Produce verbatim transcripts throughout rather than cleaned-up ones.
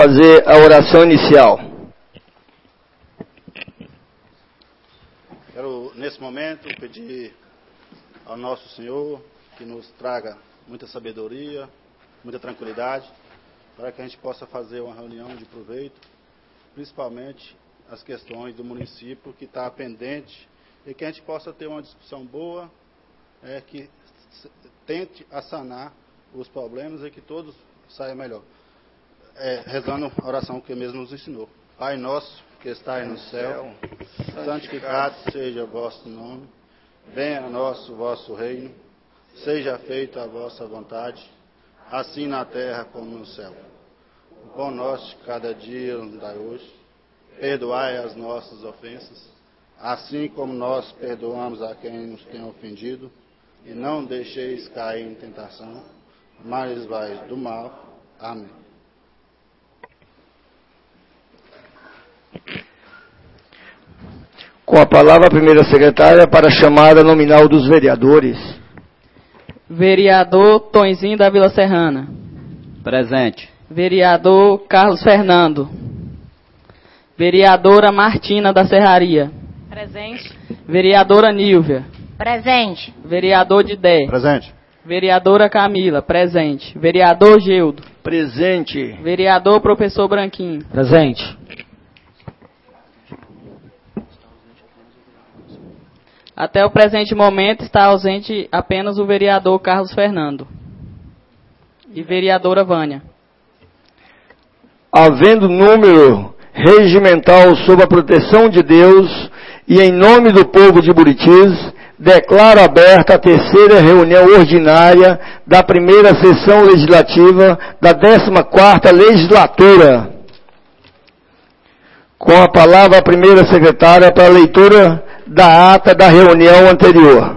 Fazer a oração inicial. Quero, nesse momento, pedir ao nosso Senhor que nos traga muita sabedoria, muita tranquilidade, para que a gente possa fazer uma reunião de proveito, principalmente as questões do município que está pendente, e que a gente possa ter uma discussão boa, é, que tente sanar os problemas e que todos saiam melhor. É, rezando a oração que mesmo nos ensinou. Pai nosso, que estais no céu, santificado seja o vosso nome, venha a nós o vosso reino, seja feita a vossa vontade, assim na terra como no céu. O pão nosso de cada dia nos dai hoje, perdoai as nossas ofensas, assim como nós perdoamos a quem nos tem ofendido, e não deixeis cair em tentação, mas livrai do mal. Amém. Com a palavra a primeira secretária para a chamada nominal dos vereadores. Vereador Tonzinho da Vila Serrana. Presente. Vereador Carlos Fernando. Vereadora Martina da Serraria. Presente. Vereadora Nílvia. Presente. Vereador Didé. Presente. Vereadora Camila. Presente. Vereador Geudo. Presente. Vereador Professor Branquinho. Presente. Até o presente momento está ausente apenas o vereador Carlos Fernando e vereadora Vânia. Havendo número regimental sob a proteção de Deus e em nome do povo de Buritis, declaro aberta a terceira reunião ordinária da primeira sessão legislativa da décima quarta legislatura. Com a palavra a primeira secretária para a leitura da ata da reunião anterior.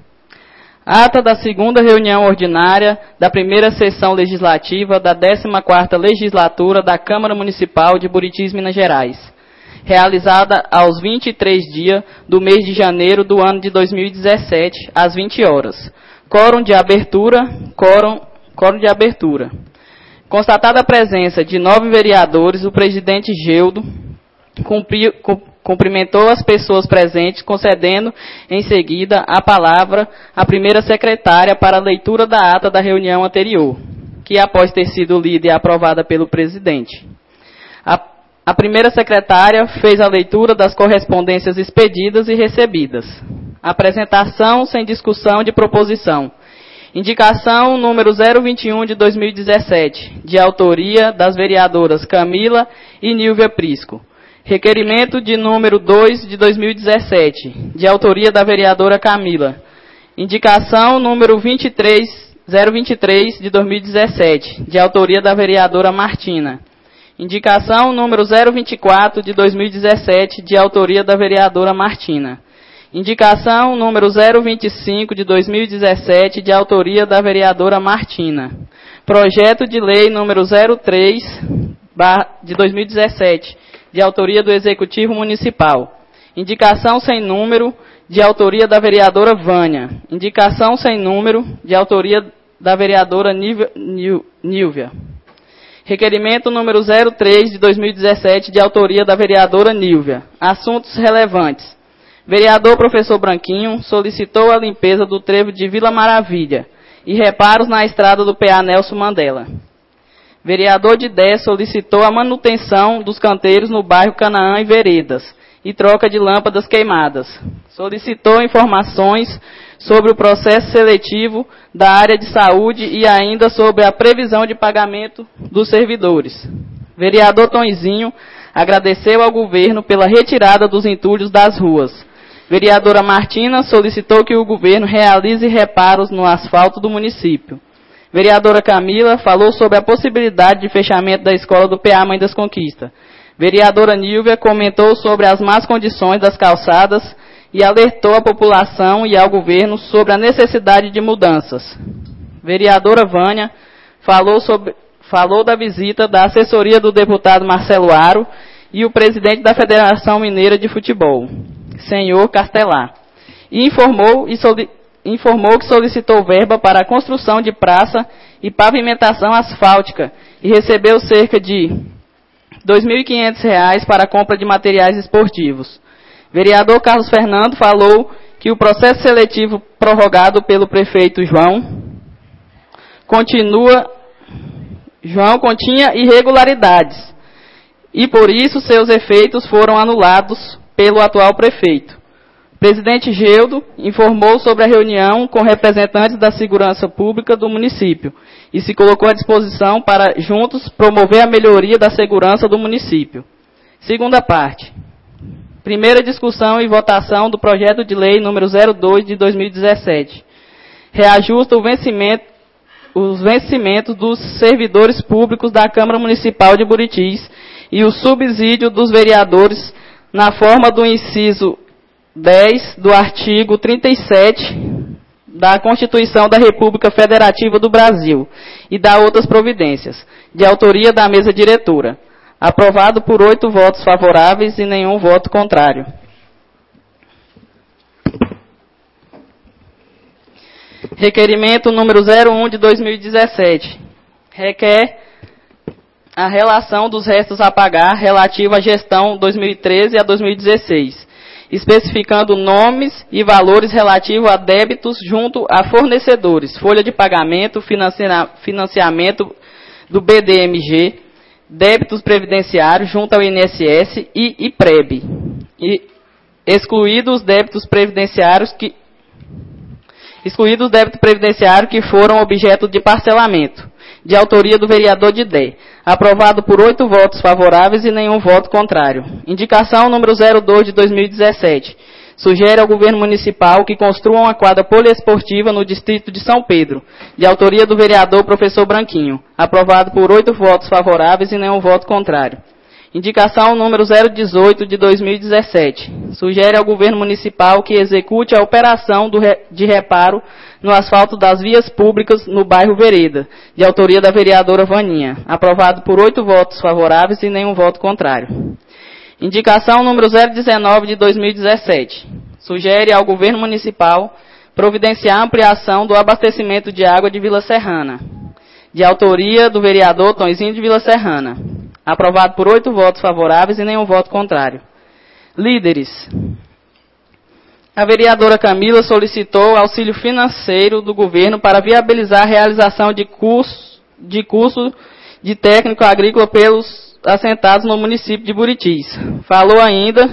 Ata da segunda reunião ordinária da primeira sessão legislativa da décima quarta legislatura da Câmara Municipal de Buritis, Minas Gerais, realizada aos vinte e três dias do mês de janeiro do ano de dois mil e dezessete, às vinte horas. Quórum de abertura, quórum, quórum de abertura. Constatada a presença de nove vereadores, o presidente Geudo cumpriu, cumprimentou as pessoas presentes, concedendo em seguida a palavra à primeira secretária para a leitura da ata da reunião anterior, que após ter sido lida e aprovada pelo presidente. A, a primeira secretária fez a leitura das correspondências expedidas e recebidas. Apresentação sem discussão de proposição. Indicação número zero vinte e um de dois mil e dezessete, de autoria das vereadoras Camila e Nílvia Prisco. Requerimento de número dois de dois mil e dezessete, de autoria da vereadora Camila. Indicação número vinte e três, zero vinte e três de dois mil e dezessete, de autoria da vereadora Martina. Indicação número zero vinte e quatro de dois mil e dezessete, de autoria da vereadora Martina. Indicação número zero vinte e cinco de dois mil e dezessete, de autoria da vereadora Martina. Projeto de lei número zero três de dois mil e dezessete, de autoria do Executivo Municipal. Indicação sem número, de autoria da vereadora Vânia. Indicação sem número, de autoria da vereadora Nílvia. Requerimento número zero três de dois mil e dezessete, de autoria da vereadora Nílvia. Assuntos relevantes. Vereador Professor Branquinho solicitou a limpeza do trevo de Vila Maravilha e reparos na estrada do P A Nelson Mandela. Vereador Didé solicitou a manutenção dos canteiros no bairro Canaã e Veredas e troca de lâmpadas queimadas. Solicitou informações sobre o processo seletivo da área de saúde e ainda sobre a previsão de pagamento dos servidores. Vereador Tonzinho agradeceu ao governo pela retirada dos entulhos das ruas. Vereadora Martina solicitou que o governo realize reparos no asfalto do município. Vereadora Camila falou sobre a possibilidade de fechamento da escola do P A Mãe das Conquistas. Vereadora Nílvia comentou sobre as más condições das calçadas e alertou a população e ao governo sobre a necessidade de mudanças. Vereadora Vânia falou, sobre, falou da visita da assessoria do deputado Marcelo Aro e o presidente da Federação Mineira de Futebol, senhor Castelar, e informou e solicitou informou que solicitou verba para a construção de praça e pavimentação asfáltica e recebeu cerca de dois mil e quinhentos reais para a compra de materiais esportivos. Vereador Carlos Fernando falou que o processo seletivo prorrogado pelo prefeito João continua, João continha irregularidades e por isso seus efeitos foram anulados pelo atual prefeito. O presidente Geudo informou sobre a reunião com representantes da segurança pública do município e se colocou à disposição para juntos promover a melhoria da segurança do município. Segunda parte. Primeira discussão e votação do projeto de lei número zero dois de dois mil e dezessete. Reajusta o vencimento, os vencimentos dos servidores públicos da Câmara Municipal de Buritis e o subsídio dos vereadores na forma do inciso dez do artigo trinta e sete da Constituição da República Federativa do Brasil e da outras providências, de autoria da mesa diretora. Aprovado por oito votos favoráveis e nenhum voto contrário. Requerimento número zero um de dois mil e dezessete. Requer a relação dos restos a pagar relativa à gestão dois mil e treze a dois mil e dezesseis, especificando nomes e valores relativos a débitos junto a fornecedores, folha de pagamento, financiamento do B D M G, débitos previdenciários junto ao I N S S e I P R E B, e excluídos os débitos previdenciários que excluídos os débitos previdenciários que foram objeto de parcelamento, de autoria do vereador Didé, aprovado por oito votos favoráveis e nenhum voto contrário. Indicação número zero dois de dois mil e dezessete. Sugere ao governo municipal que construa uma quadra poliesportiva no distrito de São Pedro, de autoria do vereador professor Branquinho, aprovado por oito votos favoráveis e nenhum voto contrário. Indicação número zero dezoito de dois mil e dezessete. Sugere ao governo municipal que execute a operação do re, de reparo no asfalto das vias públicas no bairro Vereda, de autoria da vereadora Vaninha, aprovado por oito votos favoráveis e nenhum voto contrário. Indicação número zero dezenove de dois mil e dezessete. Sugere ao governo municipal providenciar a ampliação do abastecimento de água de Vila Serrana, de autoria do vereador Tonzinho de Vila Serrana, aprovado por oito votos favoráveis e nenhum voto contrário. Líderes. A vereadora Camila solicitou auxílio financeiro do governo para viabilizar a realização de curso de, curso de técnico agrícola pelos assentados no município de Buritis. Falou ainda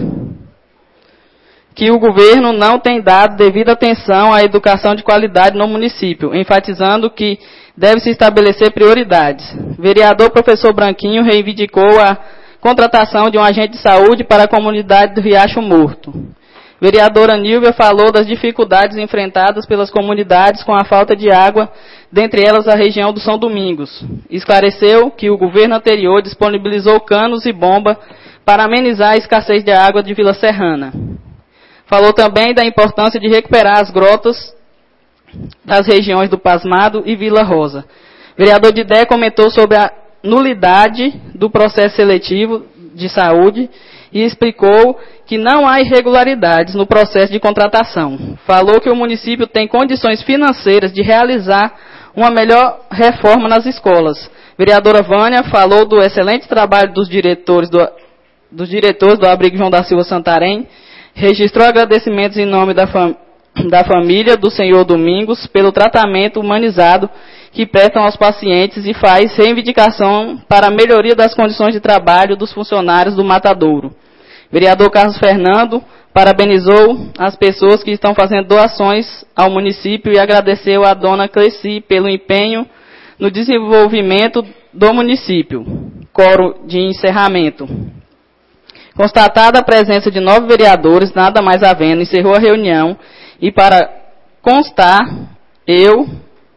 que o governo não tem dado devida atenção à educação de qualidade no município, enfatizando que deve-se estabelecer prioridades. Vereador professor Branquinho reivindicou a contratação de um agente de saúde para a comunidade do Riacho Morto. Vereadora Nilvia falou das dificuldades enfrentadas pelas comunidades com a falta de água, dentre elas a região do São Domingos. Esclareceu que o governo anterior disponibilizou canos e bomba para amenizar a escassez de água de Vila Serrana. Falou também da importância de recuperar as grotas das regiões do Pasmado e Vila Rosa. Vereador Didé comentou sobre a nulidade do processo seletivo de saúde e explicou que não há irregularidades no processo de contratação. Falou que o município tem condições financeiras de realizar uma melhor reforma nas escolas. Vereadora Vânia falou do excelente trabalho dos diretores do, dos diretores do Abrigo João da Silva Santarém, registrou agradecimentos em nome da, fam, da família do senhor Domingos pelo tratamento humanizado que prestam aos pacientes e faz reivindicação para a melhoria das condições de trabalho dos funcionários do Matadouro. Vereador Carlos Fernando parabenizou as pessoas que estão fazendo doações ao município e agradeceu à dona Cleci pelo empenho no desenvolvimento do município. Coro de encerramento. Constatada a presença de nove vereadores, nada mais havendo, encerrou a reunião e para constar, eu,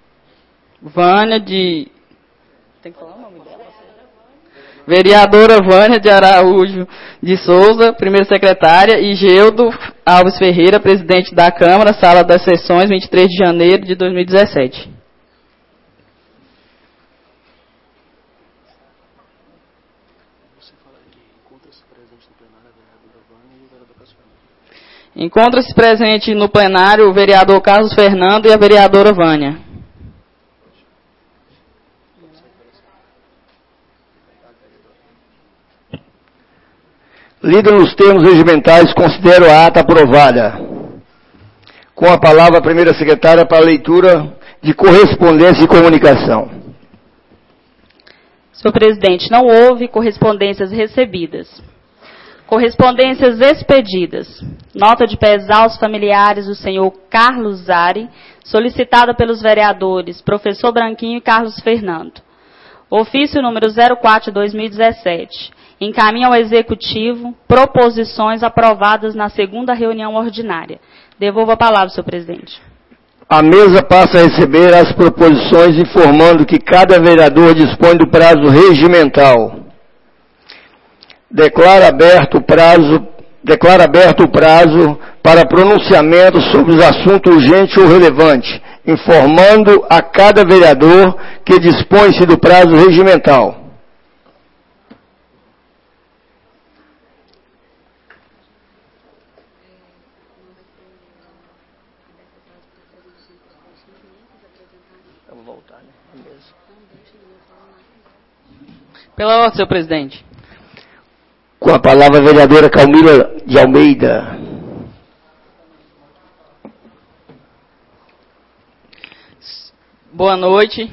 Vânia de... Tem que falar o nome dela? Vereadora Vânia de Araújo de Souza, primeira secretária, e Geudo Alves Ferreira, presidente da Câmara, sala das sessões, vinte e três de janeiro de dois mil e dezessete. Encontra-se presente no plenário o vereador Carlos Fernando e a vereadora Vânia. Lido nos termos regimentais, considero a ata aprovada. Com a palavra a primeira secretária para a leitura de correspondência e comunicação. Senhor presidente, não houve correspondências recebidas. Correspondências expedidas. Nota de pesar aos familiares do senhor Carlos Zari, solicitada pelos vereadores Professor Branquinho e Carlos Fernando. Ofício número zero quatro de dois mil e dezessete. Encaminha ao Executivo proposições aprovadas na segunda reunião ordinária. Devolvo a palavra, senhor presidente. A mesa passa a receber as proposições informando que cada vereador dispõe do prazo regimental. Declara aberto o prazo, declara aberto o prazo para pronunciamento sobre os assuntos urgentes ou relevantes, informando a cada vereador que dispõe-se do prazo regimental. Eu vou voltar, né? Pela ordem, senhor presidente. Com a palavra a vereadora Calmila de Almeida. Boa noite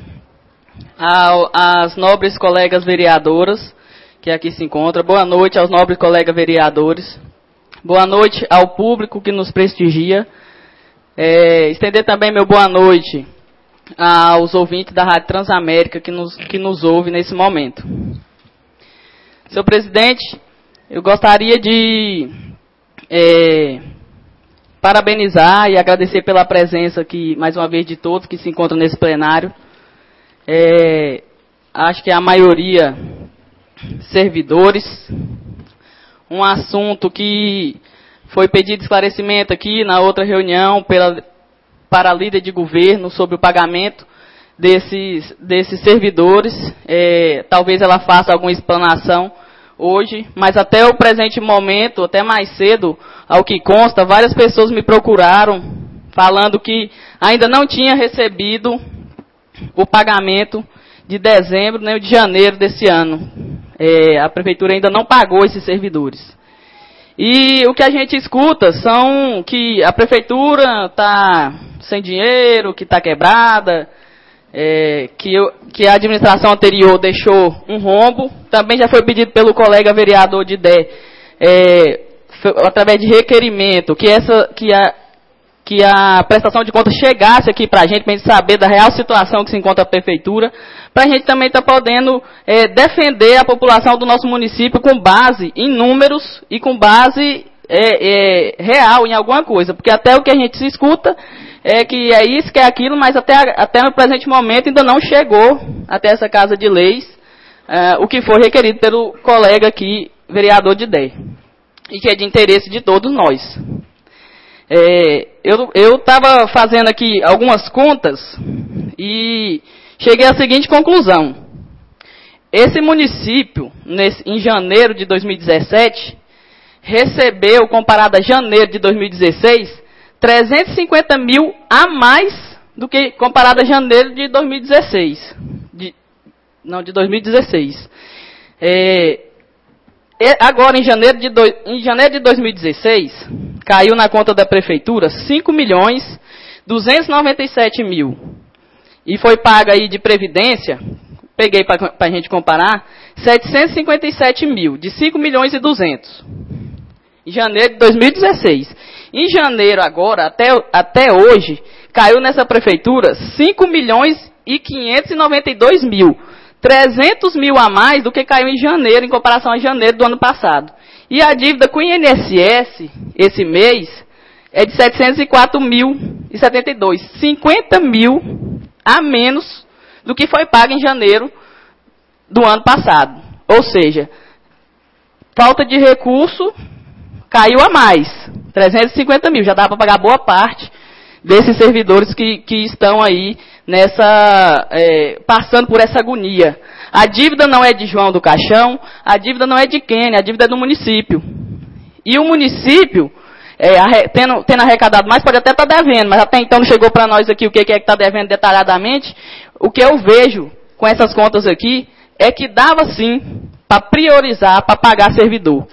às nobres colegas vereadoras que aqui se encontram. Boa noite aos nobres colegas vereadores. Boa noite ao público que nos prestigia. É, estender também meu boa noite aos ouvintes da Rádio Transamérica que nos, que nos ouve nesse momento. Senhor presidente, eu gostaria de é, parabenizar e agradecer pela presença aqui, mais uma vez, de todos que se encontram nesse plenário. É, acho que a maioria servidores. Um assunto que foi pedido esclarecimento aqui na outra reunião pela, para a líder de governo sobre o pagamento desses, desses servidores. É, talvez ela faça alguma explanação hoje, mas até o presente momento, até mais cedo, ao que consta, várias pessoas me procuraram falando que ainda não tinha recebido o pagamento de dezembro nem o de janeiro desse ano. É, a prefeitura ainda não pagou esses servidores. E o que a gente escuta são que a prefeitura está sem dinheiro, que está quebrada, É, que, eu, que a administração anterior deixou um rombo. Também já foi pedido pelo colega vereador de Dé, é, através de requerimento, que, essa, que, a, que a prestação de contas chegasse aqui para a gente, para a gente saber da real situação que se encontra a prefeitura, para a gente também estar tá podendo é, defender a população do nosso município com base em números e com base é, é, real em alguma coisa, porque até o que a gente se escuta é que é isso, que é aquilo, mas até, até no presente momento ainda não chegou até essa Casa de Leis uh, o que foi requerido pelo colega aqui, vereador de Dé, e que é de interesse de todos nós. É, eu estava fazendo aqui algumas contas e cheguei à seguinte conclusão. Esse município, nesse, em janeiro de dois mil e dezessete, recebeu, comparado a janeiro de dois mil e dezesseis, trezentos e cinquenta mil a mais do que comparado a janeiro de dois mil e dezesseis. De, não, de dois mil e dezesseis. É, agora, em janeiro, de do, em janeiro de dois mil e dezesseis, caiu na conta da prefeitura cinco milhões duzentos e noventa e sete mil. E foi paga aí de previdência, peguei para a gente comparar, setecentos e cinquenta e sete mil, de cinco milhões e duzentos. Em janeiro de dois mil e dezesseis. Em janeiro agora, até, até hoje, caiu nessa prefeitura cinco milhões e quinhentos e noventa e dois mil. trezentos mil a mais do que caiu em janeiro, em comparação a janeiro do ano passado. E a dívida com o I N S S, esse mês, é de setecentos e quatro mil e setenta e dois. cinquenta mil a menos do que foi pago em janeiro do ano passado. Ou seja, falta de recurso caiu a mais. trezentos e cinquenta mil, já dá para pagar boa parte desses servidores que, que estão aí nessa, é, passando por essa agonia. A dívida não é de João do Caixão, a dívida não é de Quênia, a dívida é do município. E o município, é, arre, tendo, tendo arrecadado mais, pode até estar tá devendo, mas até então não chegou para nós aqui o que é que está devendo detalhadamente. O que eu vejo com essas contas aqui é que dava sim para priorizar, para pagar servidor.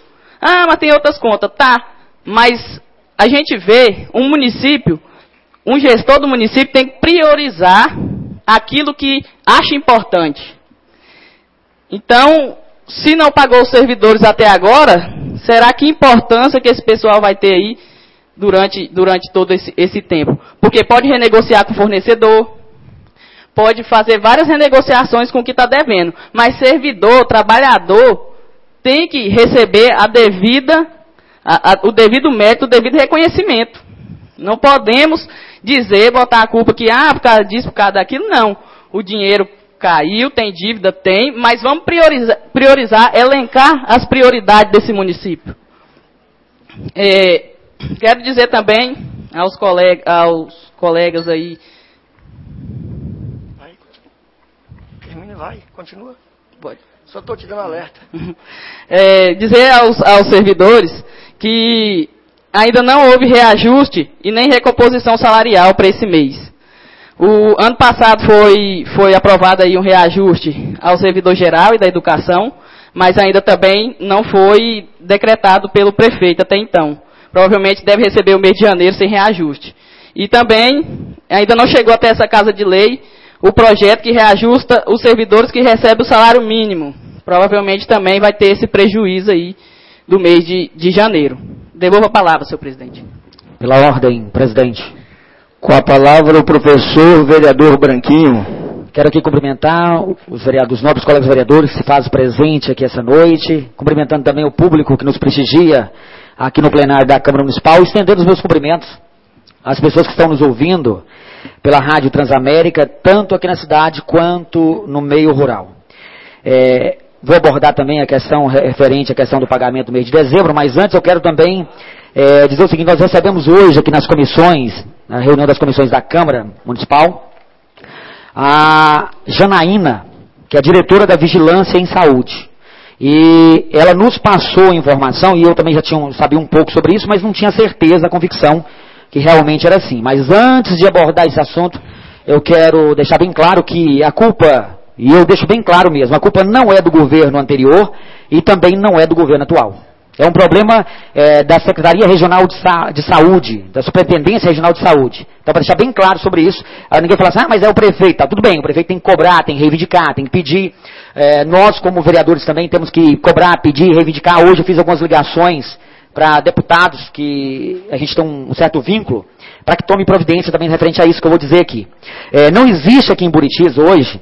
Ah, mas tem outras contas. Tá, mas a gente vê um município, um gestor do município tem que priorizar aquilo que acha importante. Então, se não pagou os servidores até agora, será que importância que esse pessoal vai ter aí durante, durante todo esse, esse tempo? Porque pode renegociar com o fornecedor, pode fazer várias renegociações com o que está devendo, mas servidor, trabalhador, tem que receber a devida, a, a, o devido mérito, o devido reconhecimento. Não podemos dizer, botar a culpa que, ah, por causa disso, por causa daquilo, não. O dinheiro caiu, tem dívida, tem, mas vamos priorizar, priorizar elencar as prioridades desse município. É, quero dizer também aos colegas, aos colegas aí... Vai, termina, vai, continua. Pode. Só estou te dando alerta. É, dizer aos, aos servidores que ainda não houve reajuste e nem recomposição salarial para esse mês. O ano passado foi, foi aprovado aí um reajuste ao servidor geral e da educação, mas ainda também não foi decretado pelo prefeito até então. Provavelmente deve receber o mês de janeiro sem reajuste. E também ainda não chegou até essa casa de lei o projeto que reajusta os servidores que recebem o salário mínimo. Provavelmente também vai ter esse prejuízo aí do mês de, de janeiro. Devolvo a palavra, senhor presidente. Pela ordem, presidente. Com a palavra o professor vereador Branquinho. Quero aqui cumprimentar os, vereadores, os nobres colegas vereadores que se fazem presente aqui essa noite, cumprimentando também o público que nos prestigia aqui no plenário da Câmara Municipal, estendendo os meus cumprimentos às pessoas que estão nos ouvindo pela Rádio Transamérica, tanto aqui na cidade quanto no meio rural. É, vou abordar também a questão referente à questão do pagamento do mês de dezembro, mas antes eu quero também é, dizer o seguinte: nós recebemos hoje aqui nas comissões, na reunião das comissões da Câmara Municipal, a Janaína, que é a diretora da Vigilância em Saúde. E ela nos passou a informação, e eu também já tinha, sabia um pouco sobre isso, mas não tinha certeza, a convicção que realmente era assim. Mas antes de abordar esse assunto, eu quero deixar bem claro que a culpa, e eu deixo bem claro mesmo, a culpa não é do governo anterior e também não é do governo atual. É um problema é, da Secretaria Regional de, Sa- de Saúde, da Superintendência Regional de Saúde. Então, para deixar bem claro sobre isso, ninguém fala assim, ah, mas é o prefeito. Tá, tudo bem, o prefeito tem que cobrar, tem que reivindicar, tem que pedir. É, nós, como vereadores, também temos que cobrar, pedir, reivindicar. Hoje eu fiz algumas ligações para deputados que a gente tem um certo vínculo, para que tome providência também referente a isso que eu vou dizer aqui. É, não existe aqui em Buritis hoje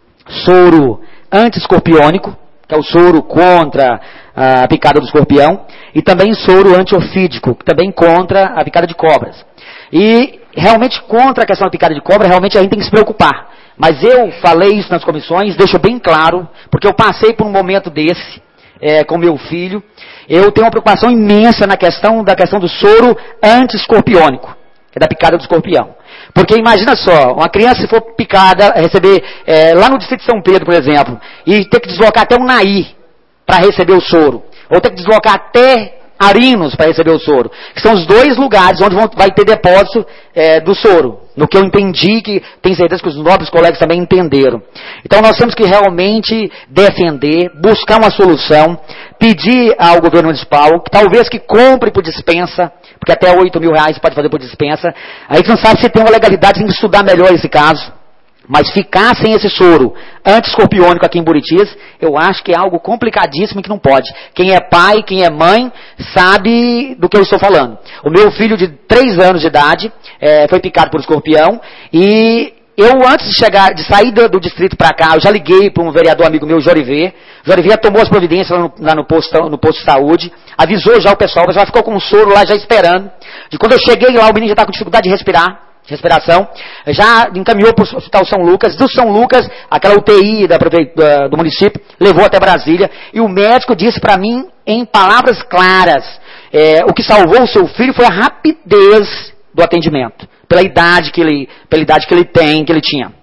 soro anti-escorpiônico, que é o soro contra a picada do escorpião, e também soro antiofídico, que também contra a picada de cobras. E realmente contra a questão da picada de cobra, realmente a gente tem que se preocupar. Mas eu falei isso nas comissões, deixo bem claro, porque eu passei por um momento desse é, com meu filho. Eu tenho uma preocupação imensa na questão da questão do soro anti-escorpiônico, que é da picada do escorpião. Porque imagina só, uma criança se for picada, receber, é, lá no distrito de São Pedro, por exemplo, e ter que deslocar até o Naí para receber o soro, ou ter que deslocar até Arinos para receber o soro, que são os dois lugares onde vão, vai ter depósito é, do soro, no que eu entendi, que tenho certeza que os nobres colegas também entenderam. Então nós temos que realmente defender, buscar uma solução, pedir ao governo municipal, que talvez que compre por dispensa, porque até oito mil reais pode fazer por dispensa. A gente não sabe se tem uma legalidade, tem que estudar melhor esse caso. Mas ficar sem esse soro anti-escorpiônico aqui em Buritis, eu acho que é algo complicadíssimo e que não pode. Quem é pai, quem é mãe, sabe do que eu estou falando. O meu filho de três anos de idade é, foi picado por escorpião e eu, antes de chegar, de sair do, do distrito para cá, eu já liguei para um vereador amigo meu, Jorivê. Jorivê tomou as providências lá no, lá no, posto, no posto de saúde, avisou já o pessoal, o pessoal ficou com um soro lá já esperando. De quando eu cheguei lá, o menino já está com dificuldade de respirar. respiração, já encaminhou para o Hospital São Lucas. Do São Lucas, aquela U T I da, da, do município, levou até Brasília, e o médico disse para mim, em palavras claras, é, o que salvou o seu filho foi a rapidez do atendimento, pela idade que ele, pela idade que ele tem, que ele tinha.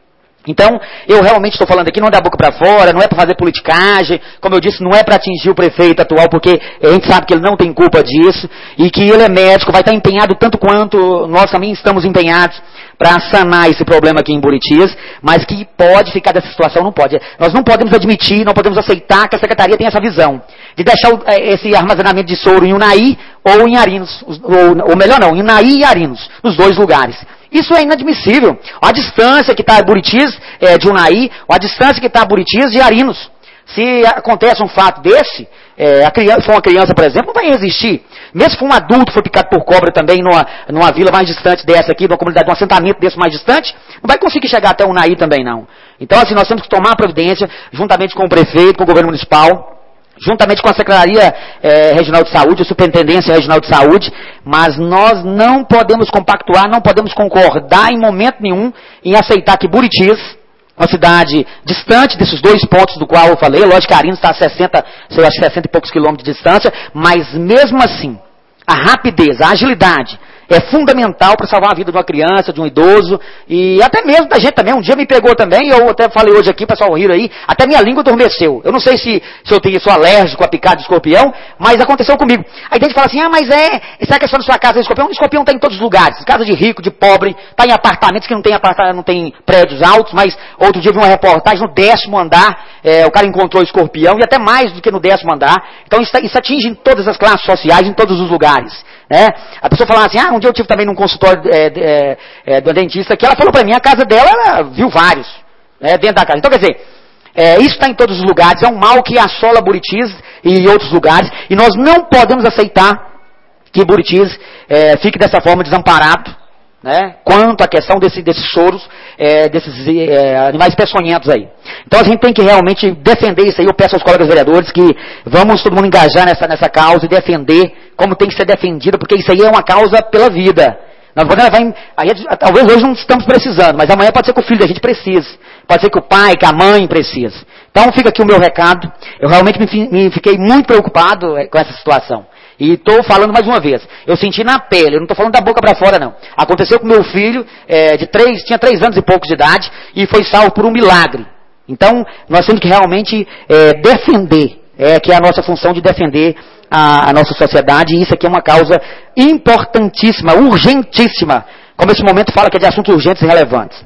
Então, eu realmente estou falando aqui, não é da boca para fora, não é para fazer politicagem, como eu disse, não é para atingir o prefeito atual, porque a gente sabe que ele não tem culpa disso, e que ele é médico, vai estar empenhado tanto quanto nós também estamos empenhados para sanar esse problema aqui em Buritis, mas que pode ficar dessa situação, não pode. Nós não podemos admitir, não podemos aceitar que a Secretaria tenha essa visão, de deixar o, esse armazenamento de soro em Unai ou em Arinos, ou, ou melhor não, em Unai e Arinos, nos dois lugares. Isso é inadmissível. A distância que está a Buritis é, de Unai, ou a distância que está a Buritis de Arinos. Se acontece um fato desse, é, a criança, se for uma criança, por exemplo, não vai resistir. Mesmo se for um adulto, for picado por cobra também numa, numa vila mais distante dessa aqui, numa comunidade, num assentamento desse mais distante, não vai conseguir chegar até Unai também não. Então assim, nós temos que tomar a providência, juntamente com o prefeito, com o governo municipal, juntamente com a Secretaria eh, Regional de Saúde, a Superintendência Regional de Saúde, mas nós não podemos compactuar, não podemos concordar em momento nenhum em aceitar que Buritis, uma cidade distante desses dois pontos do qual eu falei, lógico que Arinos está a sessenta, sei lá, sessenta e poucos quilômetros de distância, mas mesmo assim, a rapidez, a agilidade é fundamental para salvar a vida de uma criança, de um idoso, e até mesmo da gente também. Um dia me pegou também, eu até falei hoje aqui, o pessoal riram aí, até minha língua adormeceu. Eu não sei se, se eu tenho, sou alérgico a picada de escorpião, mas aconteceu comigo. Aí a gente fala assim, ah, mas é, será que é só na sua casa de escorpião? O escorpião está em todos os lugares, casa de rico, de pobre, está em apartamentos que não tem apartamentos, não tem prédios altos, mas outro dia eu vi uma reportagem no décimo andar, é, o cara encontrou o escorpião, e até mais do que no décimo andar. Então isso, isso atinge em todas as classes sociais, em todos os lugares. Né? A pessoa fala assim, ah, um dia eu tive também num consultório é, é, é, do dentista que ela falou para mim, a casa dela, ela viu vários, né, dentro da casa. Então, quer dizer, é, isso está em todos os lugares, é um mal que assola Buritis e outros lugares, e nós não podemos aceitar que Buritis é, fique dessa forma desamparado, né, quanto à questão desse, desses choros, é, desses é, animais peçonhentos aí. Então a gente tem que realmente defender isso aí. Eu peço aos colegas vereadores que vamos todo mundo engajar nessa, nessa causa e defender como tem que ser defendida, porque isso aí é uma causa pela vida. Nós vamos levar em, aí, talvez hoje não estamos precisando, mas amanhã pode ser que o filho da gente precise, pode ser que o pai, que a mãe precise. Então fica aqui o meu recado. Eu realmente me, me fiquei muito preocupado com essa situação. E estou falando mais uma vez, eu senti na pele, eu não estou falando da boca para fora não. Aconteceu com meu filho, é, de três, tinha três anos e poucos de idade, e foi salvo por um milagre. Então, nós temos que realmente é, defender, é, que é a nossa função de defender a, a nossa sociedade, e isso aqui é uma causa importantíssima, urgentíssima, como esse momento fala que é de assuntos urgentes e relevantes.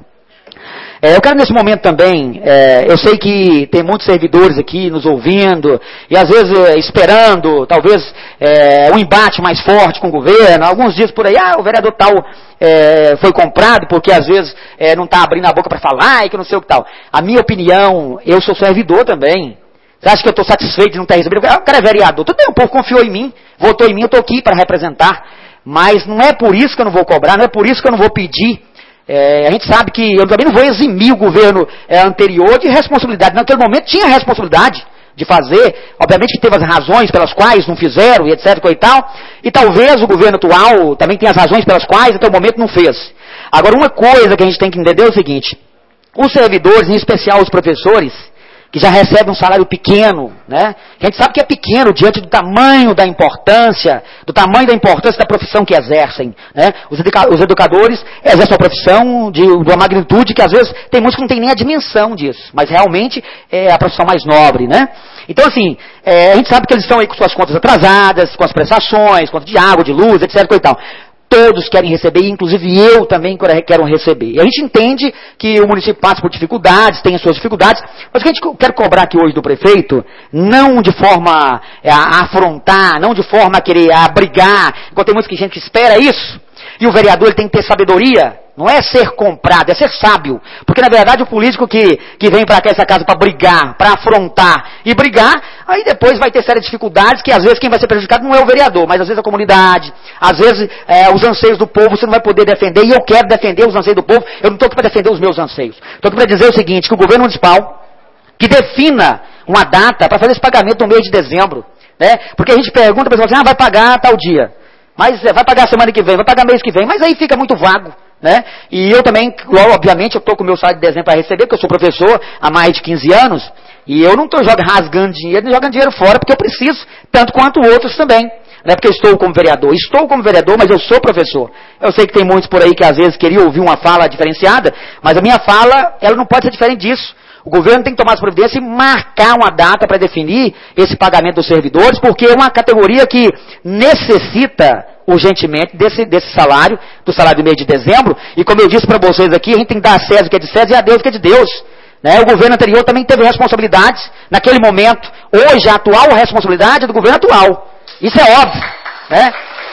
É, eu quero nesse momento também, é, eu sei que tem muitos servidores aqui nos ouvindo, e às vezes é, esperando, talvez, é, um embate mais forte com o governo. Alguns dias por aí, ah, o vereador tal é, foi comprado, porque às vezes é, não está abrindo a boca para falar, e que não sei o que tal. A minha opinião, eu sou servidor também. Você acha que eu estou satisfeito de não ter recebido? Ah, o cara é vereador. Tudo bem, o povo confiou em mim, votou em mim, eu estou aqui para representar. Mas não é por isso que eu não vou cobrar, não é por isso que eu não vou pedir. É, a gente sabe que eu também não vou eximir o governo é, anterior de responsabilidade. Naquele momento tinha responsabilidade de fazer. Obviamente que teve as razões pelas quais não fizeram, e etc e tal. E talvez o governo atual também tenha as razões pelas quais até o momento não fez. Agora, uma coisa que a gente tem que entender é o seguinte. Os servidores, em especial os professores, que já recebem um salário pequeno, né? A gente sabe que é pequeno diante do tamanho da importância, do tamanho da importância da profissão que exercem, né? Os, educa- os educadores exercem uma profissão de, de uma magnitude que às vezes tem muitos que não tem nem a dimensão disso, mas realmente é a profissão mais nobre, né? Então assim, é, a gente sabe que eles estão aí com suas contas atrasadas, com as prestações, conta de água, de luz, etc e tal. Todos querem receber, inclusive eu também quero receber. E a gente entende que o município passa por dificuldades, tem as suas dificuldades, mas o que a gente quer cobrar aqui hoje do prefeito, não de forma a afrontar, não de forma a querer a brigar, enquanto tem muita gente que espera isso, e o vereador ele tem que ter sabedoria, não é ser comprado, é ser sábio. Porque na verdade o político que, que vem para cá essa casa para brigar, para afrontar e brigar, aí depois vai ter sérias dificuldades que às vezes quem vai ser prejudicado não é o vereador, mas às vezes a comunidade, às vezes é, os anseios do povo você não vai poder defender, e eu quero defender os anseios do povo, eu não estou aqui para defender os meus anseios. Estou aqui para dizer o seguinte, que o governo municipal, que defina uma data para fazer esse pagamento no mês de dezembro, né? Porque a gente pergunta, a pessoa assim, ah, vai pagar tal dia. Mas vai pagar semana que vem, vai pagar mês que vem, mas aí fica muito vago, né? E eu também, obviamente, eu estou com o meu salário de dezembro para receber, porque eu sou professor há mais de quinze anos, e eu não estou rasgando dinheiro, nem jogando dinheiro fora, porque eu preciso, tanto quanto outros também. Não é porque eu estou como vereador. Estou como vereador, mas eu sou professor. Eu sei que tem muitos por aí que às vezes queriam ouvir uma fala diferenciada, mas a minha fala, ela não pode ser diferente disso. O governo tem que tomar as providências e marcar uma data para definir esse pagamento dos servidores, porque é uma categoria que necessita urgentemente desse, desse salário, do salário do mês de dezembro. E como eu disse para vocês aqui, a gente tem que dar a César o que é de César e a Deus o que é de Deus. Né? O governo anterior também teve responsabilidades naquele momento. Hoje, a atual responsabilidade é do governo atual. Isso é óbvio. Né?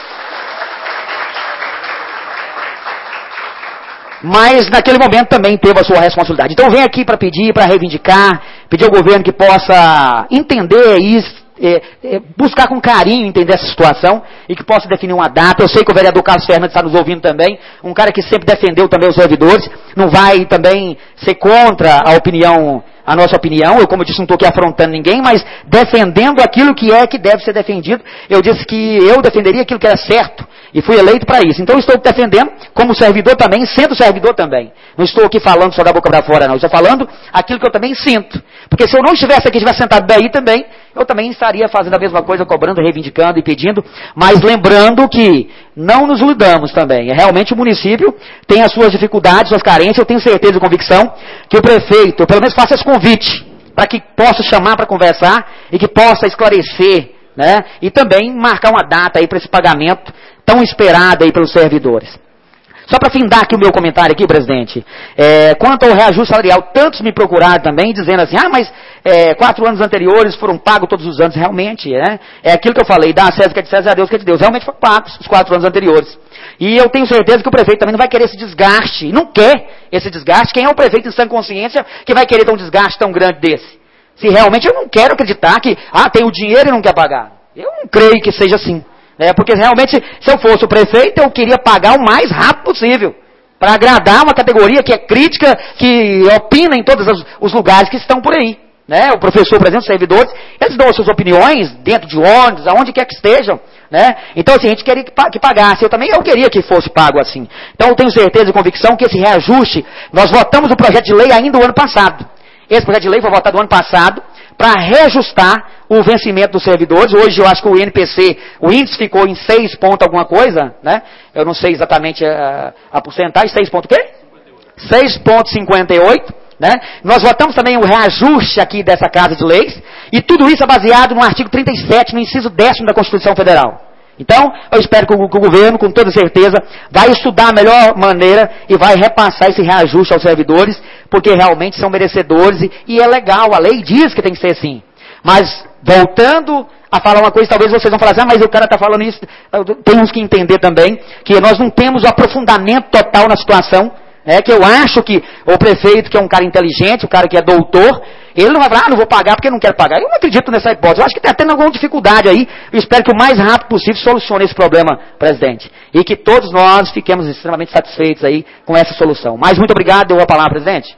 Mas naquele momento também teve a sua responsabilidade. Então vem aqui para pedir, para reivindicar, pedir ao governo que possa entender isso, é, é, buscar com carinho entender essa situação e que possa definir uma data. Eu sei que o vereador Carlos Fernandes está nos ouvindo também, um cara que sempre defendeu também os servidores, não vai também ser contra a opinião, a nossa opinião. Eu, como eu disse, não estou aqui afrontando ninguém, mas defendendo aquilo que é que deve ser defendido. Eu disse que eu defenderia aquilo que era certo. E fui eleito para isso. Então estou defendendo como servidor também, sendo servidor também. Não estou aqui falando só da boca para fora, não. Estou falando aquilo que eu também sinto. Porque se eu não estivesse aqui, estivesse sentado daí também, eu também estaria fazendo a mesma coisa, cobrando, reivindicando e pedindo. Mas lembrando que não nos iludamos também. Realmente o município tem as suas dificuldades, suas carências. Eu tenho certeza e convicção que o prefeito, pelo menos, faça esse convite para que possa chamar para conversar e que possa esclarecer, né? E também marcar uma data aí para esse pagamento tão esperado aí pelos servidores. Só para findar aqui o meu comentário aqui, presidente, é, quanto ao reajuste salarial, tantos me procuraram também, dizendo assim, ah, mas é, quatro anos anteriores foram pagos todos os anos, realmente, né? É aquilo que eu falei, dá a César que é de César, a Deus que é de Deus, realmente foram pagos os quatro anos anteriores. E eu tenho certeza que o prefeito também não vai querer esse desgaste, não quer esse desgaste. Quem é o prefeito em sã consciência que vai querer ter um desgaste tão grande desse? Se realmente eu não quero acreditar que, ah, tem o dinheiro e não quer pagar. Eu não creio que seja assim. É, porque realmente, se eu fosse o prefeito, eu queria pagar o mais rápido possível. Para agradar uma categoria que é crítica, que opina em todos os, os lugares que estão por aí. Né? O professor, por exemplo, os servidores, eles dão as suas opiniões dentro de ônibus, aonde quer que estejam. Né? Então, assim, a gente queria que, que pagasse. Eu também eu queria que fosse pago assim. Então, eu tenho certeza e convicção que esse reajuste, nós votamos o projeto de lei ainda o ano passado. Esse projeto de lei foi votado no ano passado para reajustar o vencimento dos servidores. Hoje eu acho que o I N P C, o índice ficou em seis ponto alguma coisa, né? Eu não sei exatamente a, a porcentagem, seis ponto quê? seis ponto cinquenta e oito, né? Nós votamos também o reajuste aqui dessa Casa de Leis, e tudo isso é baseado no artigo trinta e sete, no inciso décimo da Constituição Federal. Então, eu espero que o, que o governo, com toda certeza, vai estudar a melhor maneira e vai repassar esse reajuste aos servidores, porque realmente são merecedores e, e é legal, a lei diz que tem que ser assim. Mas, voltando a falar uma coisa, talvez vocês vão falar assim, ah, mas o cara está falando isso. Temos que entender também que nós não temos o aprofundamento total na situação, né, que eu acho que o prefeito, que é um cara inteligente, o cara que é doutor, ele não vai falar, ah, não vou pagar porque não quero pagar. Eu não acredito nessa hipótese. Eu acho que está tendo alguma dificuldade aí. Eu espero que o mais rápido possível solucione esse problema, presidente. E que todos nós fiquemos extremamente satisfeitos aí com essa solução. Mas muito obrigado. Deu a palavra, presidente.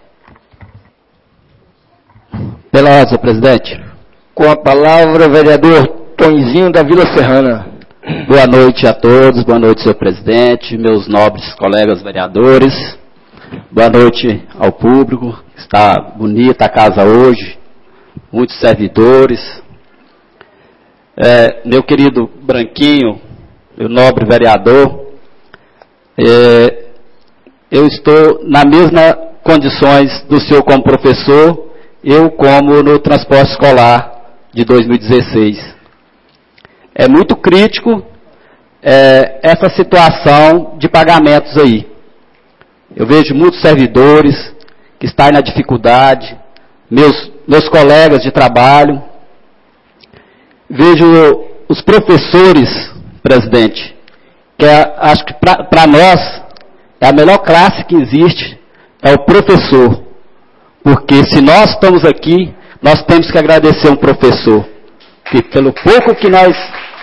Pela ordem, presidente. Com a palavra, o vereador Tonzinho da Vila Serrana. Boa noite a todos. Boa noite, senhor presidente, meus nobres colegas vereadores. Boa noite ao público. Está bonita a casa hoje, muitos servidores. É, meu querido Branquinho, meu nobre vereador, é, eu estou na mesma condições do senhor como professor, eu como no transporte escolar de dois mil e dezesseis. É muito crítico é, essa situação de pagamentos aí. Eu vejo muitos servidores que estão na dificuldade, meus, meus colegas de trabalho. Vejo os professores, presidente, que é, acho que para nós é a melhor classe que existe, é o professor. Porque se nós estamos aqui, nós temos que agradecer um professor. Que pelo pouco que nós,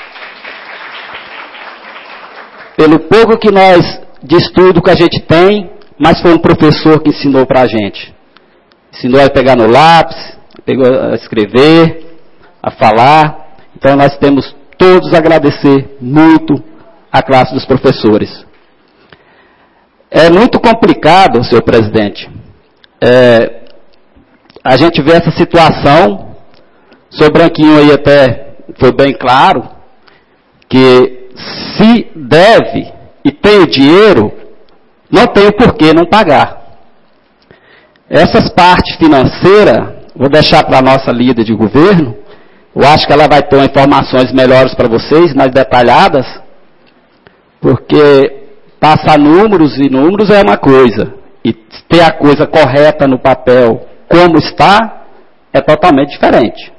pelo pouco que nós de estudo que a gente tem, mas foi um professor que ensinou para a gente. Ensinou a pegar no lápis, a escrever, a falar. Então nós temos todos a agradecer muito a classe dos professores. É muito complicado, senhor presidente, é, a gente vê essa situação, o senhor Branquinho aí até foi bem claro, Porque se deve e tem o dinheiro, não tem o porquê não pagar. Essas partes financeiras, vou deixar para a nossa líder de governo, eu acho que ela vai ter informações melhores para vocês, mais detalhadas, porque passar números e números é uma coisa, e ter a coisa correta no papel como está, é totalmente diferente.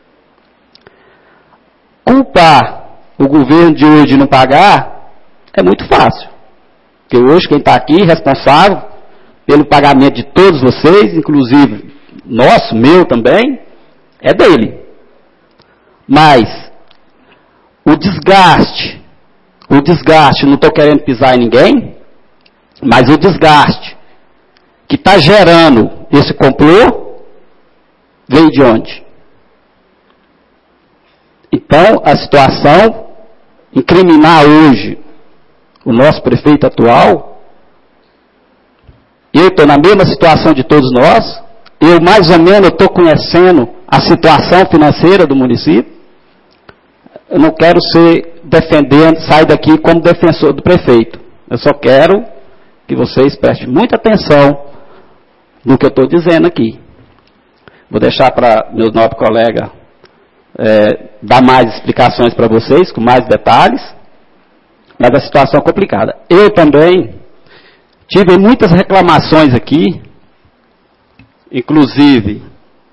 Culpar o governo de hoje não pagar é muito fácil. Porque hoje quem está aqui responsável pelo pagamento de todos vocês, inclusive nosso, meu também, é dele. Mas o desgaste, o desgaste, não estou querendo pisar em ninguém, mas o desgaste que está gerando esse complô veio de onde? Então, a situação, incriminar hoje o nosso prefeito atual, eu estou na mesma situação de todos nós, eu mais ou menos estou conhecendo a situação financeira do município, eu não quero ser defendendo, sair daqui como defensor do prefeito, eu só quero que vocês prestem muita atenção no que eu estou dizendo aqui. Vou deixar para meu nobre colega É, dar mais explicações para vocês, com mais detalhes, mas a situação é complicada. Eu também tive muitas reclamações aqui, inclusive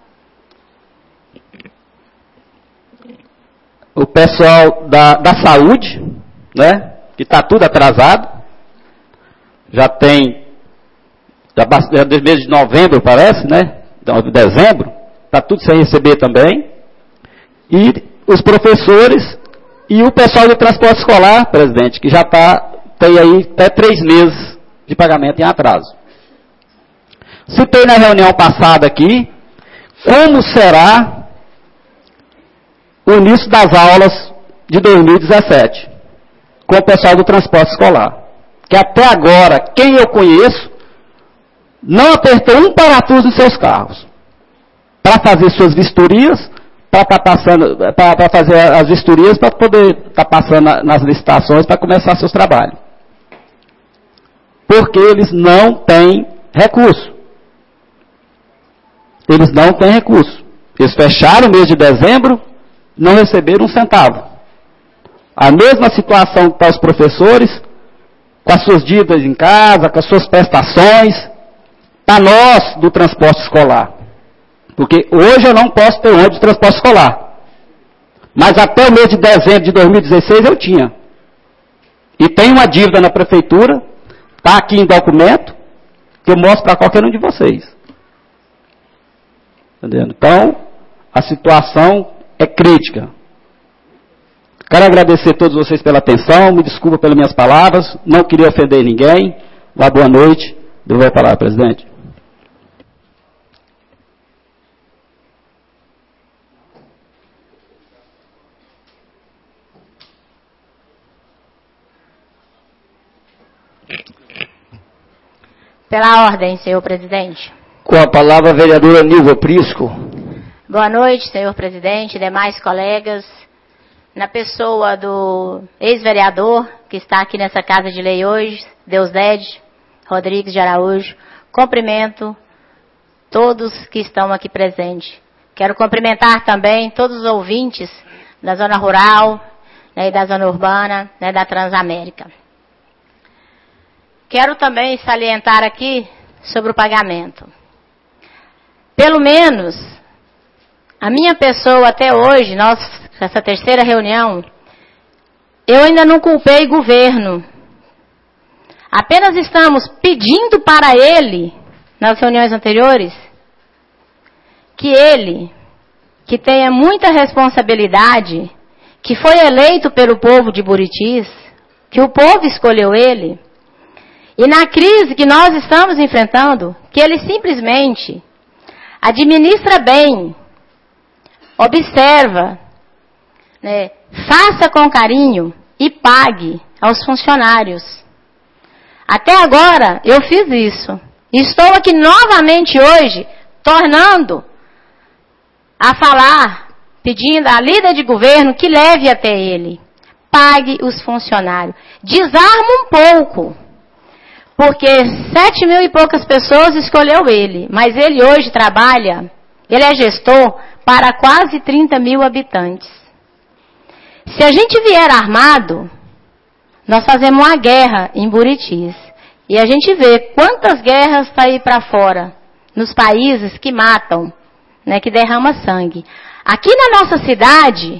o pessoal da, da saúde, né, que está tudo atrasado, já tem, já, já desde mês de novembro parece, né, de dezembro, está tudo sem receber também. E os professores e o pessoal do transporte escolar, presidente, que já tá, tem aí até três meses de pagamento em atraso. Citei na reunião passada aqui, como será o início das aulas de dois mil e dezessete, com o pessoal do transporte escolar. Que até agora, quem eu conheço, não apertou um parafuso nos seus carros, para fazer suas vistorias, para tá passando, para fazer as vistorias, para poder estar tá passando nas licitações, para começar seus trabalhos. Porque eles não têm recurso. Eles não têm recurso. Eles fecharam o mês de dezembro, não receberam um centavo. A mesma situação para os professores, com as suas dívidas em casa, com as suas prestações, para nós do transporte escolar. Porque hoje eu não posso ter ônibus de transporte escolar. Mas até o mês de dezembro de dois mil e dezesseis eu tinha. E tem uma dívida na prefeitura, está aqui em documento, que eu mostro para qualquer um de vocês. Entendeu? Então, a situação é crítica. Quero agradecer a todos vocês pela atenção, me desculpa pelas minhas palavras, não queria ofender ninguém. Uma boa noite. Devolvo a palavra, presidente. Pela ordem, senhor presidente. Com a palavra a vereadora Nilva Prisco. Boa noite, senhor presidente, demais colegas. Na pessoa do ex-vereador, que está aqui nessa casa de lei hoje, Deusdede Rodrigues de Araújo, cumprimento todos que estão aqui presentes. Quero cumprimentar também todos os ouvintes da zona rural, né, e da zona urbana, né, da Transamérica. Quero também salientar aqui sobre o pagamento. Pelo menos, a minha pessoa até hoje, nós, essa terceira reunião, eu ainda não culpei governo. Apenas estamos pedindo para ele, nas reuniões anteriores, que ele, que tenha muita responsabilidade, que foi eleito pelo povo de Buritis, que o povo escolheu ele, e na crise que nós estamos enfrentando, que ele simplesmente administra bem, observa, né, faça com carinho e pague aos funcionários. Até agora eu fiz isso. Estou aqui novamente hoje, tornando a falar, pedindo à líder de governo que leve até ele, pague os funcionários. Desarma um pouco. Porque sete mil e poucas pessoas escolheu ele. Mas ele hoje trabalha, ele é gestor para quase trinta mil habitantes. Se a gente vier armado, nós fazemos uma guerra em Buritis. E a gente vê quantas guerras está aí para fora, nos países que matam, né, que derramam sangue. Aqui na nossa cidade,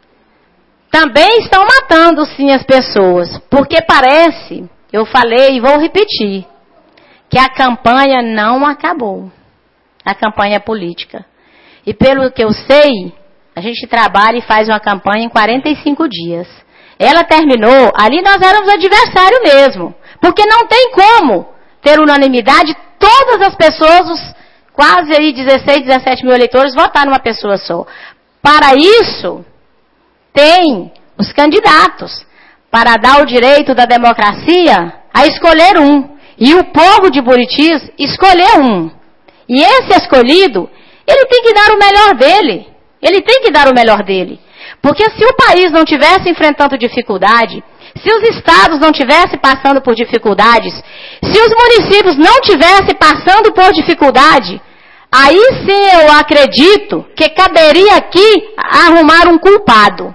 também estão matando sim as pessoas, porque parece, eu falei e vou repetir, que a campanha não acabou, a campanha política. E pelo que eu sei, a gente trabalha e faz uma campanha em quarenta e cinco dias. Ela terminou, ali nós éramos adversário mesmo, porque não tem como ter unanimidade, todas as pessoas, os quase aí dezesseis, dezessete mil eleitores, votar numa pessoa só. Para isso, tem os candidatos, para dar o direito da democracia a escolher um. E o povo de Buritis escolheu um. E esse escolhido, ele tem que dar o melhor dele. Ele tem que dar o melhor dele. Porque se o país não tivesse enfrentando dificuldade, se os estados não tivessem passando por dificuldades, se os municípios não tivessem passando por dificuldade, aí sim eu acredito que caberia aqui arrumar um culpado.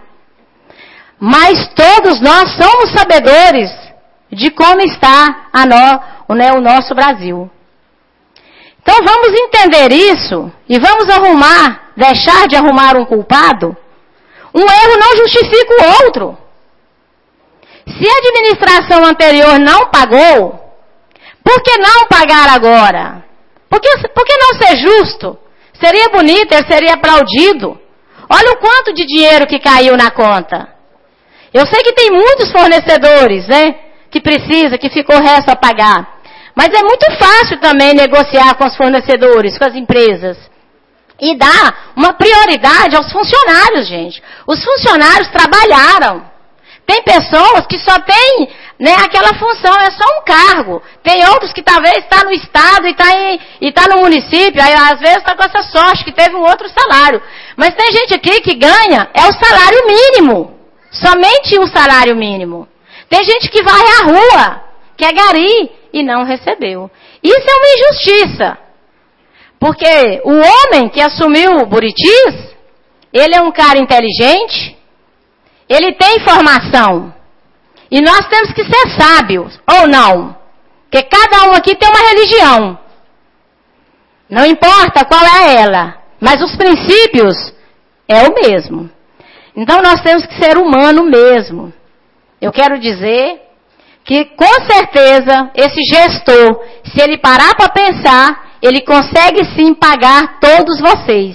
Mas todos nós somos sabedores de como está a no, né, o nosso Brasil. Então vamos entender isso e vamos arrumar, deixar de arrumar um culpado. Um erro não justifica o outro. Se a administração anterior não pagou, por que não pagar agora? Por que, por que não ser justo? Seria bonito, ele seria aplaudido. Olha o quanto de dinheiro que caiu na conta. Eu sei que tem muitos fornecedores, né, que precisa, que ficou resto a pagar. Mas é muito fácil também negociar com os fornecedores, com as empresas. E dar uma prioridade aos funcionários, gente. Os funcionários trabalharam. Tem pessoas que só têm, né, aquela função, é só um cargo. Tem outros que talvez está no estado e está e tá no município, aí às vezes está com essa sorte que teve um outro salário. Mas tem gente aqui que ganha, é o salário mínimo. Somente o salário mínimo. Tem gente que vai à rua, quer gari, e não recebeu. Isso é uma injustiça. Porque o homem que assumiu o Buritis, ele é um cara inteligente, ele tem formação. E nós temos que ser sábios, ou não. Porque cada um aqui tem uma religião. Não importa qual é ela, mas os princípios é o mesmo. Então nós temos que ser humano mesmo. Eu quero dizer que com certeza esse gestor, se ele parar para pensar, ele consegue sim pagar todos vocês.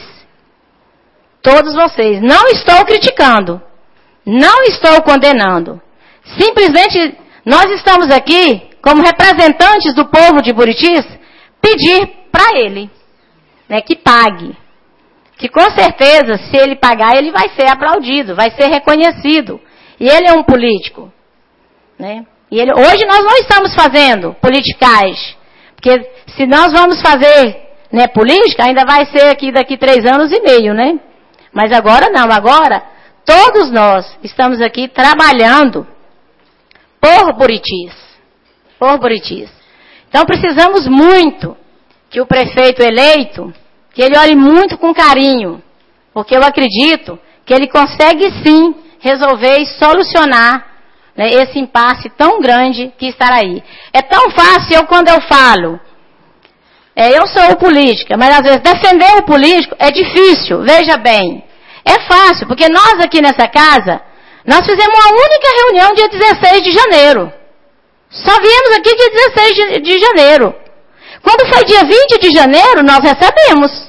Todos vocês. Não estou criticando. Não estou condenando. Simplesmente nós estamos aqui, como representantes do povo de Buritis, pedir para ele, né, que pague. Que com certeza, se ele pagar, ele vai ser aplaudido, vai ser reconhecido. E ele é um político. Né? E ele, hoje nós não estamos fazendo politicais. Porque se nós vamos fazer, né, política, ainda vai ser aqui daqui três anos e meio, né? Mas agora não, agora todos nós estamos aqui trabalhando por Buritis. Por Buritis. Então precisamos muito que o prefeito eleito, que ele olhe muito com carinho, porque eu acredito que ele consegue sim resolver e solucionar, né, esse impasse tão grande que está aí. É tão fácil, eu quando eu falo, é, eu sou política, mas às vezes defender o político é difícil, veja bem. É fácil, porque nós aqui nessa casa, nós fizemos uma única reunião dia dezesseis de janeiro. Só viemos aqui dia dezesseis de, de janeiro. Quando foi dia vinte de janeiro, nós recebemos.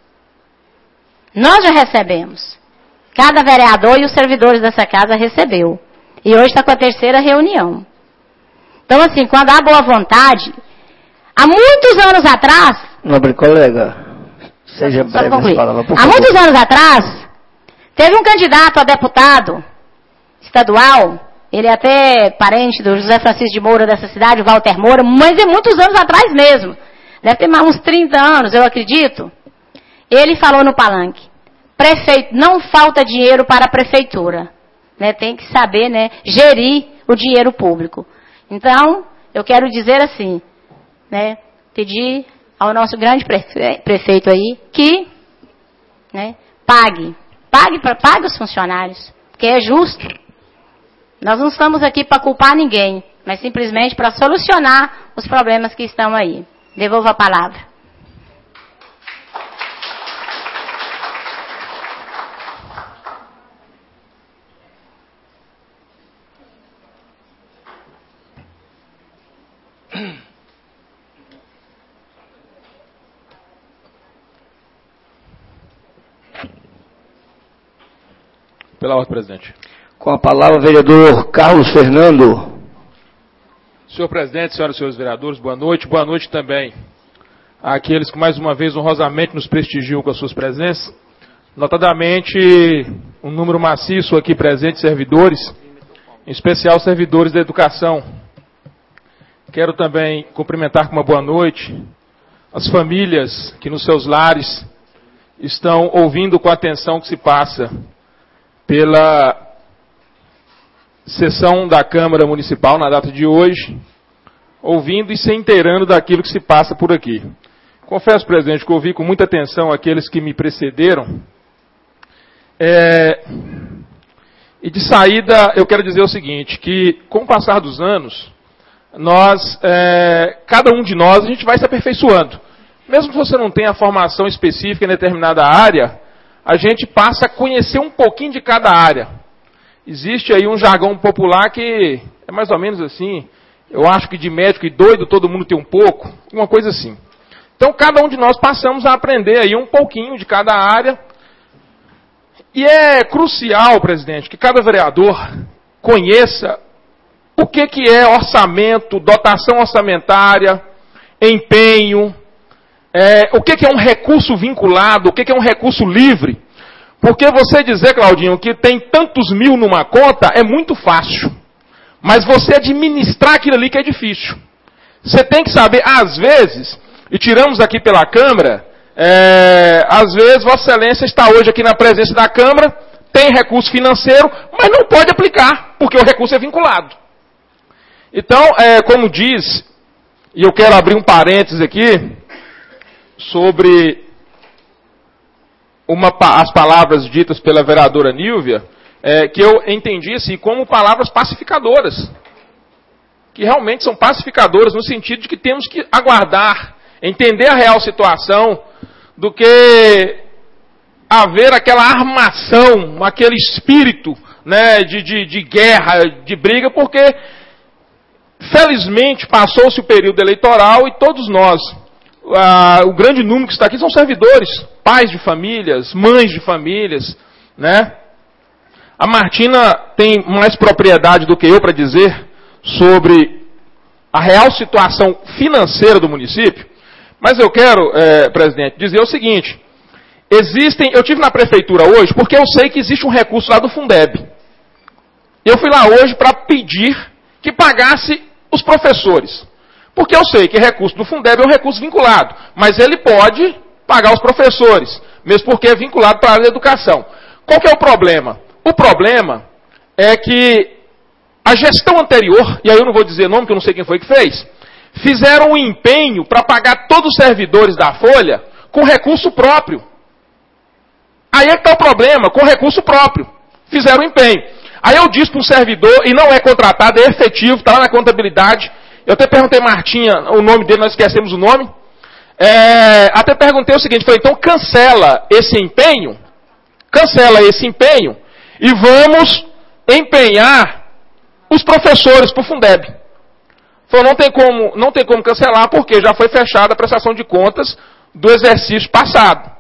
Nós já recebemos. Cada vereador e os servidores dessa casa recebeu. E hoje está com a terceira reunião. Então, assim, quando há boa vontade, há muitos anos atrás... Nobre colega, seja só, breve só as palavras, por Há favor. muitos anos atrás, teve um candidato a deputado estadual, ele é até parente do José Francisco de Moura dessa cidade, o Walter Moura, mas é muitos anos atrás mesmo. Deve ter mais uns trinta anos, eu acredito. Ele falou no palanque, prefeito, não falta dinheiro para a prefeitura. né, tem que saber, né, gerir o dinheiro público. Então, eu quero dizer assim, né, pedir ao nosso grande prefe- prefeito aí que, né, pague, pague, pra, pague os funcionários, porque é justo. Nós não estamos aqui para culpar ninguém, mas simplesmente para solucionar os problemas que estão aí. Devolvo a palavra. Pela ordem, presidente. Com a palavra, vereador Carlos Fernando. Senhor presidente, senhoras e senhores vereadores, boa noite. Boa noite também àqueles que mais uma vez honrosamente nos prestigiam com as suas presenças. Notadamente, um número maciço aqui presente de servidores, em especial servidores da educação. Quero também cumprimentar com uma boa noite as famílias que nos seus lares estão ouvindo com atenção o que se passa pela sessão da Câmara Municipal na data de hoje, ouvindo e se inteirando daquilo que se passa por aqui. Confesso, presidente, que ouvi com muita atenção aqueles que me precederam. É, e de saída, eu quero dizer o seguinte, que com o passar dos anos, nós, é, cada um de nós, a gente vai se aperfeiçoando. Mesmo que você não tenha formação específica em determinada área, a gente passa a conhecer um pouquinho de cada área. Existe aí um jargão popular que é mais ou menos assim, eu acho que de médico e doido todo mundo tem um pouco, uma coisa assim. Então cada um de nós passamos a aprender aí um pouquinho de cada área. E é crucial, presidente, que cada vereador conheça o que, que é orçamento, dotação orçamentária, empenho, É, o que, que é um recurso vinculado, o que, que é um recurso livre. Porque você dizer, Claudinho, que tem tantos mil numa conta é muito fácil. Mas você administrar aquilo ali que é difícil. Você tem que saber, às vezes, e tiramos aqui pela Câmara, é, às vezes Vossa Excelência está hoje aqui na presença da Câmara, tem recurso financeiro, mas não pode aplicar, porque o recurso é vinculado. Então, é, como diz, e eu quero abrir um parênteses aqui, sobre uma, as palavras ditas pela vereadora Nílvia, é, que eu entendi assim, como palavras pacificadoras. Que realmente são pacificadoras no sentido de que temos que aguardar, entender a real situação, do que haver aquela armação, aquele espírito, né, de, de, de guerra, de briga, porque felizmente passou-se o período eleitoral e todos nós, Ah, o grande número que está aqui são servidores, pais de famílias, mães de famílias, né? A Martina tem mais propriedade do que eu para dizer sobre a real situação financeira do município, mas eu quero, é, presidente, dizer o seguinte, existem, eu tive na prefeitura hoje, porque eu sei que existe um recurso lá do Fundeb. Eu fui lá hoje para pedir que pagasse os professores. Porque eu sei que recurso do Fundeb é um recurso vinculado, mas ele pode pagar os professores, mesmo porque é vinculado para a área da educação. Qual que é o problema? O problema é que a gestão anterior, e aí eu não vou dizer nome, porque eu não sei quem foi que fez, fizeram um empenho para pagar todos os servidores da Folha com recurso próprio. Aí é que está o problema, com recurso próprio. Fizeram um empenho. Aí eu disse para um servidor, e não é contratado, é efetivo, está lá na contabilidade. Eu até perguntei a Martinha, o nome dele, nós esquecemos o nome. É, até perguntei o seguinte, falei, então cancela esse empenho, cancela esse empenho, e vamos empenhar os professores para o Fundeb. Falou, não tem como, não tem como cancelar, porque já foi fechada a prestação de contas do exercício passado.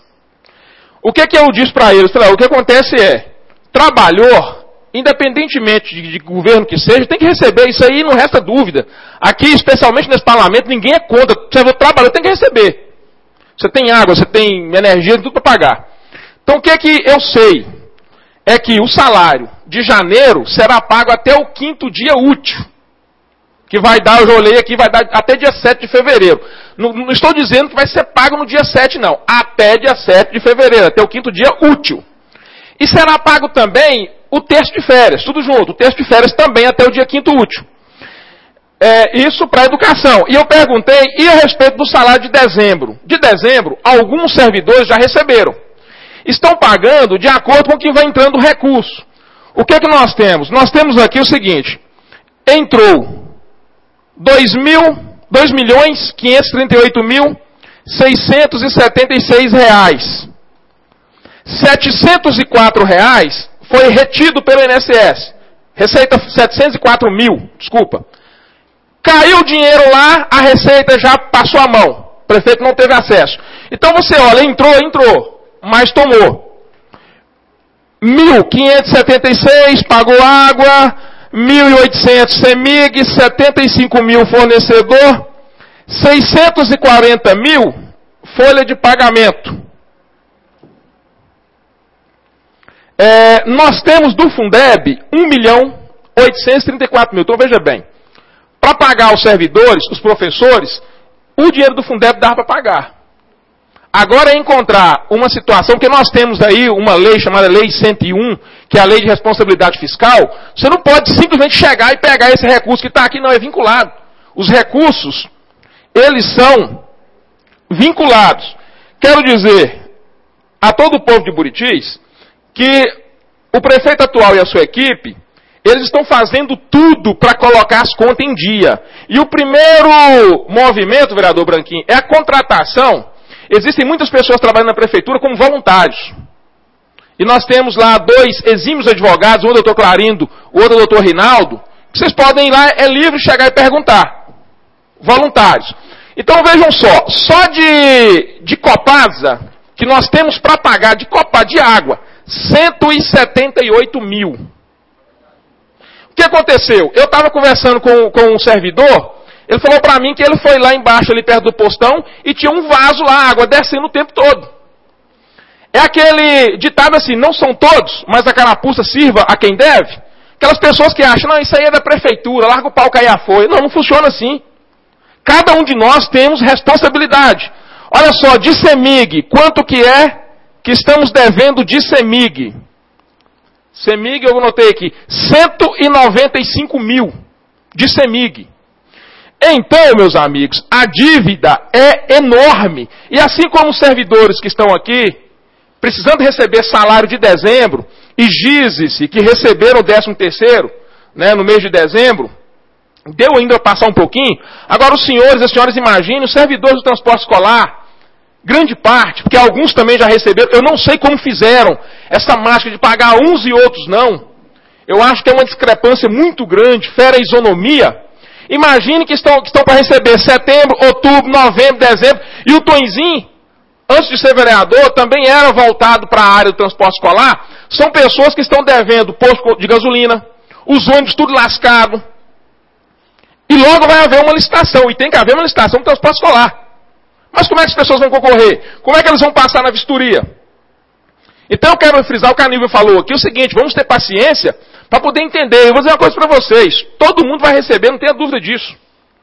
O que, que eu disse para eles? Falei, o que acontece é, trabalhou, independentemente de, de governo que seja, tem que receber, isso aí não resta dúvida. Aqui, especialmente nesse parlamento, ninguém é contra. Você trabalhou, tem que receber. Você tem água, você tem energia, tudo para pagar. Então o que é que eu sei? É que o salário de janeiro será pago até o quinto dia útil. Que vai dar, eu já olhei aqui, vai dar até dia sete de fevereiro. Não, não estou dizendo que vai ser pago no dia sete, não. Até dia sete de fevereiro, até o quinto dia útil. E será pago também o terço de férias, tudo junto. O terço de férias também até o dia quinto útil. É, isso para a educação. E eu perguntei, e a respeito do salário de dezembro? De dezembro, alguns servidores já receberam. Estão pagando de acordo com o que vai entrando o recurso. O que é que nós temos? Nós temos aqui o seguinte. Entrou dois milhões quinhentos e trinta e oito mil seiscentos e setenta e seis reais. setecentos e quatro reais foi retido pelo I N S S. Receita setecentos e quatro mil, desculpa. Caiu o dinheiro lá, a Receita já passou a mão. O prefeito não teve acesso. Então você olha, entrou, entrou, mas tomou. mil quinhentos e setenta e seis pagou água, mil e oitocentos CEMIG, setenta e cinco mil fornecedor, seiscentos e quarenta mil folha de pagamento. É, nós temos do Fundeb um milhão oitocentos e trinta e quatro mil. Então veja bem, para pagar os servidores, os professores, o dinheiro do Fundeb dá para pagar. Agora é encontrar uma situação, que nós temos aí uma lei chamada Lei cento e um, que é a Lei de Responsabilidade Fiscal. Você não pode simplesmente chegar e pegar esse recurso que está aqui, não, é vinculado. Os recursos, eles são vinculados. Quero dizer a todo o povo de Buritis que o prefeito atual e a sua equipe, eles estão fazendo tudo para colocar as contas em dia. E o primeiro movimento, vereador Branquinho, é a contratação. Existem muitas pessoas trabalhando na prefeitura como voluntários. E nós temos lá dois exímios advogados, um é o doutor Clarindo, o outro é o doutor Rinaldo, que vocês podem ir lá, é livre chegar e perguntar. Voluntários. Então vejam só, só de, de Copasa, que nós temos para pagar de Copasa de água, cento e setenta e oito mil. O que aconteceu? Eu estava conversando com, com um servidor, ele falou para mim que ele foi lá embaixo, ali perto do postão, e tinha um vaso lá, água descendo o tempo todo. É aquele ditado assim, não são todos, mas a carapuça sirva a quem deve. Aquelas pessoas que acham, não, isso aí é da prefeitura, larga o pau cair a folha. Não, não funciona assim. Cada um de nós temos responsabilidade. Olha só, de CEMIG, quanto que é que estamos devendo de CEMIG? CEMIG, eu notei aqui, cento e noventa e cinco mil de CEMIG. Então, meus amigos, a dívida é enorme. E assim como os servidores que estão aqui, precisando receber salário de dezembro, e diz-se que receberam o décimo terceiro, né, no mês de dezembro, deu ainda passar um pouquinho. Agora os senhores e as senhoras imaginem, os servidores do transporte escolar, grande parte, porque alguns também já receberam, eu não sei como fizeram essa mágica de pagar uns e outros não. Eu acho que é uma discrepância muito grande, fera a isonomia. Imagine que estão, que estão para receber setembro, outubro, novembro, dezembro, e o Tonzinho, antes de ser vereador, também era voltado para a área do transporte escolar. São pessoas que estão devendo posto de gasolina, os ônibus tudo lascado. E logo vai haver uma licitação, e tem que haver uma licitação do transporte escolar. Mas como é que as pessoas vão concorrer? Como é que elas vão passar na vistoria? Então eu quero frisar o que a Nívia falou aqui, o seguinte, vamos ter paciência para poder entender. Eu vou dizer uma coisa para vocês, todo mundo vai receber, não tenha dúvida disso.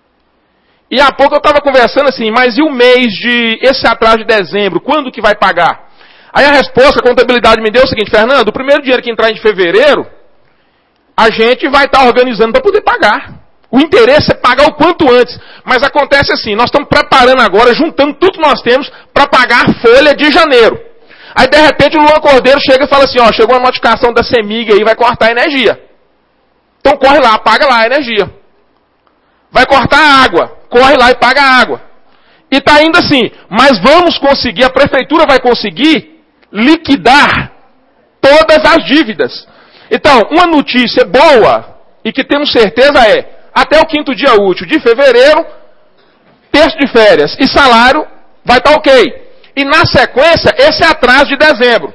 E há pouco eu estava conversando assim, mas e o mês de, esse atraso de dezembro, quando que vai pagar? Aí a resposta, a contabilidade me deu o seguinte, Fernando, o primeiro dinheiro que entrar em fevereiro, a gente vai estar organizando para poder pagar. O interesse é pagar o quanto antes. Mas acontece assim, nós estamos preparando agora, juntando tudo que nós temos para pagar a folha de janeiro. Aí de repente o Luan Cordeiro chega e fala assim, ó, chegou uma notificação da CEMIG aí, vai cortar a energia. Então corre lá, paga lá a energia. Vai cortar a água, corre lá e paga a água. E está indo assim, mas vamos conseguir, a prefeitura vai conseguir liquidar todas as dívidas. Então, uma notícia boa, e que temos certeza é, até o quinto dia útil de fevereiro, terço de férias e salário vai estar ok. E na sequência, esse atraso de dezembro.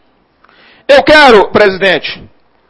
Eu quero, presidente,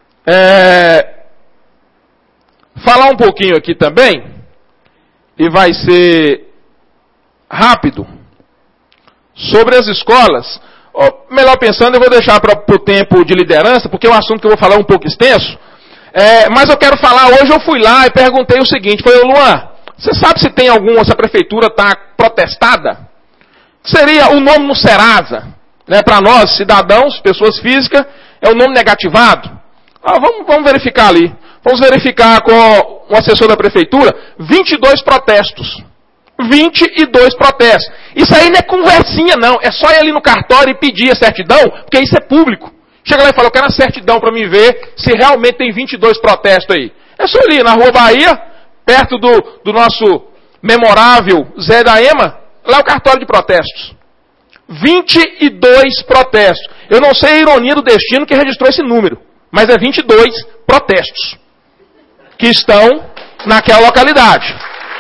é, falar um pouquinho aqui também, e vai ser rápido, sobre as escolas. Ou, melhor pensando, eu vou deixar para o tempo de liderança, porque é um assunto que eu vou falar um pouco extenso. É, mas eu quero falar, hoje eu fui lá e perguntei o seguinte, falei, Luan, você sabe se tem alguma, se a prefeitura está protestada? Seria o nome no Serasa, né, para nós, cidadãos, pessoas físicas, é o nome negativado. Ah, vamos, vamos verificar ali. Vamos verificar com o assessor da prefeitura, vinte e dois protestos. vinte e dois protestos. Isso aí não é conversinha, não. É só ir ali no cartório e pedir a certidão, porque isso é público. Chega lá e fala, eu quero a certidão para me ver se realmente tem vinte e dois protestos aí. É só ali, na Rua Bahia, perto do, do nosso memorável Zé da Ema, lá é o cartório de protestos. vinte e dois protestos. Eu não sei a ironia do destino que registrou esse número, mas é vinte e dois protestos que estão naquela localidade.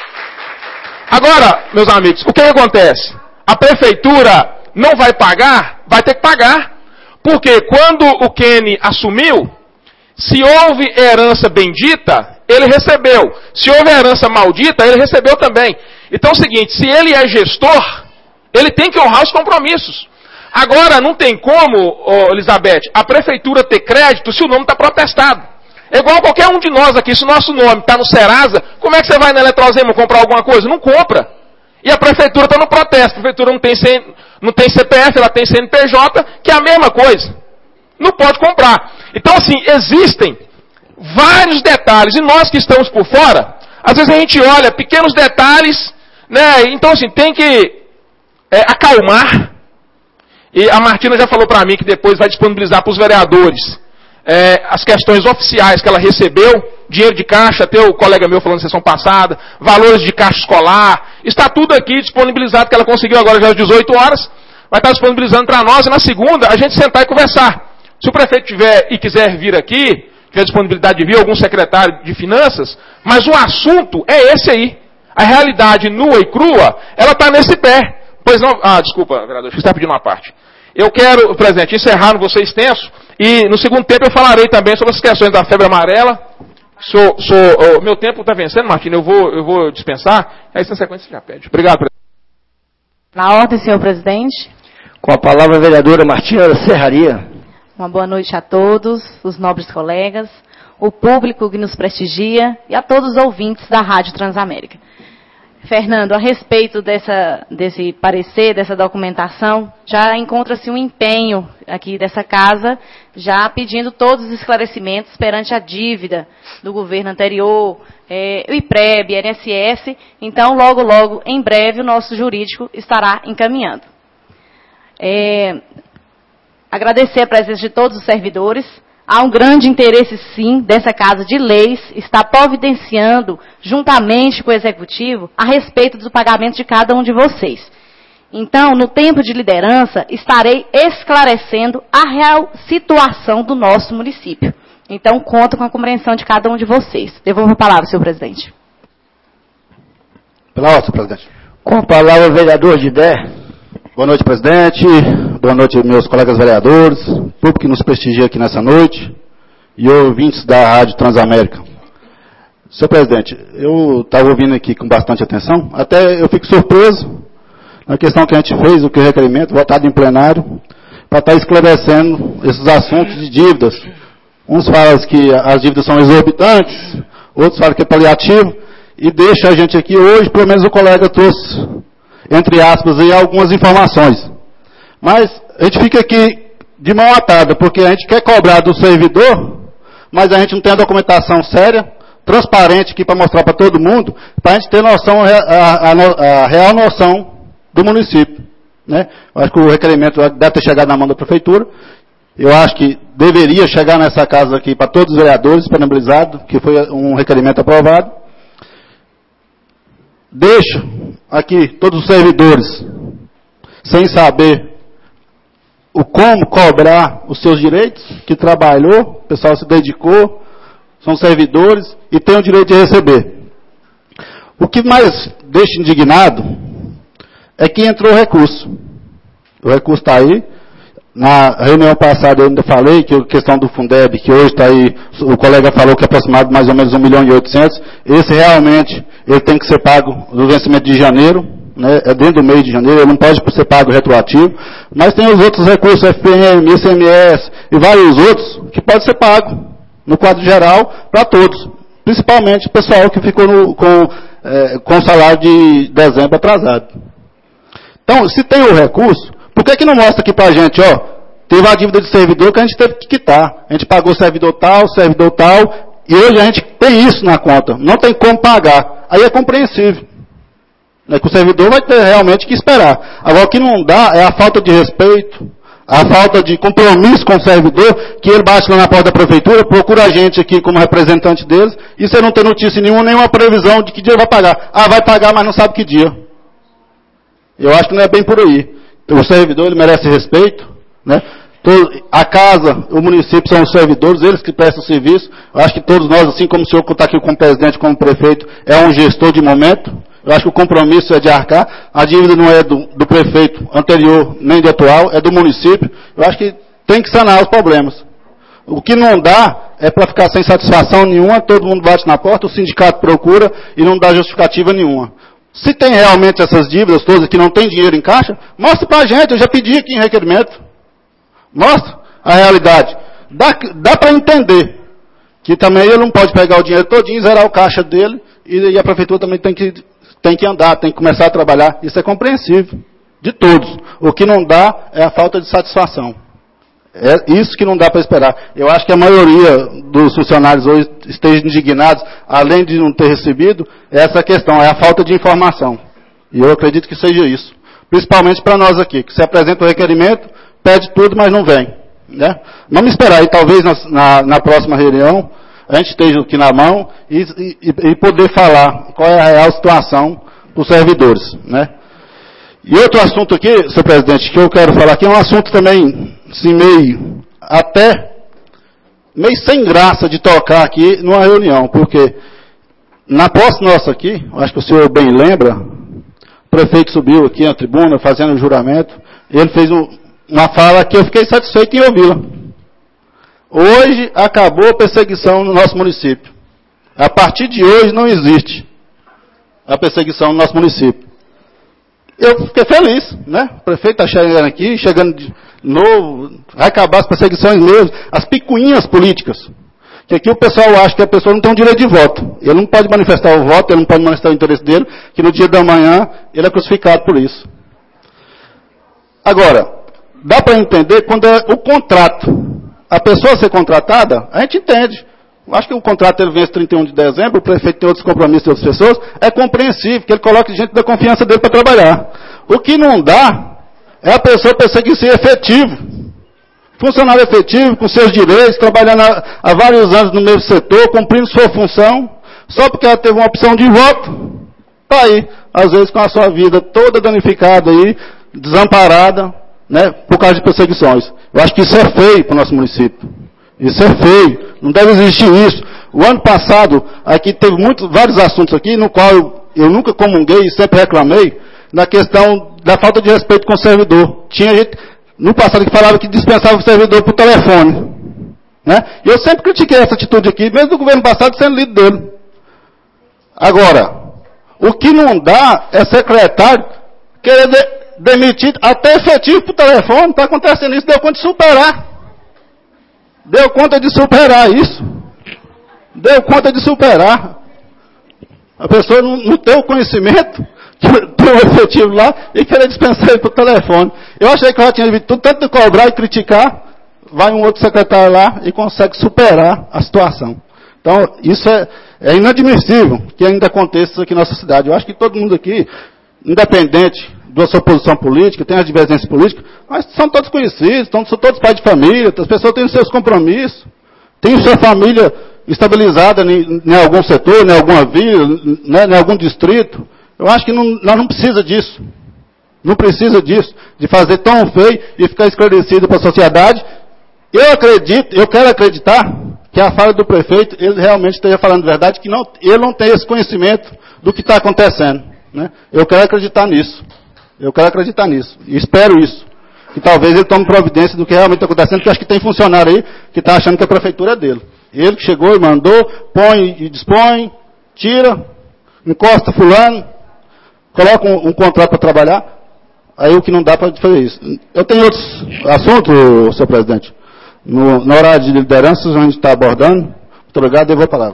Agora, meus amigos, o que acontece? A prefeitura não vai pagar? Vai ter que pagar. Porque quando o Kenny assumiu, se houve herança bendita, ele recebeu. Se houve herança maldita, ele recebeu também. Então é o seguinte, se ele é gestor, ele tem que honrar os compromissos. Agora, não tem como, oh, Elizabeth, a prefeitura ter crédito se o nome está protestado. É igual qualquer um de nós aqui, se o nosso nome está no Serasa, como é que você vai na Eletrozema comprar alguma coisa? Não compra. E a prefeitura está no protesto. A prefeitura não tem, C... não tem C P F, ela tem C N P J, que é a mesma coisa. Não pode comprar. Então, assim, existem vários detalhes. E nós que estamos por fora, às vezes a gente olha pequenos detalhes, né? Então, assim, tem que é, acalmar. E a Martina já falou para mim que depois vai disponibilizar para os vereadores é, as questões oficiais que ela recebeu, dinheiro de caixa, até o colega meu falando na sessão passada, valores de caixa escolar, está tudo aqui disponibilizado, que ela conseguiu agora já às dezoito horas, vai estar disponibilizando para nós, e na segunda a gente sentar e conversar. Se o prefeito tiver e quiser vir aqui, tiver disponibilidade de vir, algum secretário de finanças, mas o assunto é esse aí. A realidade nua e crua, ela está nesse pé. Pois não, ah, desculpa, vereador, você está pedindo uma parte. Eu quero, presidente, encerrar, não vou ser extenso, e no segundo tempo eu falarei também sobre as questões da febre amarela. Sou, sou, oh, meu tempo está vencendo, Martina, eu vou, eu vou dispensar, aí na sequência você já pede. Obrigado, presidente. Na ordem, senhor presidente. Com a palavra a vereadora Martina Serraria. Uma boa noite a todos, os nobres colegas, o público que nos prestigia e a todos os ouvintes da Rádio Transamérica. Fernando, a respeito dessa, desse parecer, dessa documentação, já encontra-se um empenho aqui dessa casa, já pedindo todos os esclarecimentos perante a dívida do governo anterior, é, o I P R E B, I N S S, então logo, logo, em breve, o nosso jurídico estará encaminhando. É, agradecer a presença de todos os servidores. Há um grande interesse, sim, dessa Casa de Leis, está providenciando, juntamente com o Executivo, a respeito do pagamento de cada um de vocês. Então, no tempo de liderança, estarei esclarecendo a real situação do nosso município. Então, conto com a compreensão de cada um de vocês. Devolvo a palavra, senhor presidente. Pela ordem, senhor presidente. Com a palavra o vereador Gidé. Boa noite, presidente. Boa noite, meus colegas vereadores, público que nos prestigia aqui nessa noite e ouvintes da Rádio Transamérica. Senhor presidente, eu estava ouvindo aqui com bastante atenção, até eu fico surpreso na questão que a gente fez, o que é requerimento, votado em plenário, para estar esclarecendo esses assuntos de dívidas. Uns falam que as dívidas são exorbitantes, outros falam que é paliativo, e deixa a gente aqui hoje, pelo menos o colega trouxe, entre aspas, aí, algumas informações. Mas a gente fica aqui de mão atada, porque a gente quer cobrar do servidor, mas a gente não tem a documentação séria, transparente aqui para mostrar para todo mundo, para a gente ter noção, a, a, a, a real noção do município. Né? Eu acho que o requerimento deve ter chegado na mão da prefeitura. Eu acho que deveria chegar nessa casa aqui para todos os vereadores, disponibilizado, que foi um requerimento aprovado. Deixo aqui todos os servidores sem saber o como cobrar os seus direitos, que trabalhou, o pessoal se dedicou, são servidores e tem o direito de receber. O que mais deixa indignado é que entrou o recurso. O recurso está aí. Na reunião passada eu ainda falei que a questão do Fundeb, que hoje está aí, o colega falou que é aproximado mais ou menos um milhão e oitocentos, esse realmente ele tem que ser pago no vencimento de janeiro, né, é dentro do mês de janeiro, ele não pode ser pago retroativo, mas tem os outros recursos, F P M, I C M S e vários outros, que pode ser pago no quadro geral para todos, principalmente o pessoal que ficou no, com, é, com o salário de dezembro atrasado. Então, se tem o recurso, por que que não mostra aqui pra gente, ó, teve a dívida de servidor que a gente teve que quitar. A gente pagou servidor tal, servidor tal, e hoje a gente tem isso na conta. Não tem como pagar. Aí é compreensível. É que o servidor vai ter realmente que esperar. Agora, o que não dá é a falta de respeito, a falta de compromisso com o servidor, que ele bate lá na porta da prefeitura, procura a gente aqui como representante deles, e você não tem notícia nenhuma, nenhuma previsão de que dia vai pagar. Ah, vai pagar, mas não sabe que dia. Eu acho que não é bem por aí. O servidor, ele merece respeito, né? A casa, o município são os servidores, eles que prestam serviço. Eu acho que todos nós, assim como o senhor que está aqui como presidente, como prefeito, é um gestor de momento. Eu acho que o compromisso é de arcar. A dívida não é do, do prefeito anterior, nem do atual, é do município. Eu acho que tem que sanar os problemas. O que não dá é para ficar sem satisfação nenhuma, todo mundo bate na porta, o sindicato procura e não dá justificativa nenhuma. Se tem realmente essas dívidas todas que não tem dinheiro em caixa, mostre para a gente, eu já pedi aqui em requerimento. Mostra a realidade. Dá, dá para entender que também ele não pode pegar o dinheiro todinho, zerar o caixa dele, e, e a prefeitura também tem que, tem que andar, tem que começar a trabalhar. Isso é compreensível, de todos. O que não dá é a falta de satisfação. É isso que não dá para esperar. Eu acho que a maioria dos funcionários hoje estejam indignados, além de não ter recebido, é essa questão, é a falta de informação. E eu acredito que seja isso. Principalmente para nós aqui, que se apresenta o requerimento, pede tudo, mas não vem. Né? Vamos esperar, e talvez na, na, na próxima reunião, a gente esteja aqui na mão e, e, e poder falar qual é a real situação dos servidores. Né? E outro assunto aqui, senhor presidente, que eu quero falar aqui, é um assunto também, assim, meio, até, meio sem graça de tocar aqui numa reunião, porque na posse nossa aqui, acho que o senhor bem lembra, o prefeito subiu aqui na tribuna fazendo o juramento, ele fez um, uma fala que eu fiquei satisfeito em ouvi-la. Hoje acabou a perseguição no nosso município. A partir de hoje não existe a perseguição no nosso município. Eu fiquei feliz, né? O prefeito está chegando aqui, chegando de novo, vai acabar as perseguições mesmo, as picuinhas políticas. Que aqui o pessoal acha que a pessoa não tem um direito de voto. Ele não pode manifestar o voto, ele não pode manifestar o interesse dele, que no dia da manhã ele é crucificado por isso. Agora, dá para entender quando é o contrato. A pessoa ser contratada, a gente entende. Eu acho que o contrato ele vence trinta e um de dezembro, o prefeito tem outros compromissos de outras pessoas, é compreensível que ele coloque gente da confiança dele para trabalhar. O que não dá é a pessoa perseguir ser efetivo. Funcionário efetivo, com seus direitos, trabalhando há, há vários anos no mesmo setor, cumprindo sua função, só porque ela teve uma opção de voto, está aí, às vezes com a sua vida toda danificada aí, desamparada, né, por causa de perseguições. Eu acho que isso é feio para o nosso município. Isso é feio. Não deve existir isso. O ano passado, aqui teve muitos, vários assuntos aqui, no qual eu, eu nunca comunguei e sempre reclamei, na questão da falta de respeito com o servidor. Tinha gente, no passado, que falava que dispensava o servidor por telefone. Né? E eu sempre critiquei essa atitude aqui, mesmo do governo passado sendo líder dele. Agora, o que não dá é secretário querer de, demitir até efetivo por telefone. Está acontecendo isso, deu conta de superar. Deu conta de superar isso. Deu conta de superar. A pessoa não, não tem o conhecimento de um efetivo lá e querer dispensar ele por telefone. Eu achei que eu já tinha visto tudo, tanto de cobrar e criticar, vai um outro secretário lá e consegue superar a situação. Então, isso é, é inadmissível que ainda aconteça isso aqui na nossa cidade. Eu acho que todo mundo aqui, independente da sua posição política, tem as divergências políticas, mas são todos conhecidos, são todos pais de família, as pessoas têm os seus compromissos, têm sua família estabilizada em, em algum setor, em alguma vila, né, em algum distrito. Eu acho que não, nós não precisa disso. Não precisa disso, de fazer tão feio e ficar esclarecido para a sociedade. Eu acredito, eu quero acreditar que a fala do prefeito, ele realmente esteja falando a verdade, que não, ele não tem esse conhecimento do que está acontecendo. Né? Eu quero acreditar nisso. Eu quero acreditar nisso. E espero isso. Que talvez ele tome providência do que realmente está acontecendo, porque acho que tem funcionário aí que está achando que a prefeitura é dele. Ele que chegou e mandou, põe e dispõe, tira, encosta fulano, coloca um, um contrato para trabalhar, aí o que não dá para fazer isso. Eu tenho outros assuntos, senhor presidente. No, na hora de liderança, a gente está abordando. Muito obrigado, devo a palavra.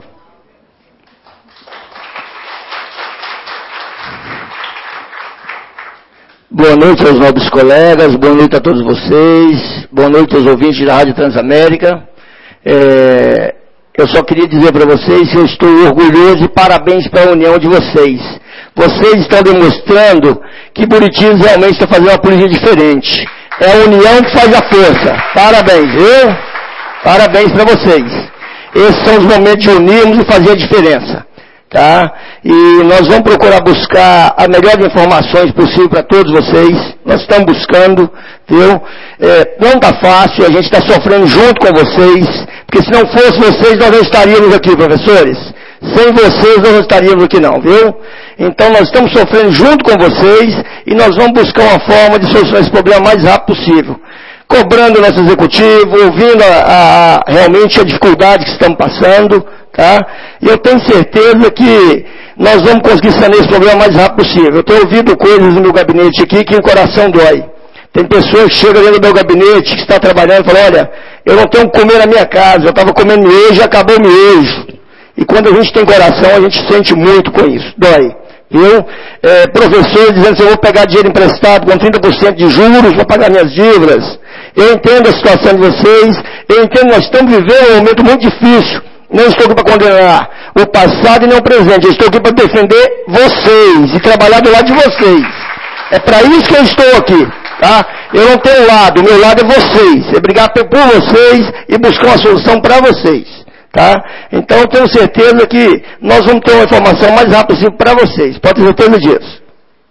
Boa noite aos nobres colegas, boa noite a todos vocês, boa noite aos ouvintes da Rádio Transamérica. É, eu só queria dizer para vocês que eu estou orgulhoso e parabéns para a união de vocês. Vocês estão demonstrando que Buritis realmente está fazendo uma política diferente. É a união que faz a força. Parabéns, viu? Parabéns para vocês. Esses são os momentos de unirmos e fazer a diferença. Tá? E nós vamos procurar buscar as melhores informações possíveis para todos vocês. Nós estamos buscando, viu? É, não está fácil, a gente está sofrendo junto com vocês, porque se não fosse vocês, nós não estaríamos aqui, professores. Sem vocês, nós não estaríamos aqui não, viu? Então nós estamos sofrendo junto com vocês e nós vamos buscar uma forma de solucionar esse problema o mais rápido possível. Cobrando o nosso executivo, ouvindo a, a, a, realmente a dificuldade que estamos passando, tá? E eu tenho certeza que nós vamos conseguir sanar esse problema o mais rápido possível. Eu tenho ouvido coisas no meu gabinete aqui que o coração dói. Tem pessoas que chegam dentro do meu gabinete, que está trabalhando e falam, olha, eu não tenho o que comer na minha casa, eu estava comendo miojo e acabou o miojo. E quando a gente tem coração, a gente sente muito com isso, dói. Viu? É, professor dizendo que eu vou pegar dinheiro emprestado com trinta por cento de juros, vou pagar minhas dívidas. Eu entendo a situação de vocês, eu entendo que nós estamos vivendo um momento muito difícil. Não estou aqui para condenar o passado e nem o presente, eu estou aqui para defender vocês e trabalhar do lado de vocês. É para isso que eu estou aqui, tá? Eu não tenho lado, o meu lado é vocês, é brigar por vocês e buscar uma solução para vocês. Tá? Então eu tenho certeza que nós vamos ter uma informação mais rápida possível para vocês, pode ter certeza disso.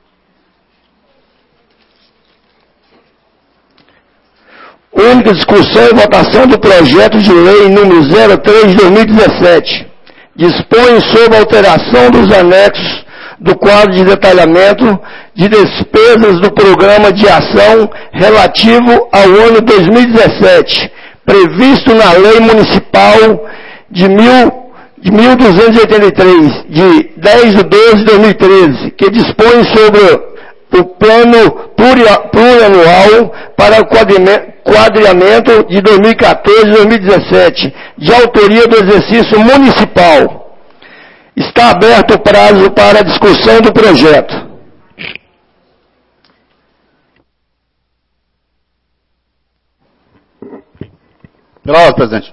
Única discussão e votação do projeto de lei número zero três de dois mil e dezessete. Dispõe sobre a alteração dos anexos do quadro de detalhamento de despesas do programa de ação relativo ao ano dois mil e dezessete, previsto na lei municipal de, mil, de mil duzentos e oitenta e três, de dez de doze de dois mil e treze, que dispõe sobre o plano plurianual para o quadrilhamento de dois mil e quatorze e dois mil e dezessete, de autoria do exercício municipal. Está aberto o prazo para a discussão do projeto. Pela ordem, presidente.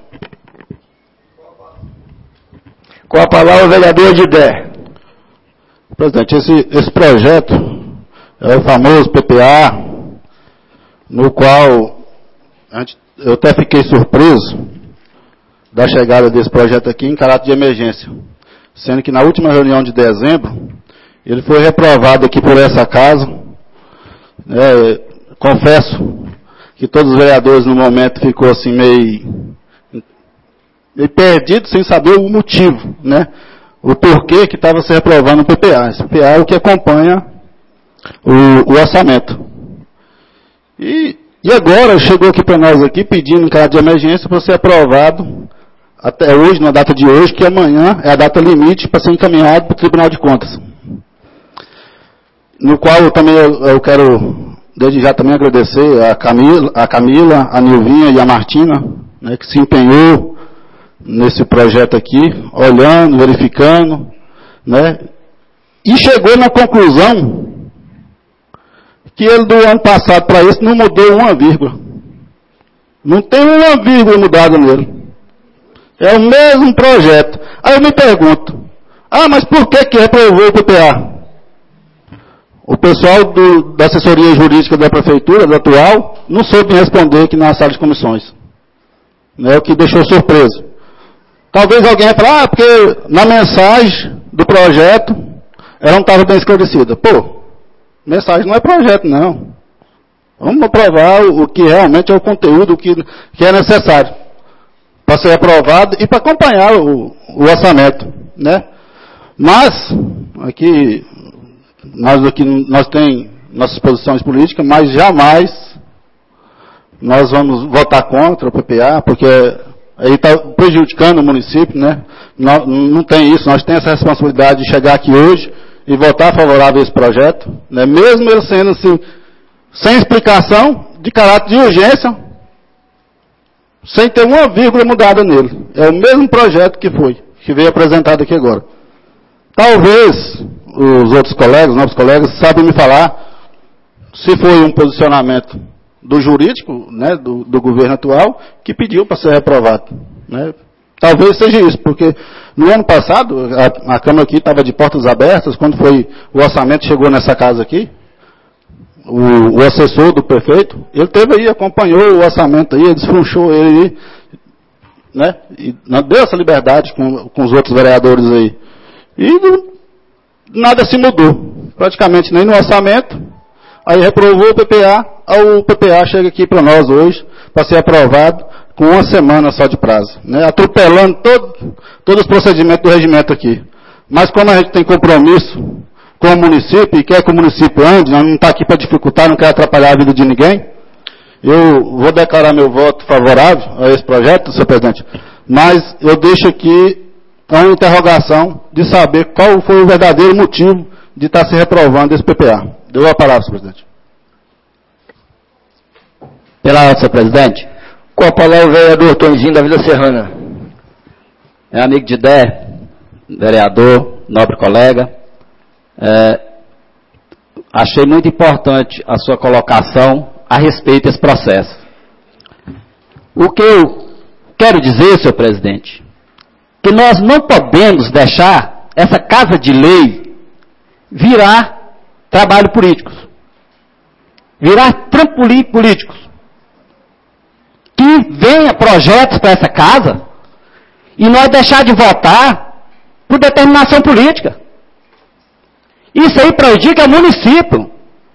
Com a palavra o vereador Didé. Presidente, esse, esse projeto é o famoso P P A, no qual a gente, eu até fiquei surpreso da chegada desse projeto aqui em caráter de emergência, sendo que na última reunião de dezembro, ele foi reprovado aqui por essa casa. É, confesso que todos os vereadores no momento ficou assim meio, meio perdido, sem saber o motivo, né? O porquê que estava se reprovando o P P A. Esse P P A é o que acompanha o, o orçamento. E, e agora chegou aqui para nós aqui pedindo em caráter de emergência para ser aprovado até hoje, na data de hoje, que amanhã é a data limite para ser encaminhado para o Tribunal de Contas. No qual eu também eu, eu quero, desde já também agradecer a Camila, a, Camila, a Nilvinha e a Martina, né, que se empenhou nesse projeto aqui, olhando, verificando, né, e chegou na conclusão que ele do ano passado para esse não mudou uma vírgula. Não tem uma vírgula mudada nele. É o mesmo projeto. Aí eu me pergunto, ah, mas por que que reprovou o P P A? O pessoal do, da assessoria jurídica da prefeitura, da atual, não soube responder aqui na sala de comissões. É o que deixou surpreso. Talvez alguém vai falar, ah, porque na mensagem do projeto ela não estava bem esclarecida. Pô, mensagem não é projeto, não. Vamos aprovar o, o que realmente é o conteúdo, o que, que é necessário para ser aprovado e para acompanhar o, o orçamento, né? Mas, aqui, nós aqui, nós temos nossas posições políticas, mas jamais nós vamos votar contra o P P A, porque aí está prejudicando o município, né? Não, não tem isso, nós temos essa responsabilidade de chegar aqui hoje e votar favorável a esse projeto, né? Mesmo ele sendo assim, sem explicação, de caráter de urgência, sem ter uma vírgula mudada nele. É o mesmo projeto que foi, que veio apresentado aqui agora. Talvez os outros colegas, os novos colegas, sabem me falar se foi um posicionamento do jurídico, né, do, do governo atual, que pediu para ser reprovado. Né? Talvez seja isso, porque no ano passado, a, a Câmara aqui estava de portas abertas, quando foi o orçamento chegou nessa casa aqui, o, o assessor do prefeito, ele teve aí, acompanhou o orçamento aí, ele desfrunchou ele aí, né, e deu essa liberdade com, com os outros vereadores aí. E nada se mudou, praticamente nem no orçamento. Aí reprovou o P P A, o P P A chega aqui para nós hoje, para ser aprovado, com uma semana só de prazo, né? Atropelando todo, todos os procedimentos do regimento aqui. Mas como a gente tem compromisso com o município e quer que o município ande, nós não está aqui para dificultar, não quer atrapalhar a vida de ninguém, eu vou declarar meu voto favorável a esse projeto, senhor presidente, mas eu deixo aqui uma interrogação de saber qual foi o verdadeiro motivo de estar se reprovando esse P P A. Deu a palavra, senhor presidente. Pela ordem, senhor presidente. Com a palavra o vereador Tonzinho da Vila Serrana. É amigo de Dé, vereador, nobre colega. É, achei muito importante a sua colocação a respeito desse processo. O que eu quero dizer, senhor presidente, que nós não podemos deixar essa casa de lei virar trabalho políticos, virar trampolim políticos. Que venha projetos para essa casa e nós deixar de votar por determinação política. Isso aí prejudica o município.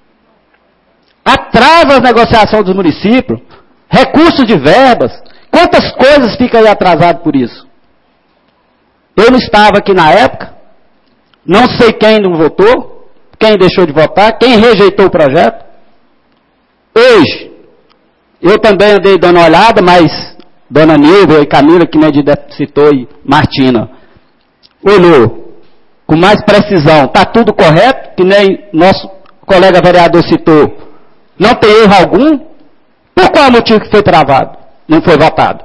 Atrasa as negociações dos municípios, recursos de verbas. Quantas coisas ficam aí atrasadas por isso? Eu não estava aqui na época, não sei quem não votou, quem deixou de votar, quem rejeitou o projeto. Hoje, eu também andei dando uma olhada, mas Dona Nilva e Camila, que nem citou, e Martina, olhou com mais precisão. Está tudo correto, que nem nosso colega vereador citou. Não tem erro algum. Por qual motivo que foi travado? Não foi votado.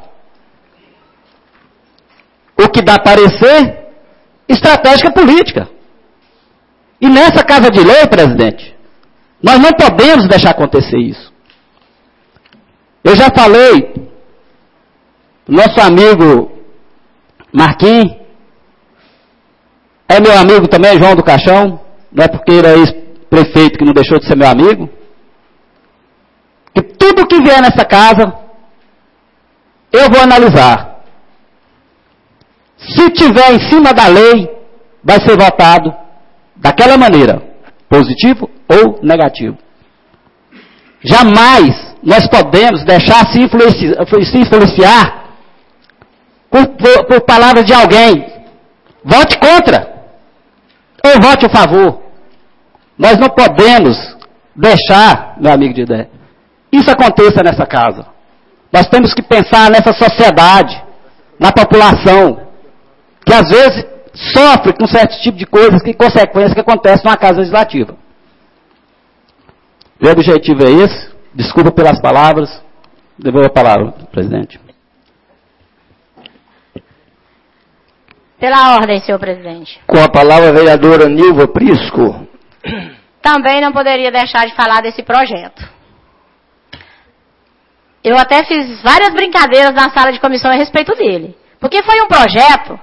O que dá a parecer, estratégia política. E nessa casa de lei, presidente, nós não podemos deixar acontecer isso. Eu já falei, nosso amigo Marquinhos, é meu amigo também, João do Caixão, não é porque ele é ex-prefeito que não deixou de ser meu amigo, que tudo que vier nessa casa, eu vou analisar. Se tiver em cima da lei, vai ser votado daquela maneira, positivo ou negativo. Jamais nós podemos deixar se influenciar, se influenciar por, por, por palavras de alguém. Vote contra ou vote a favor. Nós não podemos deixar, meu amigo de ideia, isso aconteça nessa casa. Nós temos que pensar nessa sociedade, na população, que às vezes sofre com certo tipo de coisas, que consequências que acontecem numa casa legislativa. Meu objetivo é esse. Desculpa pelas palavras. Devolvo a palavra, presidente. Pela ordem, senhor presidente. Com a palavra a vereadora Nilva Prisco. Também não poderia deixar de falar desse projeto. Eu até fiz várias brincadeiras na sala de comissão a respeito dele. Porque foi um projeto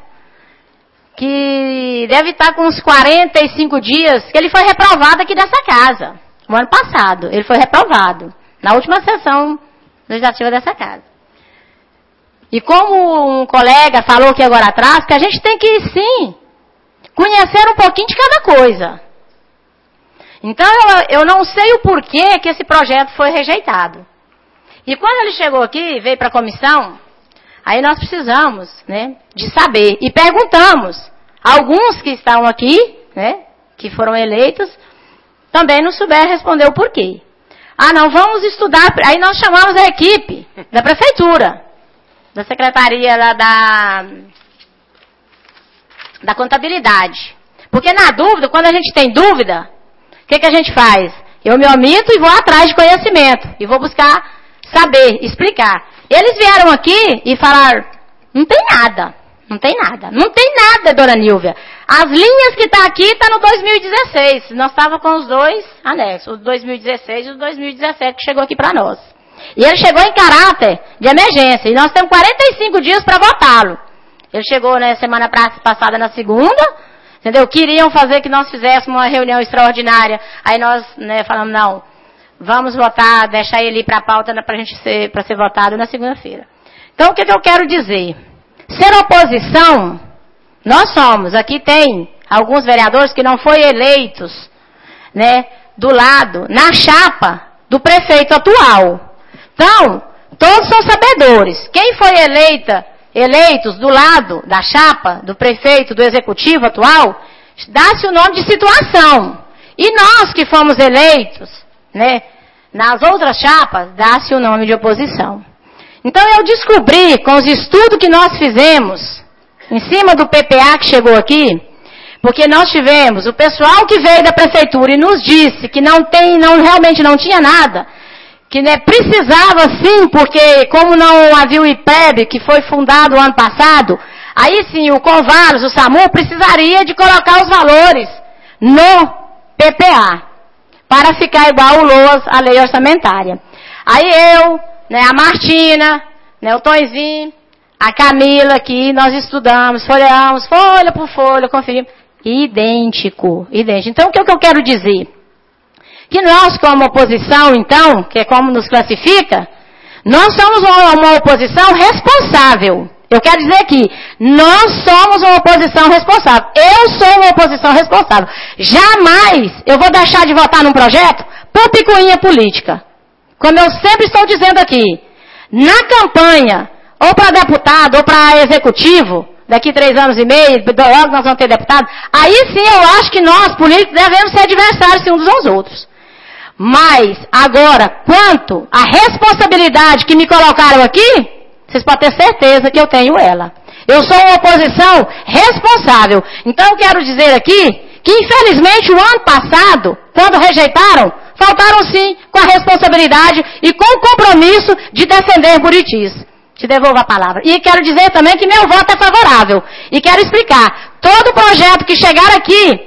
que deve estar com uns quarenta e cinco dias que ele foi reprovado aqui nessa casa. No ano passado, ele foi reprovado. Na última sessão legislativa dessa casa. E como um colega falou aqui agora atrás, que a gente tem que, sim, conhecer um pouquinho de cada coisa. Então, eu, eu não sei o porquê que esse projeto foi rejeitado. E quando ele chegou aqui, veio para a comissão, aí nós precisamos, né, de saber. E perguntamos. Alguns que estão aqui, né, que foram eleitos, também não souberam responder o porquê. Ah, não, vamos estudar. Aí nós chamamos a equipe da prefeitura, da secretaria da, da, da contabilidade. Porque na dúvida, quando a gente tem dúvida, o que, que a gente faz? Eu me omito e vou atrás de conhecimento. E vou buscar saber, explicar. Eles vieram aqui e falaram, não tem nada. Não tem nada. Não tem nada, dona Nilvia. As linhas que está aqui está no dois mil e dezesseis. Nós estávamos com os dois anexos, o dois mil e dezesseis e o dois mil e dezessete que chegou aqui para nós. E ele chegou em caráter de emergência. E nós temos quarenta e cinco dias para votá-lo. Ele chegou na semana passada na segunda, entendeu? Queriam fazer que nós fizéssemos uma reunião extraordinária. Aí nós, né, falamos, não, vamos votar, deixar ele ir para a pauta para gente ser, para ser votado na segunda-feira. Então, o que, que eu quero dizer? Ser oposição, nós somos. Aqui tem alguns vereadores que não foram eleitos, né, do lado, na chapa do prefeito atual. Então, todos são sabedores. Quem foi eleita, eleitos do lado da chapa do prefeito, do executivo atual, dá-se o nome de situação. E nós que fomos eleitos, né, nas outras chapas, dá-se o nome de oposição. Então eu descobri, com os estudos que nós fizemos, em cima do P P A que chegou aqui, porque nós tivemos o pessoal que veio da prefeitura e nos disse que não tem, não, realmente não tinha nada, que, né, precisava sim, porque como não havia o I P E B, que foi fundado o ano passado, aí sim o Convalos, o SAMU, precisaria de colocar os valores no P P A, para ficar igual o LOAS, a lei orçamentária. Aí eu, né, a Martina, né, o Tonzinho, a Camila aqui, nós estudamos, folheamos, folha por folha, conferimos, idêntico, idêntico. Então o que, é que eu quero dizer? Que nós, como oposição, então, que é como nos classifica, nós somos uma, uma oposição responsável. Eu quero dizer que nós somos uma oposição responsável. Eu sou uma oposição responsável. Jamais eu vou deixar de votar num projeto por picuinha política. Como eu sempre estou dizendo aqui, na campanha, ou para deputado, ou para executivo, daqui três anos e meio, logo nós vamos ter deputado, aí sim eu acho que nós, políticos, devemos ser adversários uns aos outros. Mas, agora, quanto à responsabilidade que me colocaram aqui, vocês podem ter certeza que eu tenho ela. Eu sou uma oposição responsável. Então eu quero dizer aqui que, infelizmente, o ano passado, quando rejeitaram, faltaram sim com a responsabilidade e com o compromisso de defender Buritis. Te devolvo a palavra. E quero dizer também que meu voto é favorável. E quero explicar. Todo projeto que chegar aqui,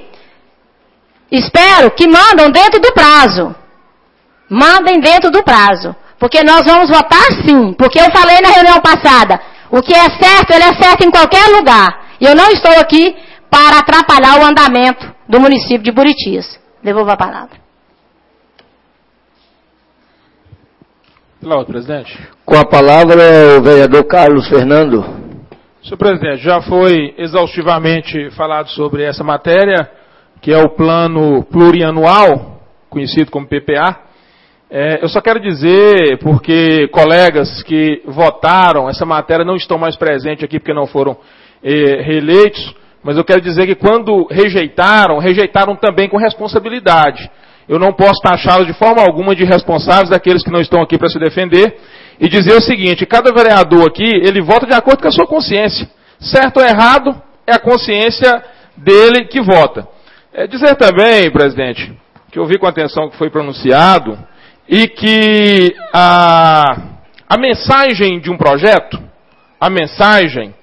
espero que mandam dentro do prazo. Mandem dentro do prazo. Porque nós vamos votar sim. Porque eu falei na reunião passada, o que é certo, ele é certo em qualquer lugar. E eu não estou aqui para atrapalhar o andamento do município de Buritis. Devolvo a palavra. Laura, presidente. Com a palavra, o vereador Carlos Fernando. Senhor presidente, já foi exaustivamente falado sobre essa matéria, que é o plano plurianual, conhecido como P P A. É, eu só quero dizer, porque colegas que votaram essa matéria não estão mais presentes aqui porque não foram eh, reeleitos, mas eu quero dizer que quando rejeitaram, rejeitaram também com responsabilidade. Eu não posso taxá-los de forma alguma de responsáveis daqueles que não estão aqui para se defender e dizer o seguinte, cada vereador aqui, ele vota de acordo com a sua consciência. Certo ou errado, é a consciência dele que vota. É dizer também, presidente, que eu ouvi com atenção o que foi pronunciado e que a, a mensagem de um projeto, a mensagem,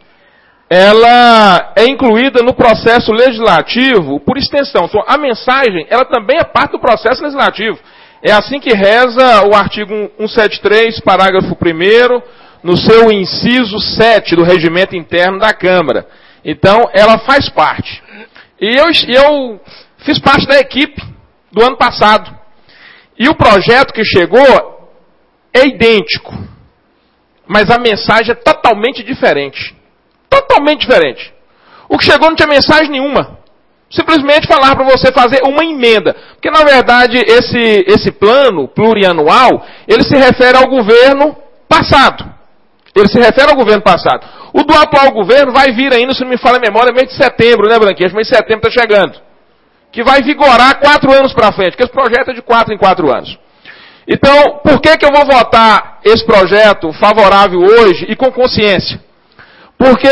ela é incluída no processo legislativo por extensão. Então, a mensagem, ela também é parte do processo legislativo. É assim que reza o artigo cento e setenta e três, parágrafo primeiro, no seu inciso sete do regimento interno da Câmara. Então, ela faz parte. E eu, eu fiz parte da equipe do ano passado. E o projeto que chegou é idêntico. Mas a mensagem é totalmente diferente. Totalmente diferente. O que chegou não tinha mensagem nenhuma. Simplesmente falar para você fazer uma emenda. Porque, na verdade, esse, esse plano plurianual, ele se refere ao governo passado. Ele se refere ao governo passado. O do atual governo vai vir ainda, se não me falha a memória, mês de setembro, né, Branquinhos? Mês de setembro está chegando. Que vai vigorar quatro anos para frente. Porque esse projeto é de quatro em quatro anos. Então, por que que eu vou votar esse projeto favorável hoje e com consciência? Porque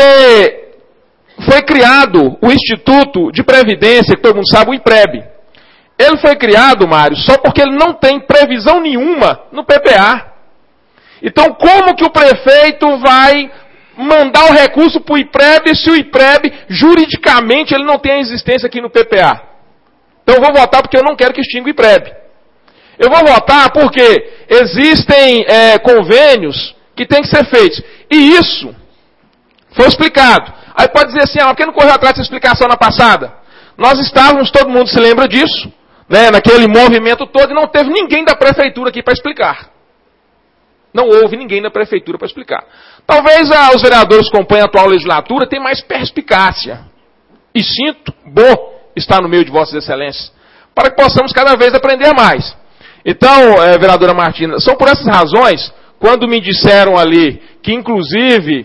foi criado o Instituto de Previdência, que todo mundo sabe, o IPREB. Ele foi criado, Mário, só porque ele não tem previsão nenhuma no P P A. Então, como que o prefeito vai mandar o recurso para o IPREB se o IPREB, juridicamente, ele não tem a existência aqui no P P A. Então eu vou votar porque eu não quero que extinga o IPREB. Eu vou votar porque existem é, convênios que têm que ser feitos. E isso foi explicado. Aí pode dizer assim, ah, por que não correu atrás dessa explicação na passada? Nós estávamos, todo mundo se lembra disso, né, naquele movimento todo, e não teve ninguém da prefeitura aqui para explicar. Não houve ninguém da prefeitura para explicar. Talvez ah, os vereadores que acompanham a atual legislatura tenham mais perspicácia. E sinto, bom, estar no meio de vossas excelências, para que possamos cada vez aprender mais. Então, é, vereadora Martina, são por essas razões, quando me disseram ali que, inclusive,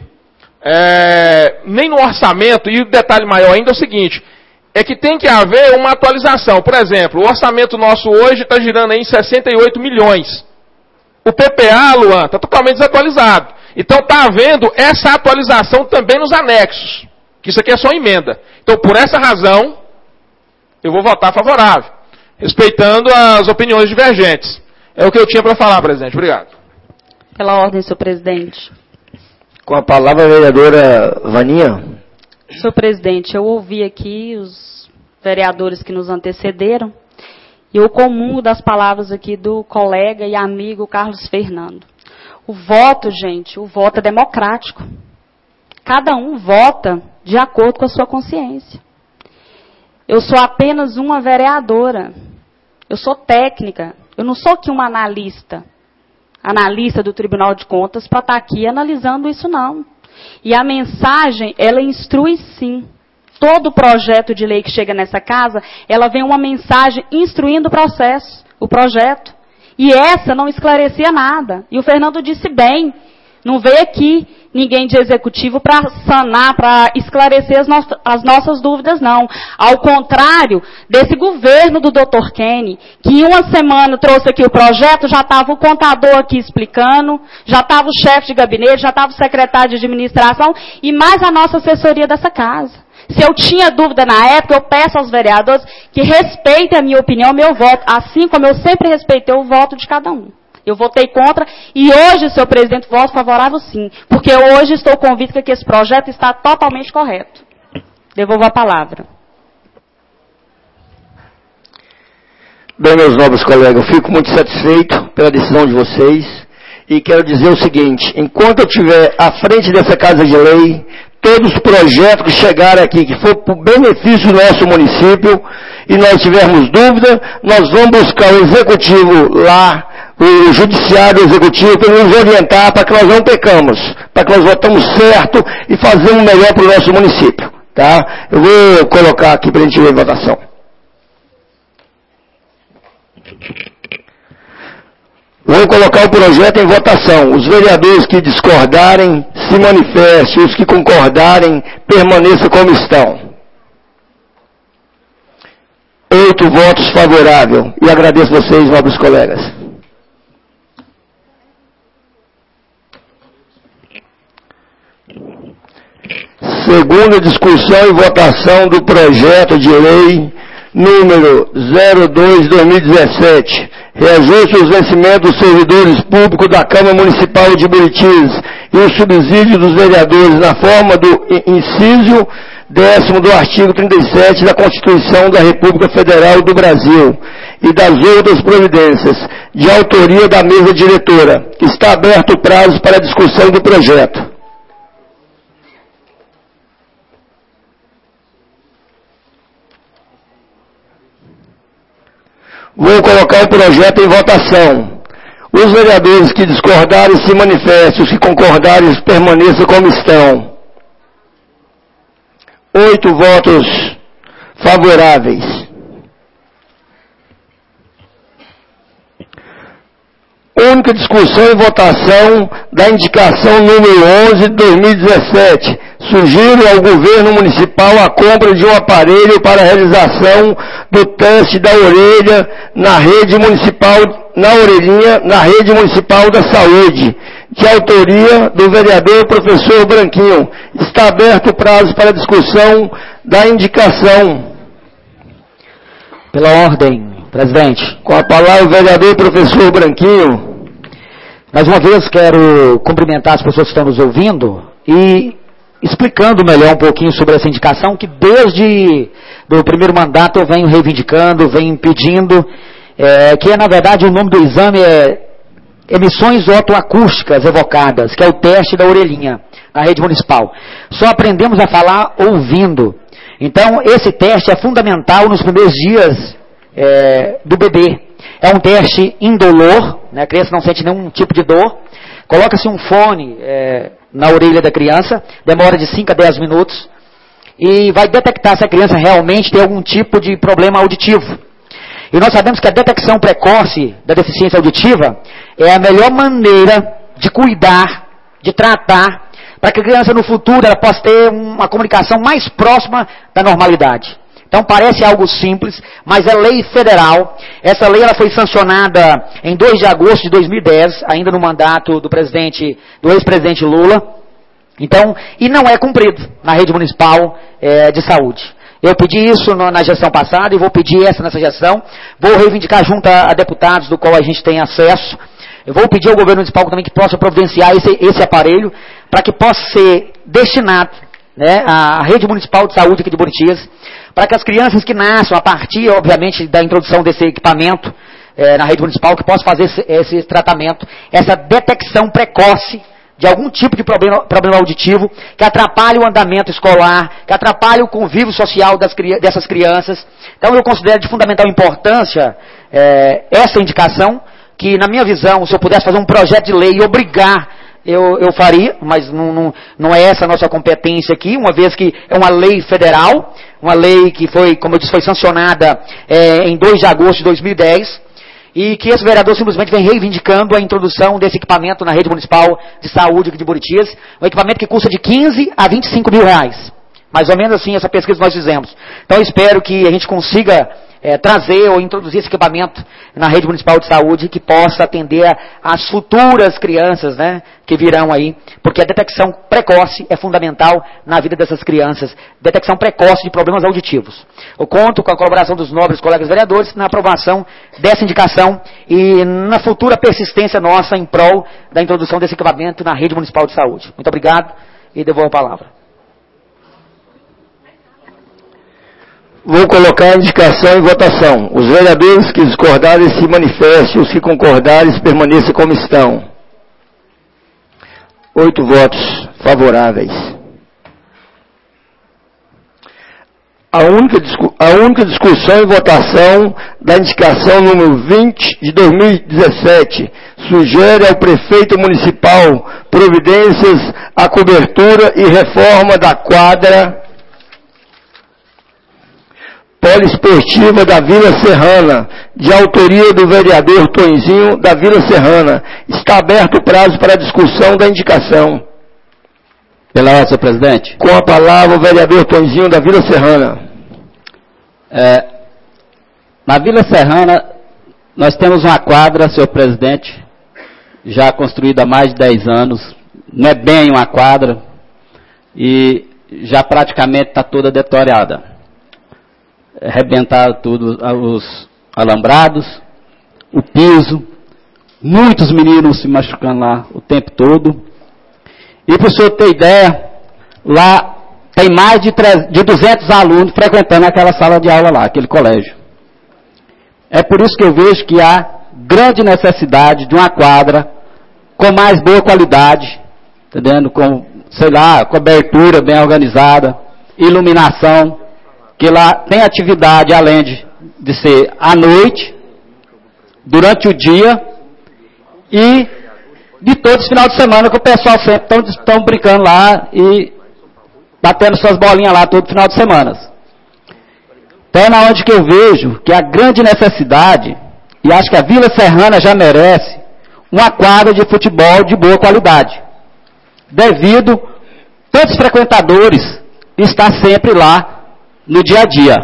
é, nem no orçamento, e o detalhe maior ainda é o seguinte, é que tem que haver uma atualização. Por exemplo, o orçamento nosso hoje está girando aí em sessenta e oito milhões. O P P A, Luan, está totalmente desatualizado. Então está havendo essa atualização também nos anexos, que isso aqui é só emenda. Então, por essa razão, eu vou votar favorável, respeitando as opiniões divergentes. É o que eu tinha para falar, presidente. Obrigado. Pela ordem, senhor presidente. Com a palavra, a vereadora Vaninha. Senhor presidente, eu ouvi aqui os vereadores que nos antecederam e eu comungo das palavras aqui do colega e amigo Carlos Fernando. O voto, gente, o voto é democrático. Cada um vota de acordo com a sua consciência. Eu sou apenas uma vereadora. Eu sou técnica. Eu não sou aqui uma analista. Analista do Tribunal de Contas para estar aqui analisando isso, não. E a mensagem, ela instrui sim. Todo projeto de lei que chega nessa casa, ela vem uma mensagem instruindo o processo, o projeto. E essa não esclarecia nada. E o Fernando disse bem, não veio aqui ninguém de executivo para sanar, para esclarecer as, no as nossas dúvidas, não. Ao contrário desse governo do doutor Kenny, que em uma semana trouxe aqui o projeto, já estava o contador aqui explicando, já estava o chefe de gabinete, já estava o secretário de administração e mais a nossa assessoria dessa casa. Se eu tinha dúvida na época, eu peço aos vereadores que respeitem a minha opinião, o meu voto, assim como eu sempre respeitei o voto de cada um. Eu votei contra e hoje, senhor presidente, voto favorável sim, porque hoje estou convicta que esse projeto está totalmente correto. Devolvo a palavra. Bem, meus nobres colegas, eu fico muito satisfeito pela decisão de vocês e quero dizer o seguinte, enquanto eu estiver à frente dessa Casa de Lei, todos os projetos que chegarem aqui, que for para o benefício do nosso município, e nós tivermos dúvida, nós vamos buscar o executivo lá, o judiciário executivo, para nos orientar, para que nós não pecamos, para que nós votamos certo e fazemos o melhor para o nosso município. Tá? Eu vou colocar aqui para a gente ver a votação. Vou colocar o projeto em votação. Os vereadores que discordarem, se manifestem. Os que concordarem, permaneçam como estão. Oito votos favoráveis. E agradeço vocês, nobres colegas. Segunda discussão e votação do projeto de lei número zero dois barra dois mil e dezessete, reajuste os vencimentos dos servidores públicos da Câmara Municipal de Buritis e o subsídio dos vereadores na forma do inciso décimo do artigo trinta e sete da Constituição da República Federal do Brasil e das outras providências, de autoria da mesa diretora. Está aberto o prazo para a discussão do projeto. Vou colocar o projeto em votação. Os vereadores que discordarem se manifestem, os que concordarem permaneçam como estão. Oito votos favoráveis. Única discussão e votação da indicação número onze de dois mil e dezessete. Sugiro ao governo municipal a compra de um aparelho para a realização do teste da orelha na rede municipal, na orelhinha, na rede municipal da saúde, de autoria do vereador professor Branquinho. Está aberto o prazo para discussão da indicação. Pela ordem, presidente. Com a palavra o vereador professor Branquinho. Mais uma vez quero cumprimentar as pessoas que estão nos ouvindo e explicando melhor um pouquinho sobre essa indicação, que desde o primeiro mandato eu venho reivindicando, venho pedindo, é, que é, na verdade, o nome do exame é emissões otoacústicas evocadas, que é o teste da orelhinha na rede municipal. Só aprendemos a falar ouvindo. Então, esse teste é fundamental nos primeiros dias é, do bebê. É um teste indolor, né? A criança não sente nenhum tipo de dor. Coloca-se um fone é, na orelha da criança, demora de cinco a dez minutos, e vai detectar se a criança realmente tem algum tipo de problema auditivo. E nós sabemos que a detecção precoce da deficiência auditiva é a melhor maneira de cuidar, de tratar, para que a criança no futuro ela possa ter uma comunicação mais próxima da normalidade. Então parece algo simples, mas é lei federal. Essa lei ela foi sancionada em dois de agosto de dois mil e dez, ainda no mandato do presidente, do ex-presidente Lula. Então, e não é cumprido na rede municipal é, de saúde. Eu pedi isso na gestão passada e vou pedir essa nessa gestão. Vou reivindicar junto a, a deputados do qual a gente tem acesso. Eu vou pedir ao governo municipal também que possa providenciar esse, esse aparelho para que possa ser destinado, né, à rede municipal de saúde aqui de Buritis, para que as crianças que nasçam a partir, obviamente, da introdução desse equipamento é, na rede municipal, que possam fazer esse, esse tratamento, essa detecção precoce de algum tipo de problema, problema auditivo que atrapalhe o andamento escolar, que atrapalhe o convívio social das, dessas crianças. Então eu considero de fundamental importância é, essa indicação, que na minha visão, se eu pudesse fazer um projeto de lei e obrigar, eu, eu faria, mas não, não, não é essa a nossa competência aqui, uma vez que é uma lei federal, uma lei que foi, como eu disse, foi sancionada é, em dois de agosto de dois mil e dez, e que esse vereador simplesmente vem reivindicando a introdução desse equipamento na rede municipal de saúde aqui de Buritis, um equipamento que custa de quinze a vinte e cinco mil reais. Mais ou menos assim, essa pesquisa que nós fizemos. Então eu espero que a gente consiga é, trazer ou introduzir esse equipamento na rede municipal de saúde que possa atender às futuras crianças, né, que virão aí, porque a detecção precoce é fundamental na vida dessas crianças, detecção precoce de problemas auditivos. Eu conto com a colaboração dos nobres colegas vereadores na aprovação dessa indicação e na futura persistência nossa em prol da introdução desse equipamento na rede municipal de saúde. Muito obrigado e devolvo a palavra. Vou colocar a indicação em votação. Os vereadores que discordarem se manifestem, os que concordarem permaneçam como estão. Oito votos favoráveis. A única, a única discussão e votação da indicação número vinte de dois mil e dezessete sugere ao prefeito municipal providências à cobertura e reforma da quadra poliesportiva da Vila Serrana, de autoria do vereador Tonzinho da Vila Serrana. Está aberto o prazo para a discussão da indicação. Pela ordem, senhor presidente. Com a palavra o vereador Tonzinho da Vila Serrana. É, na Vila Serrana, nós temos uma quadra, senhor presidente, já construída há mais de dez anos. Não é bem uma quadra e já praticamente está toda deteriorada. Arrebentaram tudo, os alambrados, o piso, muitos meninos se machucando lá o tempo todo. E para o senhor ter ideia, lá tem mais de, de duzentos alunos frequentando aquela sala de aula lá, aquele colégio. É por isso que eu vejo que há grande necessidade de uma quadra com mais boa qualidade, entendendo? Com, sei lá, cobertura bem organizada, iluminação, que lá tem atividade além de, de ser à noite, durante o dia e de todos os finais de semana que o pessoal sempre estão brincando lá e batendo suas bolinhas lá todo final de semana. Então é na onde que eu vejo que a grande necessidade, e acho que a Vila Serrana já merece, uma quadra de futebol de boa qualidade, devido tantos frequentadores estar sempre lá no dia a dia.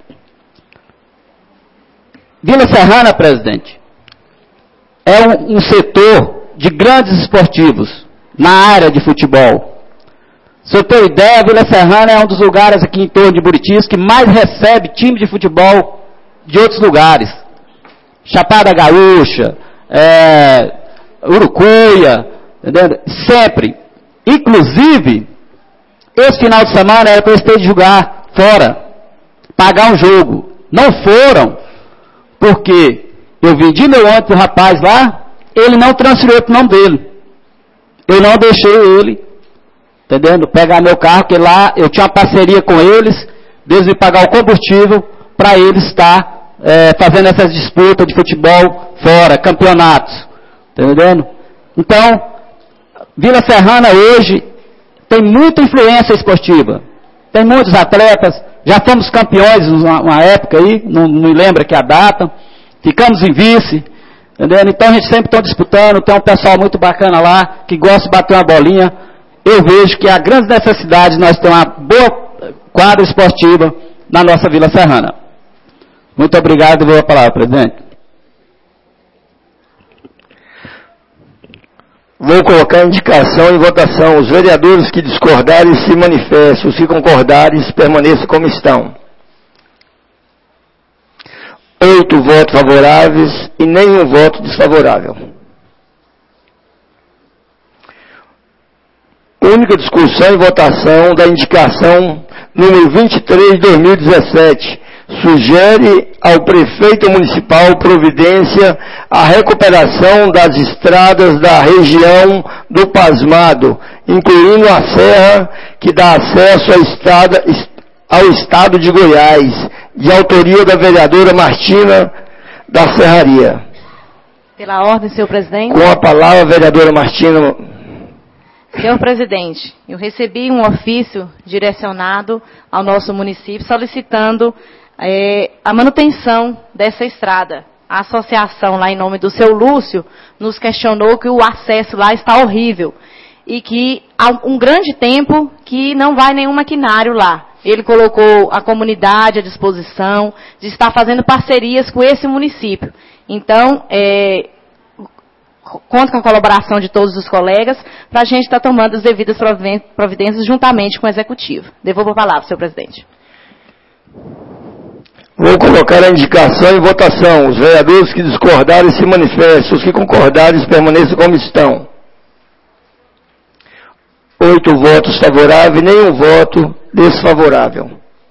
Vila Serrana, presidente, é um, um setor de grandes esportivos na área de futebol. Se eu tenho ideia, a Vila Serrana é um dos lugares aqui em torno de Buritis que mais recebe time de futebol de outros lugares. Chapada Gaúcha, é, Urucuia, entendeu? Sempre. Inclusive, esse final de semana era para eles terem de jogar fora, pagar um jogo. Não foram, porque eu vendi meu ônibus pro rapaz lá, ele não transferiu o nome dele. Eu não deixei ele, entendendo? Pegar meu carro, porque lá eu tinha uma parceria com eles, deles me pagar o combustível para eles estar é, fazendo essas disputas de futebol fora, campeonatos. Tá entendendo? Então, Vila Serrana hoje tem muita influência esportiva. Tem muitos atletas, já fomos campeões uma, uma época aí, não, não me lembro aqui a data, ficamos em vice, entendendo? Então a gente sempre está disputando, tem um pessoal muito bacana lá, que gosta de bater uma bolinha. Eu vejo que a grande necessidade nós temos uma boa quadra esportiva na nossa Vila Serrana. Muito obrigado, vou a palavra, presidente. Vou colocar a indicação em votação. Os vereadores que discordarem se manifestem. Os que concordarem permaneçam como estão. Oito votos favoráveis e nenhum voto desfavorável. Única discussão e votação da indicação número vinte e três de dois mil e dezessete. Sugere ao prefeito municipal providência a recuperação das estradas da região do Pasmado, incluindo a serra que dá acesso à estrada, ao estado de Goiás, de autoria da vereadora Martina da Serraria. Pela ordem, senhor presidente. Com a palavra, vereadora Martina. Senhor presidente, eu recebi um ofício direcionado ao nosso município solicitando É, a manutenção dessa estrada. A associação lá em nome do seu Lúcio nos questionou que o acesso lá está horrível e que há um grande tempo que não vai nenhum maquinário lá. Ele colocou a comunidade à disposição de estar fazendo parcerias com esse município. Então, é, conto com a colaboração de todos os colegas para a gente estar tomando as devidas providências juntamente com o Executivo. Devolvo a palavra, senhor presidente. Vou colocar a indicação em votação. Os vereadores que discordarem se manifestem. Os que concordarem permaneçam como estão. Oito votos favoráveis, nenhum voto desfavorável.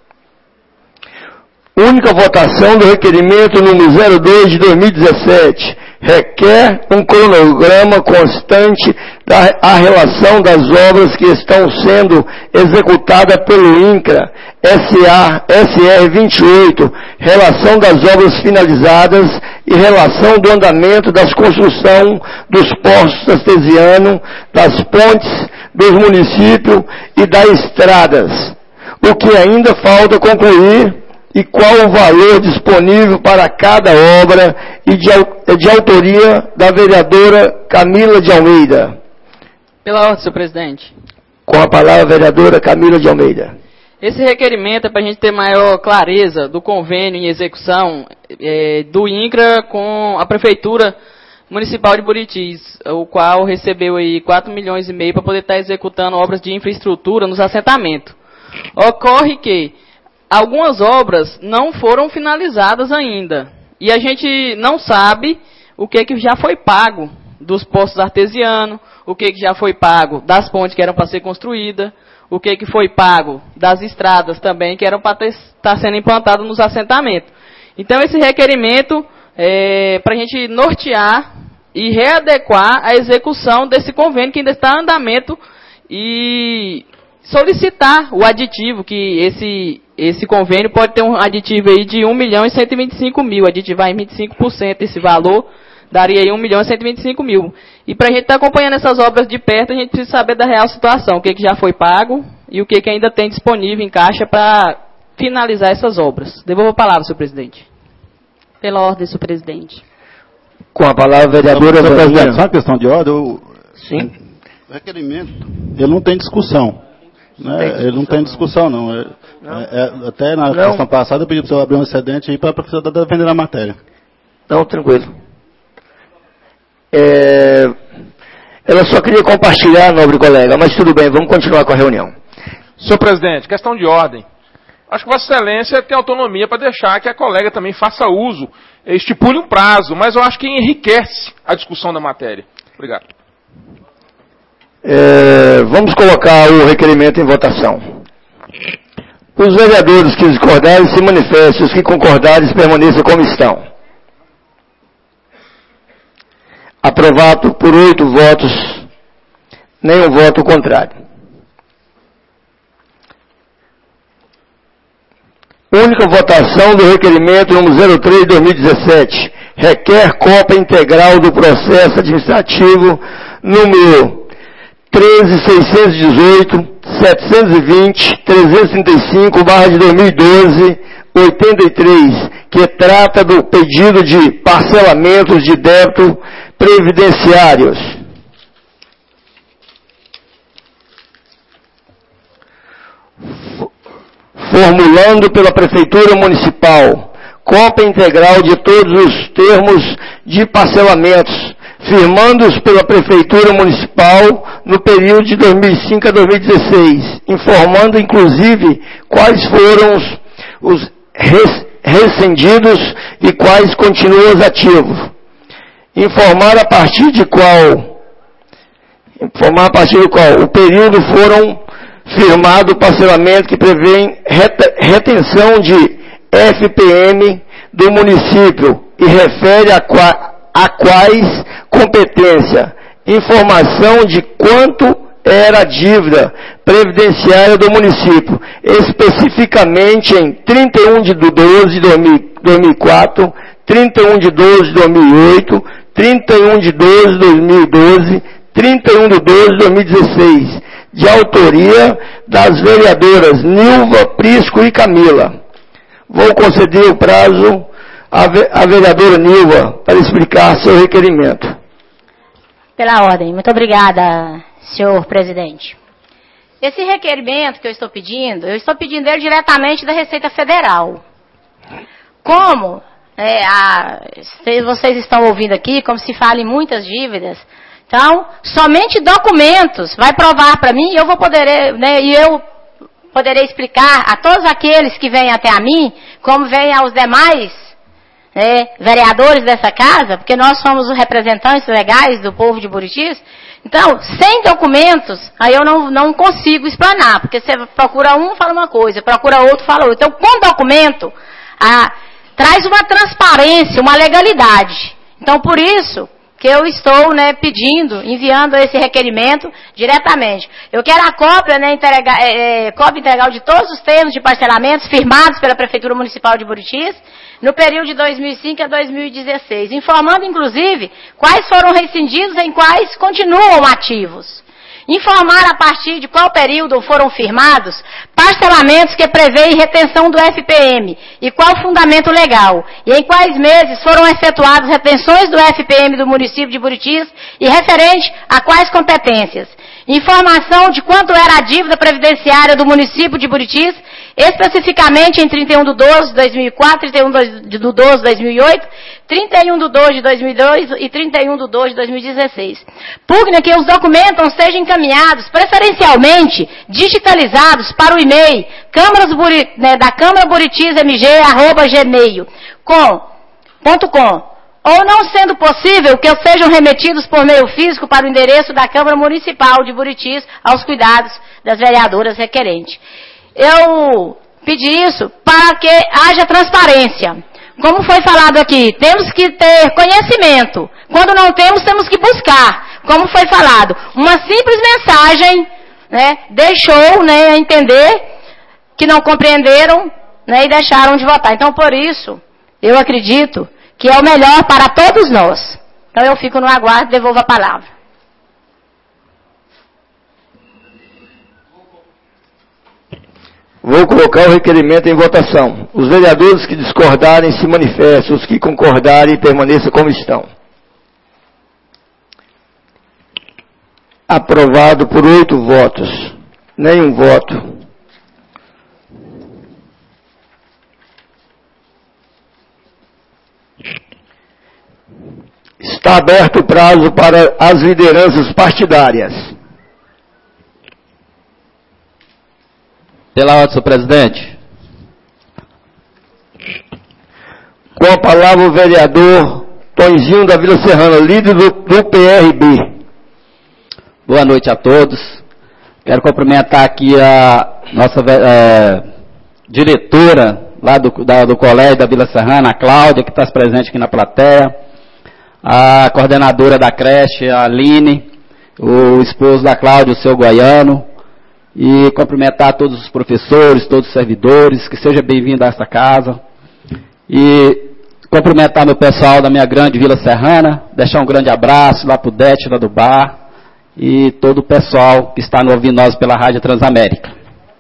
Única votação do requerimento número zero dois de dois mil e dezessete. Requer um cronograma constante da a relação das obras que estão sendo executadas pelo INCRA S A S R vinte e oito, relação das obras finalizadas e relação do andamento das construções dos postos artesianos, das pontes dos municípios e das estradas. O que ainda falta concluir e qual o valor disponível para cada obra e de, de autoria da vereadora Camila de Almeida. Pela ordem, senhor presidente. Com a palavra, a vereadora Camila de Almeida. Esse requerimento é para a gente ter maior clareza do convênio em execução é, do INCRA com a Prefeitura Municipal de Buritis, o qual recebeu aí quatro milhões e meio para poder estar executando obras de infraestrutura nos assentamentos. Ocorre que algumas obras não foram finalizadas ainda. E a gente não sabe o que, que já foi pago dos postos artesianos, o que, que já foi pago das pontes que eram para ser construídas, o que, que foi pago das estradas também que eram para estar sendo implantadas nos assentamentos. Então, esse requerimento é para a gente nortear e readequar a execução desse convênio que ainda está em andamento e solicitar o aditivo, que esse, esse convênio pode ter um aditivo aí de um milhão e cento e vinte e cinco mil, aditivar em vinte e cinco por cento desse valor, daria aí um milhão e cento e vinte e cinco mil. E para a gente estar tá acompanhando essas obras de perto, a gente precisa saber da real situação, o que, que já foi pago e o que, que ainda tem disponível em caixa para finalizar essas obras. Devolvo a palavra, senhor presidente. Pela ordem, senhor presidente. Com a palavra, a vereadora... Senhor presidente, só uma questão de ordem. O, Sim. O requerimento, ele não tem discussão. Né? Tem discussão, ele não tem discussão, não. É, não. É, é, até na não. questão passada, eu pedi para o senhor abrir um excedente aí para a professora estar defendendo a matéria. Não, tranquilo. É, ela só queria compartilhar, nobre colega, mas tudo bem, vamos continuar com a reunião. Senhor presidente, questão de ordem. Acho que Vossa Excelência tem autonomia para deixar que a colega também faça uso, estipule um prazo, mas eu acho que enriquece a discussão da matéria. Obrigado. É, vamos colocar o requerimento em votação. Os vereadores que discordarem se manifestem, os que concordarem permaneçam como estão. Aprovado por oito votos, nenhum voto contrário. Única votação do requerimento número zero três de dois mil e dezessete. Requer cópia integral do processo administrativo número treze mil seiscentos e dezoito, setecentos e vinte, trezentos e trinta e cinco, barra de dois mil e doze, oitenta e três, que trata do pedido de parcelamentos de débito previdenciários. Formulando pela Prefeitura Municipal cópia integral de todos os termos de parcelamentos, firmando-os pela Prefeitura Municipal no período de dois mil e cinco a dois mil e dezesseis, informando inclusive quais foram os, os res, rescindidos e quais continuam ativos. Informar a partir de qual, informar a partir de qual o período foram firmado o parcelamento que prevê retenção de F P M do município e refere a, qua, a quais competência, informação de quanto era a dívida previdenciária do município, especificamente em trinta e um de doze de dois mil e quatro, trinta e um de doze de dois mil e oito, trinta e um de doze de dois mil e doze, trinta e um de doze de dois mil e dezesseis, de autoria das vereadoras Nilva, Prisco e Camila. Vou conceder o prazo à, à vereadora Nilva para explicar seu requerimento. Pela ordem. Muito obrigada, senhor presidente. Esse requerimento que eu estou pedindo, eu estou pedindo ele diretamente da Receita Federal. Como é, a, vocês estão ouvindo aqui, como se fala em muitas dívidas, então, somente documentos vai provar para mim, e eu vou poder, né, e eu poderei explicar a todos aqueles que vêm até a mim, como vêm aos demais né, vereadores dessa casa, porque nós somos os representantes legais do povo de Buritis. Então, sem documentos, aí eu não, não consigo explanar, porque você procura um, fala uma coisa, procura outro, fala outra. Então, com documento, a, traz uma transparência, uma legalidade. Então, por isso que eu estou né, pedindo, enviando esse requerimento diretamente. Eu quero a cópia, né, entrega, é, é, cópia integral de todos os termos de parcelamentos firmados pela Prefeitura Municipal de Buritis no período de dois mil e cinco a dois mil e dezesseis, informando, inclusive, quais foram rescindidos e em quais continuam ativos. Informar a partir de qual período foram firmados parcelamentos que prevêem retenção do F P M e qual fundamento legal, e em quais meses foram efetuadas retenções do F P M do município de Buritis e referente a quais competências. Informação de quanto era a dívida previdenciária do município de Buritis, especificamente em trinta e um de doze de dois mil e quatro, trinta e um de doze de dois mil e oito, trinta e um de doze de dois mil e dois e trinta e um de doze de dois mil e dezesseis. Pugna que os documentos sejam encaminhados, preferencialmente digitalizados para o e-mail Câmaras Buri, né, da Câmara Buritis M G arroba gmail ponto com. Ou não sendo possível que sejam remetidos por meio físico para o endereço da Câmara Municipal de Buritis aos cuidados das vereadoras requerentes. Eu pedi isso para que haja transparência. Como foi falado aqui, temos que ter conhecimento. Quando não temos, temos que buscar. Como foi falado, uma simples mensagem né, deixou né, entender que não compreenderam né, e deixaram de votar. Então, por isso, eu acredito que é o melhor para todos nós. Então, eu fico no aguardo e devolvo a palavra. Vou colocar o requerimento em votação. Os vereadores que discordarem se manifestem, os que concordarem permaneçam como estão. Aprovado por oito votos, nenhum voto. Está aberto o prazo para as lideranças partidárias. Pela ordem, senhor presidente. Com a palavra o vereador Tonzinho da Vila Serrana, líder do, do P R B. boa noite a todos. Quero cumprimentar aqui a nossa é, diretora lá do, da, do colégio da Vila Serrana, a Cláudia, que está presente aqui na plateia, a coordenadora da creche, a Aline, o esposo da Cláudia, o seu Goiano, e cumprimentar todos os professores, todos os servidores, que seja bem-vindo a essa casa, e cumprimentar meu pessoal da minha grande Vila Serrana, deixar um grande abraço lá para o Dete, lá do bar, e todo o pessoal que está ouvindo nós pela Rádio Transamérica.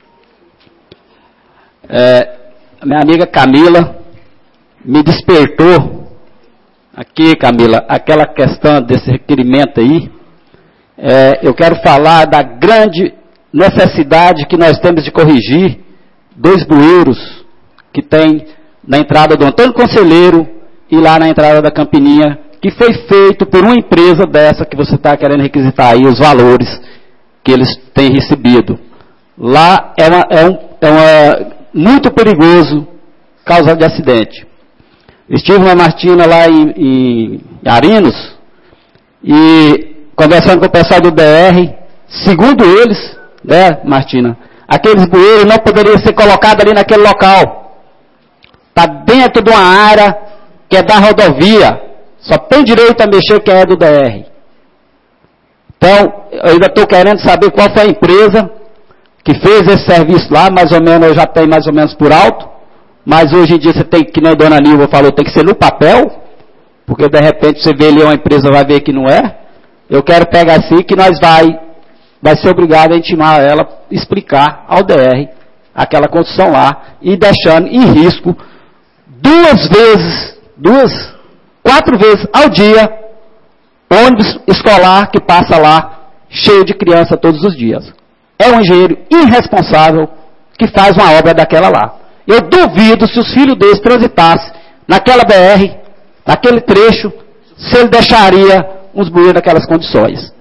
É, a minha amiga Camila me despertou aqui, Camila, aquela questão desse requerimento aí. É, eu quero falar da grande necessidade que nós temos de corrigir dois bueiros que tem na entrada do Antônio Conselheiro e lá na entrada da Campininha, que foi feito por uma empresa dessa que você está querendo requisitar aí os valores que eles têm recebido. Lá é, uma, é, um, é uma, muito perigoso causa de acidente. Estive na Martina lá em, em Arinos e conversando com o pessoal do B R, segundo eles, né, Martina, aqueles bueiros não poderiam ser colocados ali naquele local. Está dentro de uma área que é da rodovia. Só tem direito a mexer quem é do D R. Então, eu ainda estou querendo saber qual foi a empresa que fez esse serviço lá, mais ou menos, eu já tenho mais ou menos por alto, mas hoje em dia você tem, que nem a dona Nilva falou, tem que ser no papel, porque de repente você vê ali uma empresa, vai ver que não é. Eu quero pegar assim que nós vai, vai ser obrigado a intimar ela, explicar ao D R aquela condição lá, e deixando em risco duas vezes, duas, quatro vezes ao dia, ônibus escolar que passa lá, cheio de criança todos os dias. É um engenheiro irresponsável que faz uma obra daquela lá. Eu duvido se os filhos deles transitassem naquela B R, naquele trecho, se ele deixaria uns bueiros naquelas condições.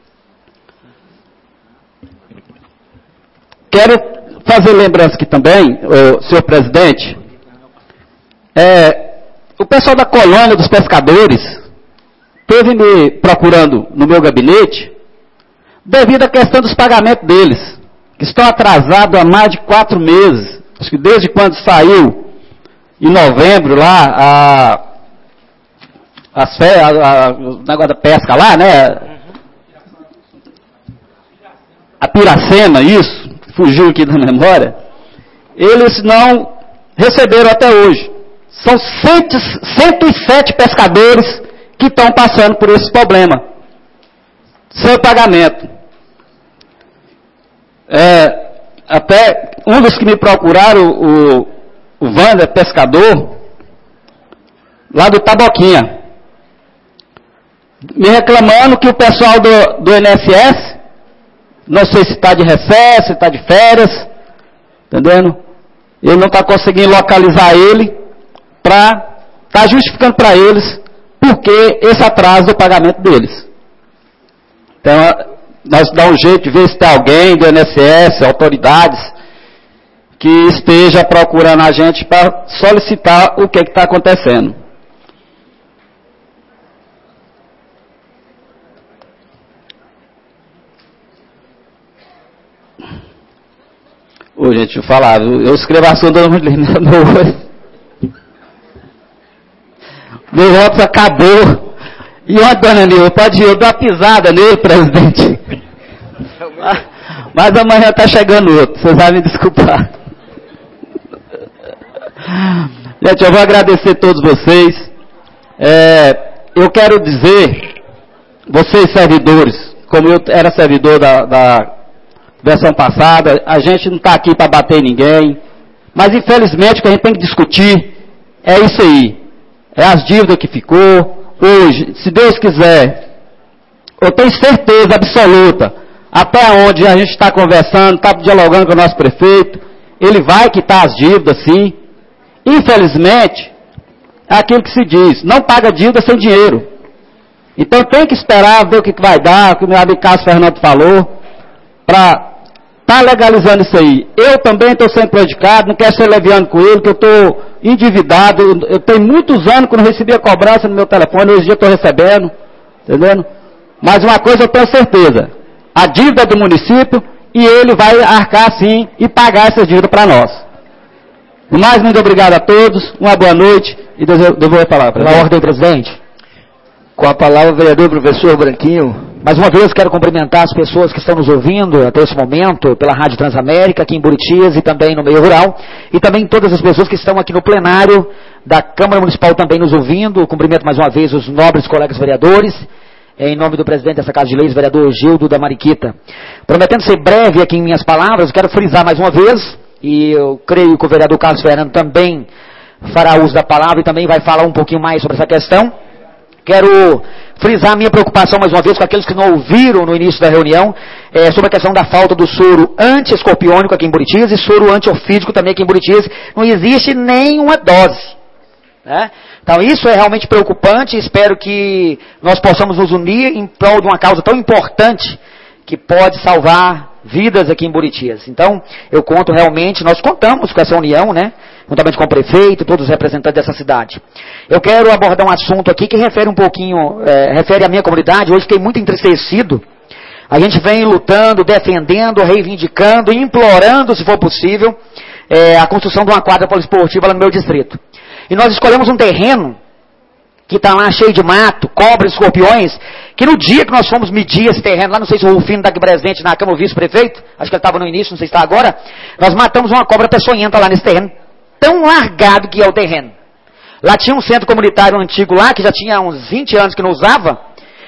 Quero fazer lembrança aqui também, ô, senhor presidente, é, o pessoal da colônia dos pescadores esteve me procurando no meu gabinete devido à questão dos pagamentos deles, que estão atrasados há mais de quatro meses. Acho que desde quando saiu, em novembro, lá, a, as férias, a, a, o negócio da pesca lá, né? A Piracema, isso, fugiu aqui da memória. Eles não receberam até hoje. São cento e sete pescadores que estão passando por esse problema. Sem pagamento. É, até um dos que me procuraram, o, o Wander, pescador, lá do Taboquinha, me reclamando que o pessoal do, do I N S S, não sei se está de recesso, se está de férias, entendendo? Ele não está conseguindo localizar ele, para estar tá justificando para eles porque esse atraso do pagamento deles. Então, nós dá um jeito de ver se tem alguém do I N S S, autoridades, que esteja procurando a gente para solicitar o que está acontecendo. Ô, gente, eu falar, eu escrevo assunto da mulher. Meu voto acabou. E ó, dona Nilva, pode ir, eu dou uma pisada nele, presidente. Mas amanhã está chegando outro, vocês vão me desculpar. Gente, eu vou agradecer a todos vocês. É, eu quero dizer, vocês servidores, como eu era servidor da, da versão passada, a gente não está aqui para bater em ninguém, mas infelizmente o que a gente tem que discutir é isso aí. É as dívidas que ficou. Hoje, se Deus quiser, eu tenho certeza absoluta, até onde a gente está conversando, está dialogando com o nosso prefeito, ele vai quitar as dívidas, sim. Infelizmente, é aquilo que se diz, não paga dívida sem dinheiro. Então tem que esperar ver o que vai dar, o que o meu amigo Carlos Fernando falou, para estar tá legalizando isso aí. Eu também estou sendo prejudicado, não quero ser leviano com ele, que eu estou endividado, eu tenho muitos anos que não recebia cobrança no meu telefone, hoje em dia estou recebendo, entendendo? Mas uma coisa eu tenho certeza, a dívida do município e ele vai arcar sim e pagar essa dívida para nós. Mais muito obrigado a todos, uma boa noite e devolvo a palavra. Pela ordem, presidente. Com a palavra, vereador professor Branquinho. Mais uma vez, quero cumprimentar as pessoas que estão nos ouvindo até esse momento, pela Rádio Transamérica, aqui em Buritis e também no meio rural, e também todas as pessoas que estão aqui no plenário da Câmara Municipal também nos ouvindo. Cumprimento mais uma vez os nobres colegas vereadores, em nome do presidente dessa Casa de Leis, vereador Gildo da Mariquita. Prometendo ser breve aqui em minhas palavras, quero frisar mais uma vez, e eu creio que o vereador Carlos Fernando também fará uso da palavra e também vai falar um pouquinho mais sobre essa questão. Quero frisar a minha preocupação mais uma vez com aqueles que não ouviram no início da reunião é, sobre a questão da falta do soro anti-escorpiônico aqui em Buritis e soro antiofídico também aqui em Buritis. Não existe nenhuma dose. Né? Então isso é realmente preocupante. Espero que nós possamos nos unir em prol de uma causa tão importante que pode salvar vidas aqui em Buritis. Então eu conto realmente, nós contamos com essa união, né? Juntamente com o prefeito, todos os representantes dessa cidade. Eu quero abordar um assunto aqui que refere um pouquinho, é, refere à minha comunidade. Hoje fiquei muito entristecido. A gente vem lutando, defendendo, reivindicando, implorando, se for possível, é, a construção de uma quadra poliesportiva lá no meu distrito. E nós escolhemos um terreno que está lá cheio de mato, cobras, escorpiões, que no dia que nós fomos medir esse terreno, lá não sei se o Rufino está aqui presente na Câmara, o vice-prefeito, acho que ele estava no início, não sei se está agora, nós matamos uma cobra peçonhenta lá nesse terreno. Tão largado que é o terreno. Lá tinha um centro comunitário antigo lá, que já tinha uns vinte anos que não usava,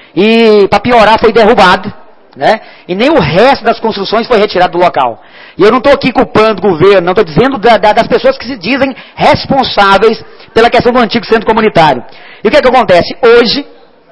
e para piorar foi derrubado, né? E nem o resto das construções foi retirado do local. E eu não estou aqui culpando o governo, não estou dizendo da, da, das pessoas que se dizem responsáveis pela questão do antigo centro comunitário. E o que é que acontece? Hoje,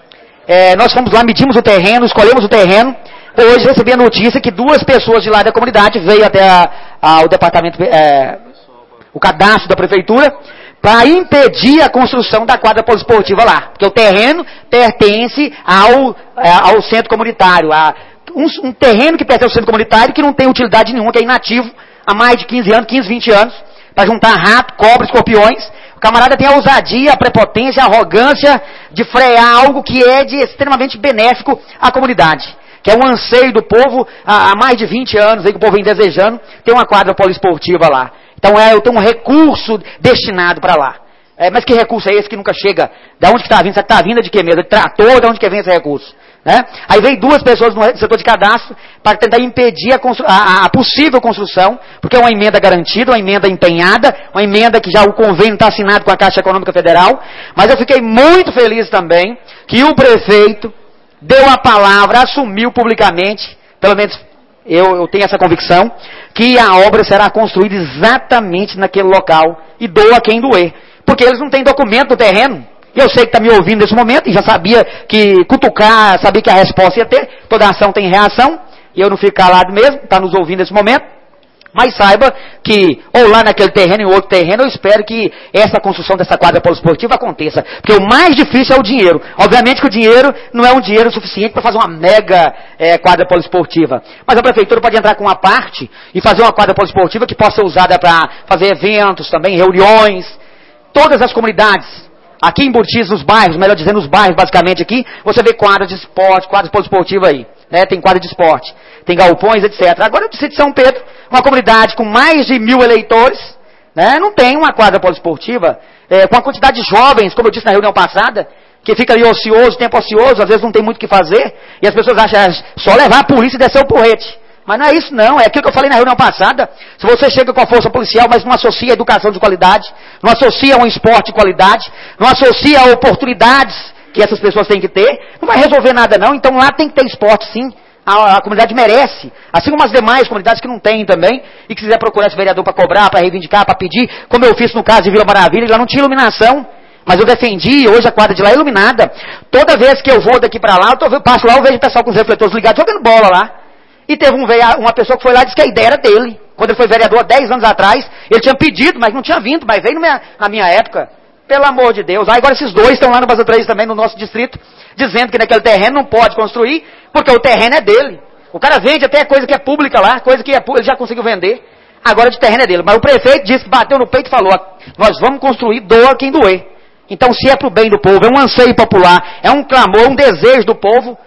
é, nós fomos lá, medimos o terreno, escolhemos o terreno. Hoje recebi a notícia que duas pessoas de lá da comunidade veio até a, a, o departamento... É, o cadastro da prefeitura, para impedir a construção da quadra poliesportiva lá. Porque o terreno pertence ao, ao centro comunitário. A, um, um terreno que pertence ao centro comunitário que não tem utilidade nenhuma, que é inativo há mais de quinze anos, quinze, vinte anos, para juntar rato, cobra, escorpiões. O camarada tem a ousadia, a prepotência, a arrogância de frear algo que é de extremamente benéfico à comunidade. Que é um anseio do povo há, há mais de vinte anos, aí que o povo vem desejando, ter uma quadra poliesportiva lá. Então é, eu tenho um recurso destinado para lá. É, mas que recurso é esse que nunca chega? Da onde que está vindo? Será que está vindo de que mesmo? De trator? De onde que vem esse recurso? Né? Aí veio duas pessoas no setor de cadastro para tentar impedir a, a, a possível construção, porque é uma emenda garantida, uma emenda empenhada, uma emenda que já o convênio está assinado com a Caixa Econômica Federal. Mas eu fiquei muito feliz também que o prefeito deu a palavra, assumiu publicamente, pelo menos Eu, eu tenho essa convicção, que a obra será construída exatamente naquele local e doa quem doer. Porque eles não têm documento do terreno. Eu sei que está me ouvindo nesse momento e já sabia que cutucar, sabia que a resposta ia ter. Toda ação tem reação. E eu não fico calado mesmo, está nos ouvindo nesse momento. Mas saiba que, ou lá naquele terreno, em outro terreno, eu espero que essa construção dessa quadra poliesportiva aconteça. Porque o mais difícil é o dinheiro. Obviamente que o dinheiro não é um dinheiro suficiente para fazer uma mega é, quadra poliesportiva. Mas a prefeitura pode entrar com uma parte e fazer uma quadra poliesportiva que possa ser usada para fazer eventos também, reuniões. Todas as comunidades, aqui em Buritis, nos bairros, melhor dizendo, nos bairros basicamente aqui, você vê quadras de esporte, quadras poliesportivas aí. Né? Tem quadra de esporte, tem galpões, etcétera. Agora o distrito de São Pedro, uma comunidade com mais de mil eleitores, né? Não tem uma quadra poliesportiva, é, com a quantidade de jovens, como eu disse na reunião passada, que fica ali ocioso, tempo ocioso, às vezes não tem muito o que fazer, e as pessoas acham é só levar a polícia e descer o porrete. Mas não é isso não, é aquilo que eu falei na reunião passada. Se você chega com a força policial, mas não associa a educação de qualidade, não associa um esporte de qualidade, não associa a oportunidades que essas pessoas têm que ter, não vai resolver nada não. Então lá tem que ter esporte sim. A, a comunidade merece, assim como as demais comunidades que não têm também, e que quiser procurar esse vereador para cobrar, para reivindicar, para pedir, como eu fiz no caso de Vila Maravilha, lá não tinha iluminação, mas eu defendi, hoje a quadra de lá é iluminada. Toda vez que eu vou daqui para lá, eu, tô, eu passo lá, eu vejo o pessoal com os refletores ligados, jogando bola lá. E teve um, uma pessoa que foi lá e disse que a ideia era dele. Quando ele foi vereador há dez anos atrás, ele tinha pedido, mas não tinha vindo, mas veio na minha, na minha época. Pelo amor de Deus. Aí agora esses dois estão lá no Baza três também, no nosso distrito, dizendo que naquele terreno não pode construir, porque o terreno é dele. O cara vende até coisa que é pública lá, coisa que é, ele já conseguiu vender. Agora de terreno é dele. Mas o prefeito disse que bateu no peito e falou, nós vamos construir, doa quem doer. Então se é para o bem do povo, é um anseio popular, é um clamor, um desejo do povo,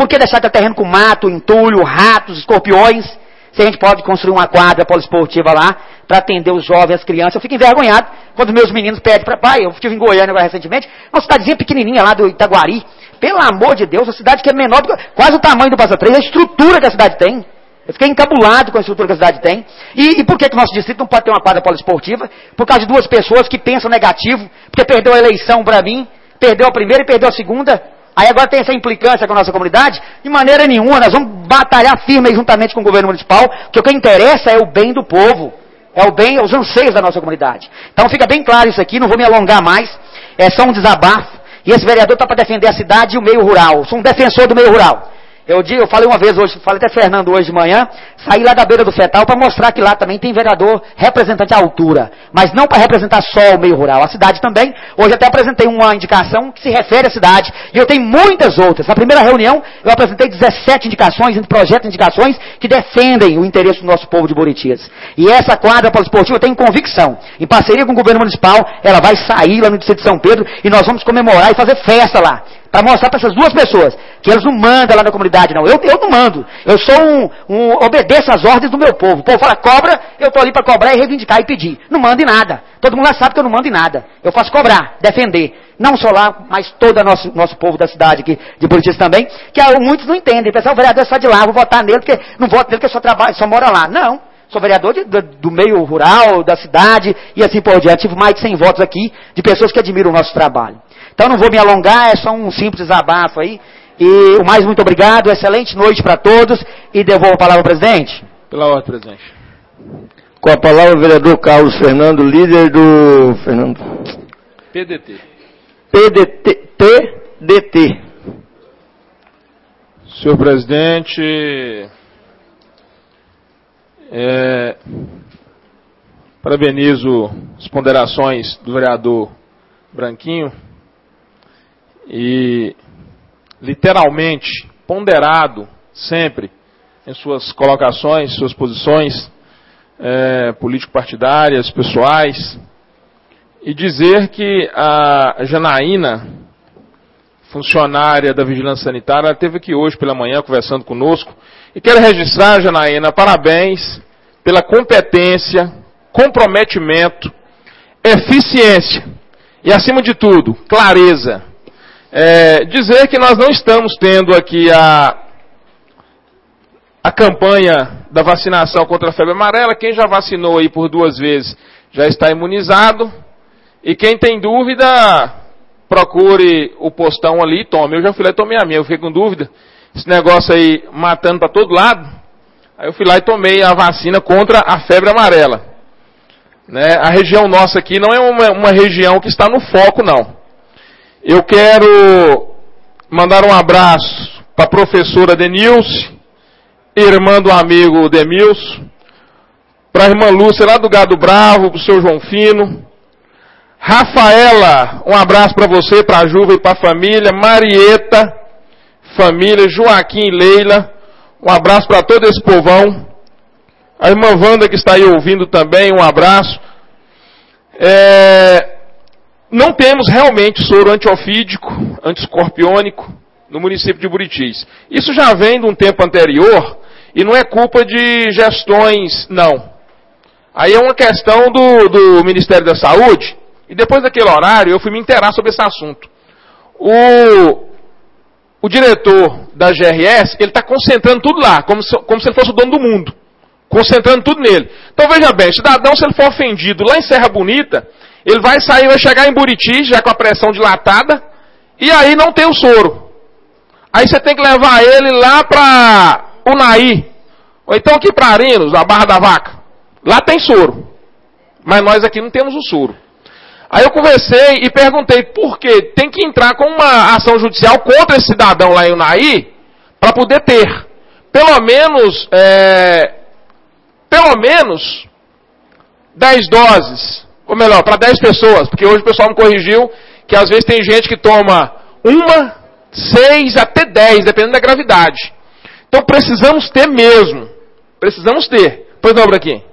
Por que deixar aquele terreno com mato, entulho, ratos, escorpiões, se a gente pode construir uma quadra poliesportiva lá para atender os jovens, as crianças? Eu fico envergonhado quando meus meninos pedem para pai. Eu estive em Goiânia agora recentemente, uma cidadezinha pequenininha lá do Itaguari. Pelo amor de Deus, uma cidade que é menor, do que, quase o tamanho do Passa Três, a estrutura que a cidade tem. Eu fiquei encabulado com a estrutura que a cidade tem. E, e por que que o nosso distrito não pode ter uma quadra poliesportiva? Por causa de duas pessoas que pensam negativo, porque perdeu a eleição para mim, perdeu a primeira e perdeu a segunda. Aí agora tem essa implicância com a nossa comunidade? De maneira nenhuma, nós vamos batalhar firme aí, juntamente com o governo municipal, que o que interessa é o bem do povo, é o bem, os anseios da nossa comunidade. Então fica bem claro isso aqui, não vou me alongar mais, é só um desabafo, e esse vereador está para defender a cidade e o meio rural. Eu sou um defensor do meio rural. Eu, eu falei uma vez hoje, falei até Fernando hoje de manhã, saí lá da beira do Fetal para mostrar que lá também tem vereador representante à altura, mas não para representar só o meio rural, a cidade também. Hoje até apresentei uma indicação que se refere à cidade, e eu tenho muitas outras. Na primeira reunião eu apresentei dezessete indicações, projetos de indicações que defendem o interesse do nosso povo de Buritis. E essa quadra poliesportiva eu tenho convicção, em parceria com o governo municipal, ela vai sair lá no distrito de São Pedro e nós vamos comemorar e fazer festa lá. Para mostrar para essas duas pessoas que elas não mandam lá na comunidade, não. Eu, eu não mando. Eu sou um, um, obedeço às ordens do meu povo. O povo fala, cobra, eu estou ali para cobrar e reivindicar e pedir. Não mando em nada. Todo mundo lá sabe que eu não mando em nada. Eu faço cobrar, defender. Não só lá, mas todo o nosso, nosso povo da cidade aqui, de Buritis também, que ah, muitos não entendem. Pensam, o vereador sai de lá, vou votar nele, porque não voto nele, porque só trabalha, só mora lá. Não. Sou vereador de, do, do meio rural, da cidade, e assim por diante. Tive mais de cem votos aqui, de pessoas que admiram o nosso trabalho. Então não vou me alongar, é só um simples desabafo aí. E o mais muito obrigado, excelente noite para todos. E devolvo a palavra ao presidente. Pela ordem, presidente. Com a palavra o vereador Carlos Fernando, líder do... Fernando... P D T. P D T. P D T. Senhor presidente, é, parabenizo as ponderações do vereador Branquinho. E literalmente ponderado sempre em suas colocações, suas posições é, político-partidárias, pessoais, e dizer que a Janaína, funcionária da Vigilância Sanitária, ela esteve aqui hoje pela manhã conversando conosco, e quero registrar, Janaína, parabéns pela competência, comprometimento, eficiência e, acima de tudo, clareza. É, dizer que nós não estamos tendo aqui a, a campanha da vacinação contra a febre amarela. Quem já vacinou aí por duas vezes já está imunizado. E quem tem dúvida, procure o postão ali e tome. Eu já fui lá e tomei a minha, eu fiquei com dúvida. Esse negócio aí matando para todo lado. Aí eu fui lá e tomei a vacina contra a febre amarela. Né? A região nossa aqui não é uma, uma região que está no foco, não. Eu quero mandar um abraço para a professora Denilce, irmã do amigo Demilson, para a irmã Lúcia lá do Gado Bravo, para o seu João Fino. Rafaela, um abraço para você, para a Juva e para a família. Marieta, família, Joaquim e Leila, um abraço para todo esse povão. A irmã Wanda que está aí ouvindo também, um abraço. É... Não temos realmente soro antiofídico, antiescorpiônico no município de Buritis. Isso já vem de um tempo anterior e não é culpa de gestões, não. Aí é uma questão do, do Ministério da Saúde, e depois daquele horário eu fui me inteirar sobre esse assunto. O, o diretor da G R S, ele está concentrando tudo lá, como se, como se ele fosse o dono do mundo. Concentrando tudo nele. Então veja bem, cidadão, se ele for ofendido lá em Serra Bonita, ele vai sair, vai chegar em Buritis, já com a pressão dilatada, e aí não tem o soro. Aí você tem que levar ele lá para Unaí, ou então aqui para Arinos, a Barra da Vaca. Lá tem soro, mas nós aqui não temos o soro. Aí eu conversei e perguntei por quê. Tem que entrar com uma ação judicial contra esse cidadão lá em Unaí, para poder ter, pelo menos, é, pelo menos, dez doses. Ou melhor, para dez pessoas, porque hoje o pessoal me corrigiu que às vezes tem gente que toma uma, seis, até dez, dependendo da gravidade. Então precisamos ter mesmo. Precisamos ter. Pois não, Branquinho?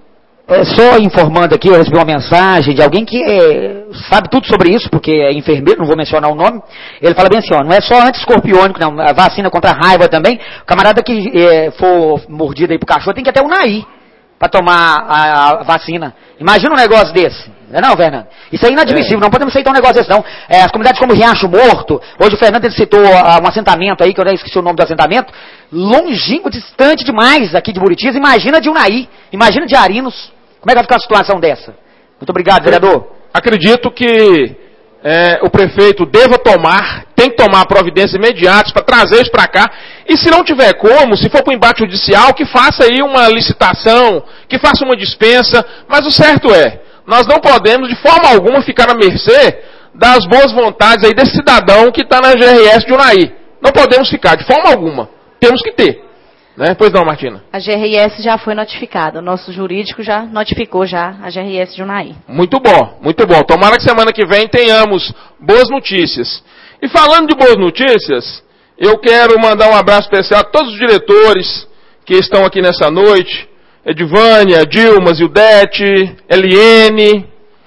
É, só informando aqui, eu recebi uma mensagem de alguém que é, sabe tudo sobre isso, porque é enfermeiro, não vou mencionar o nome. Ele fala bem assim, ó, não é só antiescorpiônico, não, a vacina contra a raiva também. O camarada que é, for mordido aí pro cachorro tem que até Unai para tomar a, a vacina. Imagina um negócio desse. Não é não, Fernando? Isso é inadmissível, é. Não podemos aceitar um negócio desse não. É, as comunidades como Riacho Morto, hoje o Fernando ele citou uh, um assentamento aí, que eu já esqueci o nome do assentamento, longínquo, distante demais aqui de Buritis, imagina de Unai, imagina de Arinos. Como é que vai ficar uma situação dessa? Muito obrigado, vereador. Acredito que é, o prefeito deva tomar, tem que tomar providências imediatas para trazer isso para cá. E se não tiver como, se for para o embate judicial, que faça aí uma licitação, que faça uma dispensa. Mas o certo é, nós não podemos de forma alguma ficar à mercê das boas vontades aí desse cidadão que está na G R S de Unai. Não podemos ficar, de forma alguma. Temos que ter. Né? Pois não, Martina? A G R S já foi notificada. O nosso jurídico já notificou já a G R S de Unai. Muito bom, muito bom. Tomara que semana que vem tenhamos boas notícias. E falando de boas notícias, eu quero mandar um abraço especial a todos os diretores que estão aqui nessa noite. Edvânia, Dilma, Zildete, Eliene,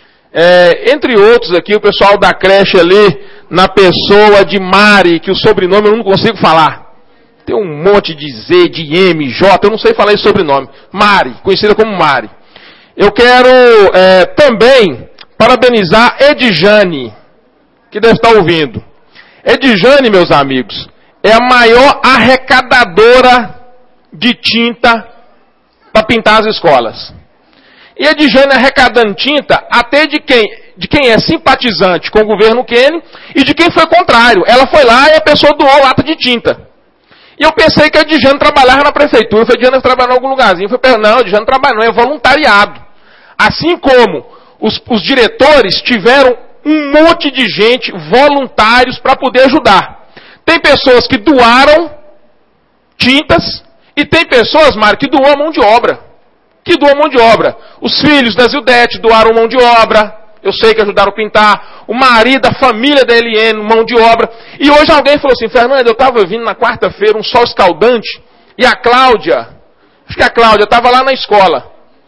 é, entre outros aqui, o pessoal da creche ali, na pessoa de Mari, que o sobrenome eu não consigo falar. Tem um monte de Z, de M, J, eu não sei falar esse sobrenome. Mari, conhecida como Mari. Eu quero é, também parabenizar Edjane, que deve estar ouvindo. Edjane, meus amigos, é a maior arrecadadora de tinta para pintar as escolas. E Edjane arrecadando tinta até de quem, de quem é simpatizante com o governo Kenny e de quem foi contrário. Ela foi lá e a pessoa doou lata de tinta. E eu pensei que a Edjane trabalhava na prefeitura. Eu falei, Edjane trabalhava em algum lugarzinho. Eu falei, não, a Edjane trabalha, não, é voluntariado. Assim como os, os diretores tiveram um monte de gente, voluntários, para poder ajudar. Tem pessoas que doaram tintas e tem pessoas, Mário, que doam mão de obra. Que doam mão de obra. Os filhos da Zildete doaram mão de obra. Eu sei que ajudaram a pintar. O marido, a família da Eliene, mão de obra. E hoje alguém falou assim, Fernando, eu estava vindo na quarta-feira, um sol escaldante, e a Cláudia, acho que a Cláudia estava lá na escola.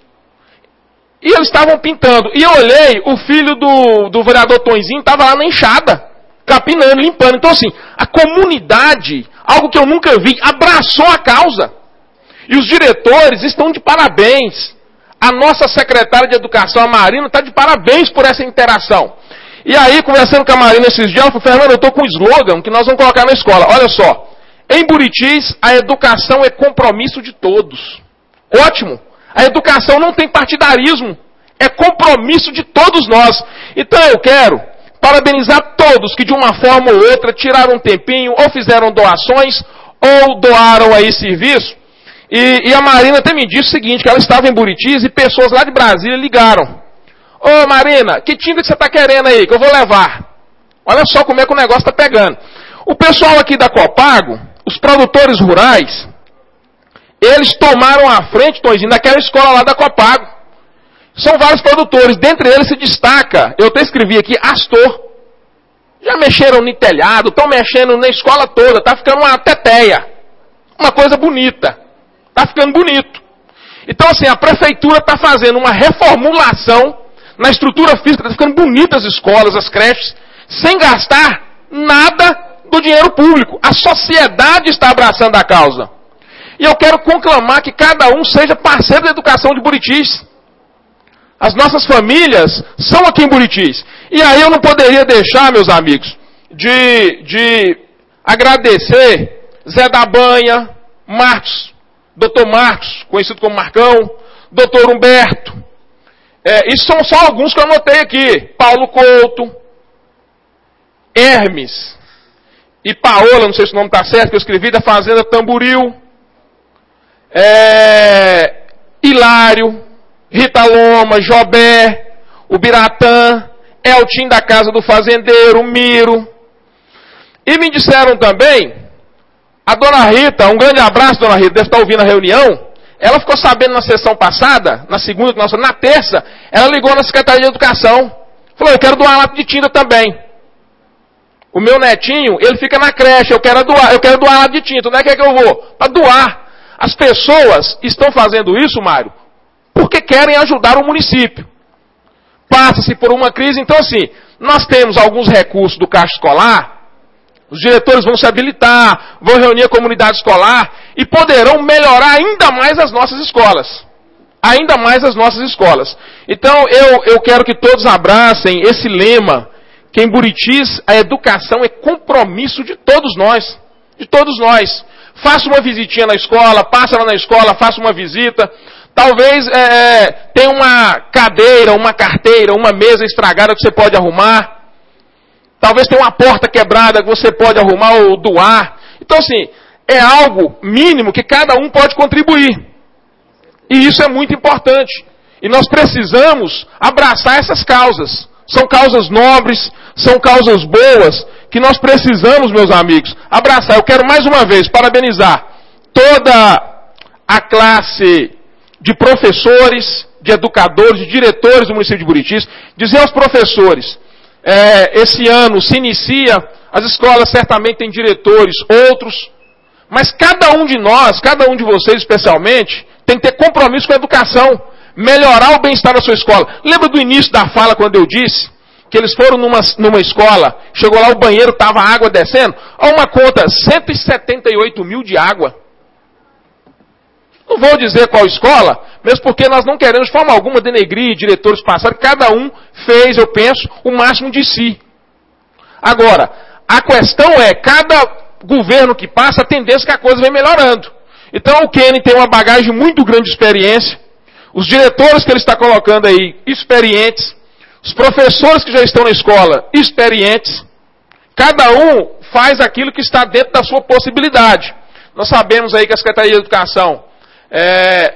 E eles estavam pintando. E eu olhei, o filho do, do vereador Tonzinho estava lá na enxada, capinando, limpando. Então assim, a comunidade, algo que eu nunca vi, abraçou a causa. E os diretores estão de parabéns. A nossa secretária de Educação, a Marina, está de parabéns por essa interação. E aí, conversando com a Marina esses dias, ela falou, Fernando, eu estou com um slogan que nós vamos colocar na escola. Olha só, em Buritis, a educação é compromisso de todos. Ótimo. A educação não tem partidarismo. É compromisso de todos nós. Então eu quero parabenizar todos que de uma forma ou outra tiraram um tempinho, ou fizeram doações, ou doaram aí serviço. E, e a Marina até me disse o seguinte, que ela estava em Buritis e pessoas lá de Brasília ligaram. Ô Marina, que tinta que você está querendo aí, que eu vou levar? Olha só como é que o negócio está pegando. O pessoal aqui da Copago, os produtores rurais, eles tomaram a frente, Tonzinho, daquela escola lá da Copago. São vários produtores, dentre eles se destaca, eu até escrevi aqui, Astor. Já mexeram no telhado, estão mexendo na escola toda, está ficando uma teteia. Uma coisa bonita. Está ficando bonito. Então, assim, a prefeitura está fazendo uma reformulação na estrutura física, está ficando bonitas as escolas, as creches, sem gastar nada do dinheiro público. A sociedade está abraçando a causa. E eu quero conclamar que cada um seja parceiro da educação de Buritis. As nossas famílias são aqui em Buritis. E aí eu não poderia deixar, meus amigos, de, de agradecer Zé da Banha, Marcos, doutor Marcos, conhecido como Marcão, doutor Humberto. É, isso são só alguns que eu anotei aqui. Paulo Couto, Hermes e Paola, não sei se o nome está certo, que eu escrevi, da Fazenda Tamboril. É, Hilário, Rita Loma, Jobé, o Biratã, Eltim da Casa do Fazendeiro, o Miro. E me disseram também... A dona Rita, um grande abraço, dona Rita, deve estar ouvindo a reunião. Ela ficou sabendo na sessão passada, na segunda, nossa, na terça, ela ligou na Secretaria de Educação. Falou, eu quero doar lata de tinta também. O meu netinho, ele fica na creche, eu quero doar, eu quero doar lata de tinta. Onde é que, é que eu vou? Para doar. As pessoas estão fazendo isso, Mário, porque querem ajudar o município. Passa-se por uma crise, então assim, nós temos alguns recursos do Caixa Escolar, os diretores vão se habilitar, vão reunir a comunidade escolar e poderão melhorar ainda mais as nossas escolas. Ainda mais as nossas escolas. Então eu, eu quero que todos abracem esse lema, que em Buritis a educação é compromisso de todos nós. De todos nós. Faça uma visitinha na escola, passa lá na escola, faça uma visita. Talvez é, tenha uma cadeira, uma carteira, uma mesa estragada que você pode arrumar. Talvez tenha uma porta quebrada que você pode arrumar ou doar. Então assim, é algo mínimo que cada um pode contribuir. E isso é muito importante. E nós precisamos abraçar essas causas. São causas nobres, são causas boas, que nós precisamos, meus amigos, abraçar. Eu quero mais uma vez parabenizar toda a classe de professores, de educadores, de diretores do município de Buritis. Dizer aos professores, é, esse ano se inicia, as escolas certamente têm diretores, outros, mas cada um de nós, cada um de vocês especialmente, tem que ter compromisso com a educação, melhorar o bem-estar da sua escola. Lembra do início da fala quando eu disse que eles foram numa, numa escola, chegou lá o banheiro, estava a água descendo? Olha uma conta, cento e setenta e oito mil de água. Não vou dizer qual escola, mesmo porque nós não queremos de forma alguma denegrir diretores passados, cada um fez, eu penso, o máximo de si. Agora, a questão é, cada governo que passa, a tendência é que a coisa vem melhorando. Então o Kenny tem uma bagagem muito grande de experiência, os diretores que ele está colocando aí, experientes, os professores que já estão na escola, experientes, cada um faz aquilo que está dentro da sua possibilidade. Nós sabemos aí que a Secretaria de Educação, é,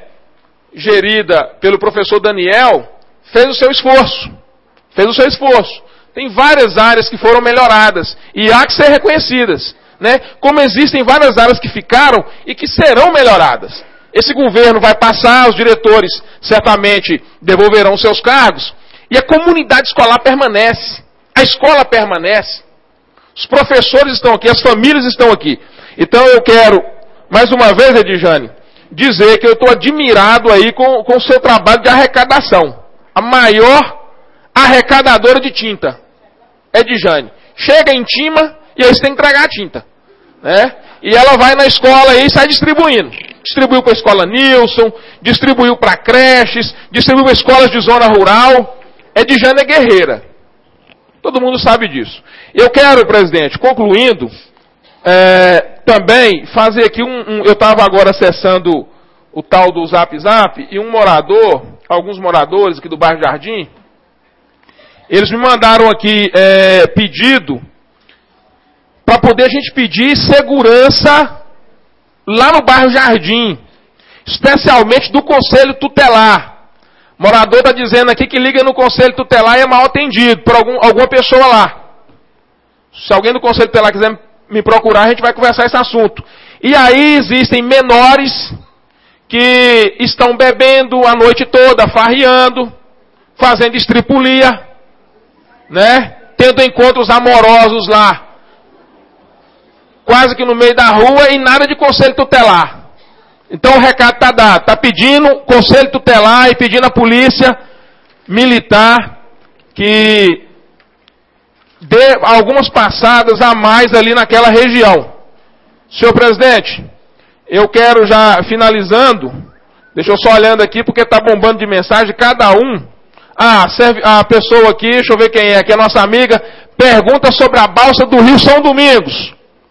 gerida pelo professor Daniel, fez o seu esforço, fez o seu esforço. Tem várias áreas que foram melhoradas, e há que ser reconhecidas. Né? Como existem várias áreas que ficaram e que serão melhoradas. Esse governo vai passar, os diretores certamente devolverão seus cargos, e a comunidade escolar permanece, a escola permanece, os professores estão aqui, as famílias estão aqui. Então eu quero, mais uma vez, Edjane, dizer que eu estou admirado aí com, com o seu trabalho de arrecadação. A maior arrecadadora de tinta é Edjane. Chega em Tima, e aí você tem que entregar a tinta. Né? E ela vai na escola e sai distribuindo. Distribuiu para a escola Nilson, distribuiu para creches, distribuiu para escolas de zona rural. Edjane é guerreira. Todo mundo sabe disso. Eu quero, presidente, concluindo, é, também fazer aqui um... um eu estava agora acessando o tal do Zap Zap, e um morador, alguns moradores aqui do bairro Jardim, eles me mandaram aqui é, pedido para poder a gente pedir segurança lá no bairro Jardim, especialmente do Conselho Tutelar. O morador está dizendo aqui que liga no Conselho Tutelar e é mal atendido por algum, alguma pessoa lá. Se alguém do Conselho Tutelar quiser me procurar, a gente vai conversar esse assunto. E aí existem menores que estão bebendo a noite toda, farreando, fazendo estripulia, né? Tendo encontros amorosos lá, quase que no meio da rua, e nada de Conselho Tutelar. Então o recado está dado, está pedindo Conselho Tutelar e pedindo a polícia militar que dê algumas passadas a mais ali naquela região. Senhor presidente, eu quero já finalizando, deixa eu só olhando aqui porque está bombando de mensagem, cada um. Ah, serve, a pessoa aqui, deixa eu ver quem é, que é nossa amiga, pergunta sobre a balsa do Rio São Domingos.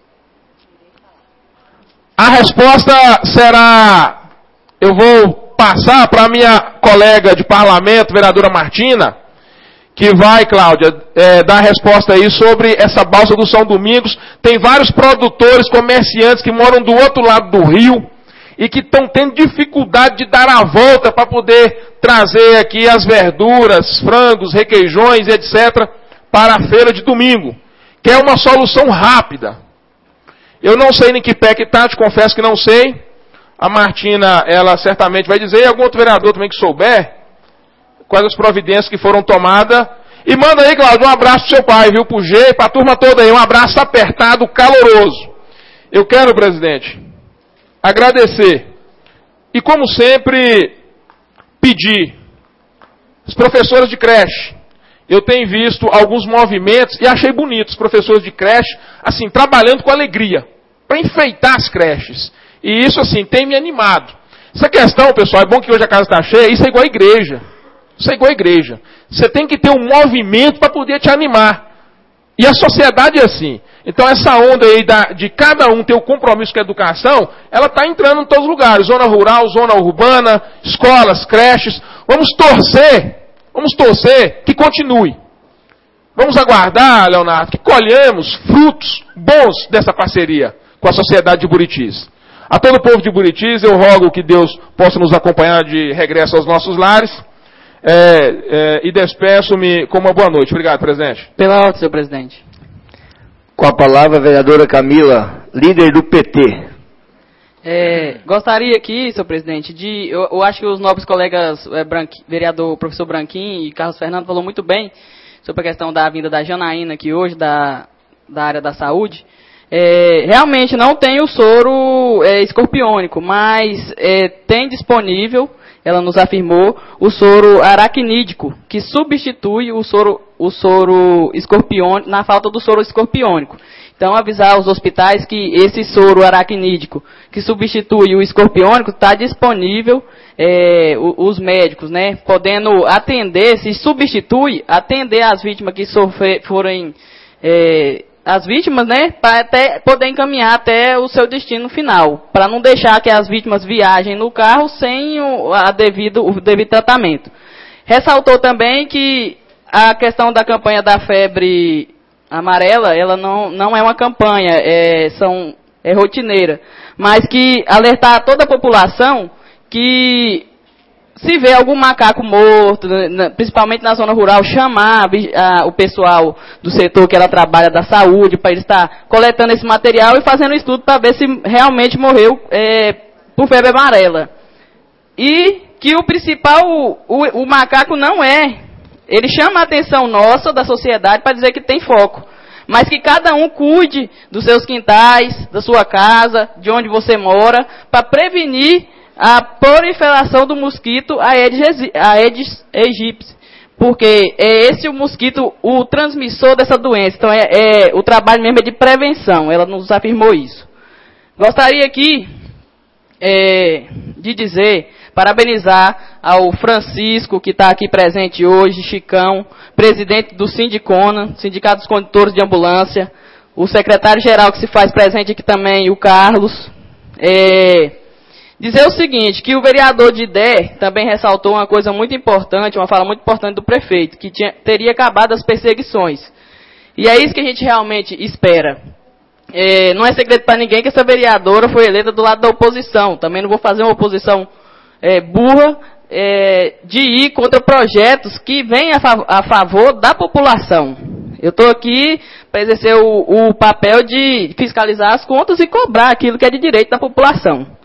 A resposta será, eu vou passar para a minha colega de parlamento, vereadora Martina, que vai, Cláudia, é, dar a resposta aí sobre essa balsa do São Domingos. Tem vários produtores, comerciantes que moram do outro lado do rio e que estão tendo dificuldade de dar a volta para poder trazer aqui as verduras, frangos, requeijões, etcétera, para a feira de domingo, que é uma solução rápida. Eu não sei nem que pé que está, te confesso que não sei. A Martina, ela certamente vai dizer, e algum outro vereador também que souber, quais as providências que foram tomadas. E manda aí, Cláudio, um abraço pro seu pai, viu, pro G, pra turma toda aí, um abraço apertado, caloroso. Eu quero, presidente, agradecer. E como sempre, pedir, os professores de creche, eu tenho visto alguns movimentos e achei bonitos os professores de creche, assim, trabalhando com alegria, para enfeitar as creches. E isso, assim, tem me animado. Essa questão, pessoal, é bom que hoje a casa está cheia, isso é igual a igreja. Isso é igual a igreja. Você tem que ter um movimento para poder te animar. E a sociedade é assim. Então essa onda aí da, de cada um ter o compromisso com a educação, ela está entrando em todos os lugares. Zona rural, zona urbana, escolas, creches. Vamos torcer, vamos torcer que continue. Vamos aguardar, Leonardo, que colhemos frutos bons dessa parceria com a sociedade de Buritis. A todo o povo de Buritis, eu rogo que Deus possa nos acompanhar de regresso aos nossos lares. É, é, e despeço-me com uma boa noite. Obrigado, presidente. Pela ordem, senhor presidente. Com a palavra, a vereadora Camila, líder do P T. É, gostaria aqui, senhor presidente, de... Eu, eu acho que os nobres colegas, é, Branqui, vereador professor Branquinho e Carlos Fernando falou muito bem sobre a questão da vinda da Janaína aqui hoje, da, da área da saúde. É, realmente não tem o soro é, escorpiônico, mas é, tem disponível, ela nos afirmou, o soro aracnídico, que substitui o soro, o soro escorpiônico, na falta do soro escorpiônico. Então, avisar os hospitais que esse soro aracnídico, que substitui o escorpiônico, está disponível, é, os médicos, né, podendo atender, se substitui, atender as vítimas que sofre, forem, é, as vítimas, né, para até poder encaminhar até o seu destino final, para não deixar que as vítimas viajem no carro sem o, a devido, o devido tratamento. Ressaltou também que a questão da campanha da febre amarela, ela não, não é uma campanha, é, são, é rotineira, mas que alertar toda a população que se vê algum macaco morto, principalmente na zona rural, chamar a, a, o pessoal do setor que ela trabalha da saúde, para ele estar coletando esse material e fazendo um estudo para ver se realmente morreu é, por febre amarela. E que o principal, o, o, o macaco não é, ele chama a atenção nossa, da sociedade, para dizer que tem foco. Mas que cada um cuide dos seus quintais, da sua casa, de onde você mora, para prevenir a proliferação do mosquito Aedes aegypti, porque é esse o mosquito o transmissor dessa doença. Então, é, é, o trabalho mesmo é de prevenção, ela nos afirmou isso. Gostaria aqui é, de dizer, parabenizar ao Francisco, que está aqui presente hoje, Chicão, presidente do Sindicona, Sindicato dos Condutores de Ambulância, o secretário-geral que se faz presente aqui também, o Carlos, é, dizer o seguinte, que o vereador de Idé também ressaltou uma coisa muito importante, uma fala muito importante do prefeito, que tinha, teria acabado as perseguições. E é isso que a gente realmente espera. É, não é segredo para ninguém que essa vereadora foi eleita do lado da oposição. Também não vou fazer uma oposição é, burra é, de ir contra projetos que vêm a, fav a favor da população. Eu estou aqui para exercer o, o papel de fiscalizar as contas e cobrar aquilo que é de direito da população.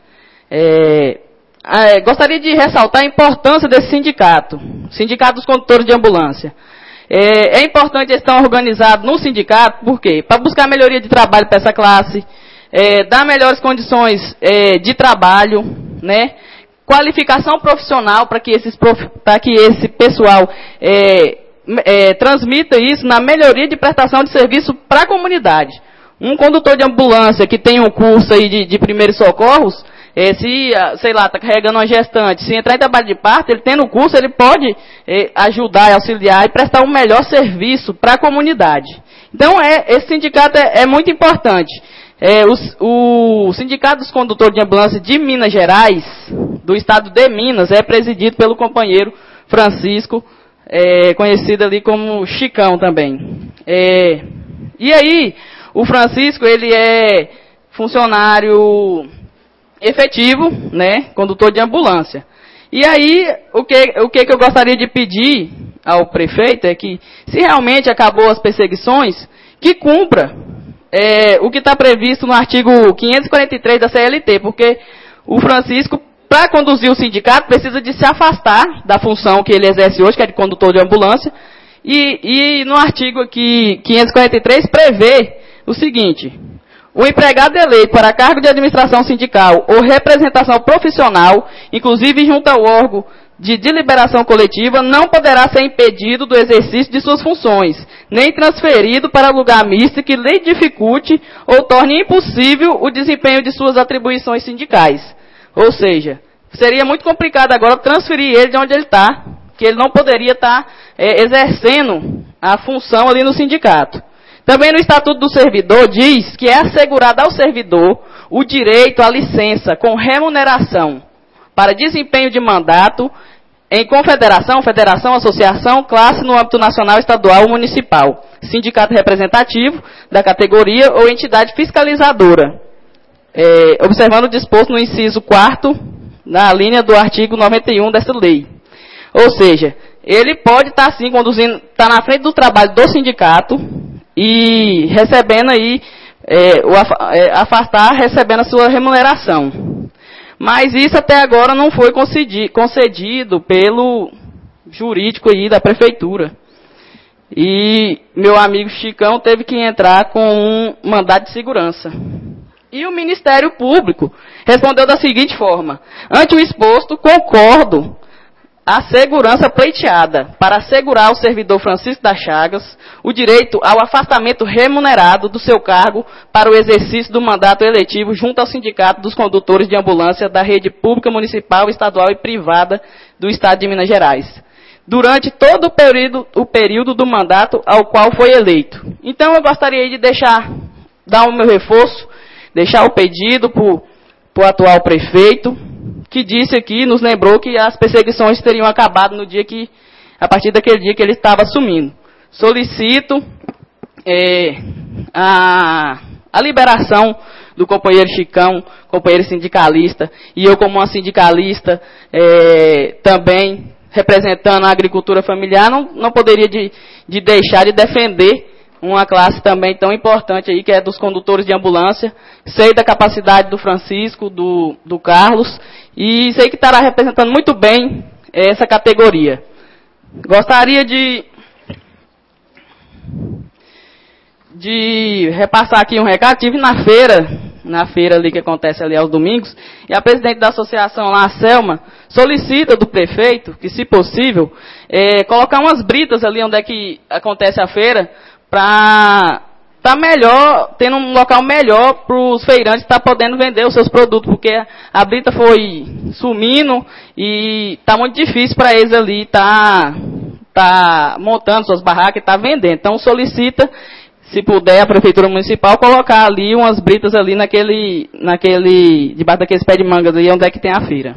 É, é, gostaria de ressaltar a importância desse sindicato, Sindicato dos Condutores de Ambulância. É, é importante eles estar organizados no sindicato, por quê? Para buscar melhoria de trabalho para essa classe, é, dar melhores condições é, de trabalho, né? Qualificação profissional para que, esses prof... que esse pessoal é, é, transmita isso na melhoria de prestação de serviço para a comunidade. Um condutor de ambulância que tem um curso aí de, de primeiros socorros, É, se, sei lá, está carregando uma gestante, se entrar em trabalho de parto, ele tendo o curso, ele pode é, ajudar, auxiliar e prestar um melhor serviço para a comunidade. Então, é, esse sindicato é, é muito importante. É, os, o Sindicato dos Condutores de Ambulância de Minas Gerais, do estado de Minas, é presidido pelo companheiro Francisco, é, conhecido ali como Chicão também. É, e aí, o Francisco, ele é funcionário efetivo, né, condutor de ambulância. E aí, o que, o que eu gostaria de pedir ao prefeito é que, se realmente acabou as perseguições, que cumpra é, o que está previsto no artigo quinhentos e quarenta e três da C L T, porque o Francisco, para conduzir o sindicato, precisa de se afastar da função que ele exerce hoje, que é de condutor de ambulância, e, e no artigo aqui, quinhentos e quarenta e três, prevê o seguinte: o empregado eleito para cargo de administração sindical ou representação profissional, inclusive junto ao órgão de deliberação coletiva não poderá ser impedido do exercício de suas funções, nem transferido para lugar misto que lhe dificulte ou torne impossível o desempenho de suas atribuições sindicais. Ou seja, seria muito complicado agora transferir ele de onde ele está, que ele não poderia estar é, exercendo a função ali no sindicato. Também no Estatuto do Servidor diz que é assegurado ao servidor o direito à licença com remuneração para desempenho de mandato em confederação, federação, associação, classe no âmbito nacional, estadual ou municipal, sindicato representativo da categoria ou entidade fiscalizadora, é, observando o disposto no inciso quarto, na linha do artigo noventa e um dessa lei. Ou seja, ele pode estar sim conduzindo, está na frente do trabalho do sindicato e recebendo aí, é, o afastar, recebendo a sua remuneração. Mas isso até agora não foi concedido pelo jurídico aí da prefeitura. E meu amigo Chicão teve que entrar com um mandado de segurança. E o Ministério Público respondeu da seguinte forma: ante o exposto, concordo a segurança pleiteada para assegurar ao servidor Francisco das Chagas o direito ao afastamento remunerado do seu cargo para o exercício do mandato eletivo junto ao Sindicato dos Condutores de Ambulância da Rede Pública Municipal, Estadual e Privada do Estado de Minas Gerais, durante todo o período, o período do mandato ao qual foi eleito. Então eu gostaria de deixar, dar o meu reforço, deixar o pedido para o atual prefeito, que disse aqui, nos lembrou que as perseguições teriam acabado no dia que, a partir daquele dia que ele estava assumindo. Solicito é, a, a liberação do companheiro Chicão, companheiro sindicalista, e eu como uma sindicalista é, também representando a agricultura familiar, não, não poderia de, de deixar de defender uma classe também tão importante aí, que é dos condutores de ambulância. Sei da capacidade do Francisco, do, do Carlos, e sei que estará representando muito bem essa categoria. Gostaria de, de repassar aqui um recado. Estive na feira, na feira ali que acontece ali aos domingos, e a presidente da associação lá, a Selma, solicita do prefeito, que se possível, é, colocar umas britas ali onde é que acontece a feira, para estar tá melhor, tendo um local melhor para os feirantes estar tá podendo vender os seus produtos, porque a brita foi sumindo e está muito difícil para eles ali estar tá, tá montando suas barracas e estar tá vendendo. Então solicita, se puder, a Prefeitura Municipal colocar ali umas britas ali naquele, naquele, debaixo daqueles pés de mangas ali onde é que tem a feira.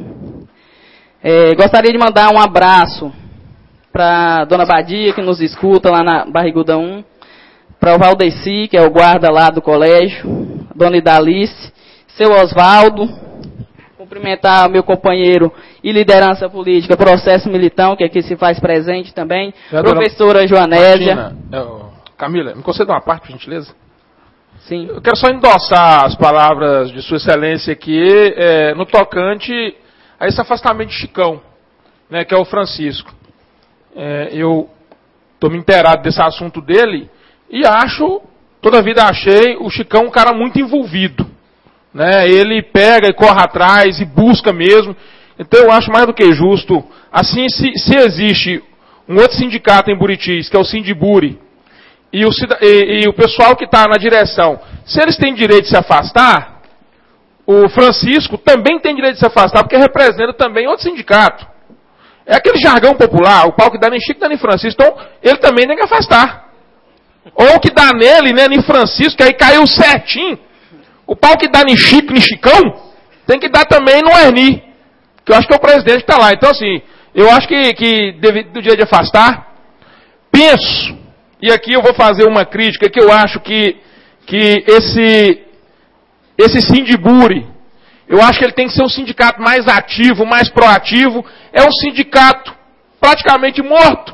É, gostaria de mandar um abraço para a Dona Badia, que nos escuta lá na Barriguda um, para o Valdeci, que é o guarda lá do colégio, Dona Idalice, seu Osvaldo, cumprimentar o meu companheiro e liderança política, Processo Militão, que aqui se faz presente também, é, professora Joanésia. Martina, eu, Camila, me conceda uma parte, por gentileza? Sim. Eu quero só endossar as palavras de Sua Excelência aqui, é, no tocante a esse afastamento de Chicão, né, que é o Francisco. É, eu estou me inteirado desse assunto dele, e acho, toda a vida achei, o Chicão um cara muito envolvido. Né? Ele pega e corre atrás e busca mesmo. Então eu acho mais do que justo. Assim, se, se existe um outro sindicato em Buritis, que é o Sindiburi, e o, e, e o pessoal que está na direção, se eles têm direito de se afastar, o Francisco também tem direito de se afastar, porque representa também outro sindicato. É aquele jargão popular, o pau que dá nem Chico, dá nem Francisco, então ele também tem que afastar. Ou o que dá nele, né, nem Francisco, que aí caiu certinho. O pau que dá nem Chico, nem Chicão, tem que dar também no Erni, que eu acho que é o presidente que está lá. Então, assim, eu acho que, que devido do dia de afastar, penso, e aqui eu vou fazer uma crítica, que eu acho que, que esse, esse Sindiburi, eu acho que ele tem que ser um sindicato mais ativo, mais proativo. É um sindicato praticamente morto.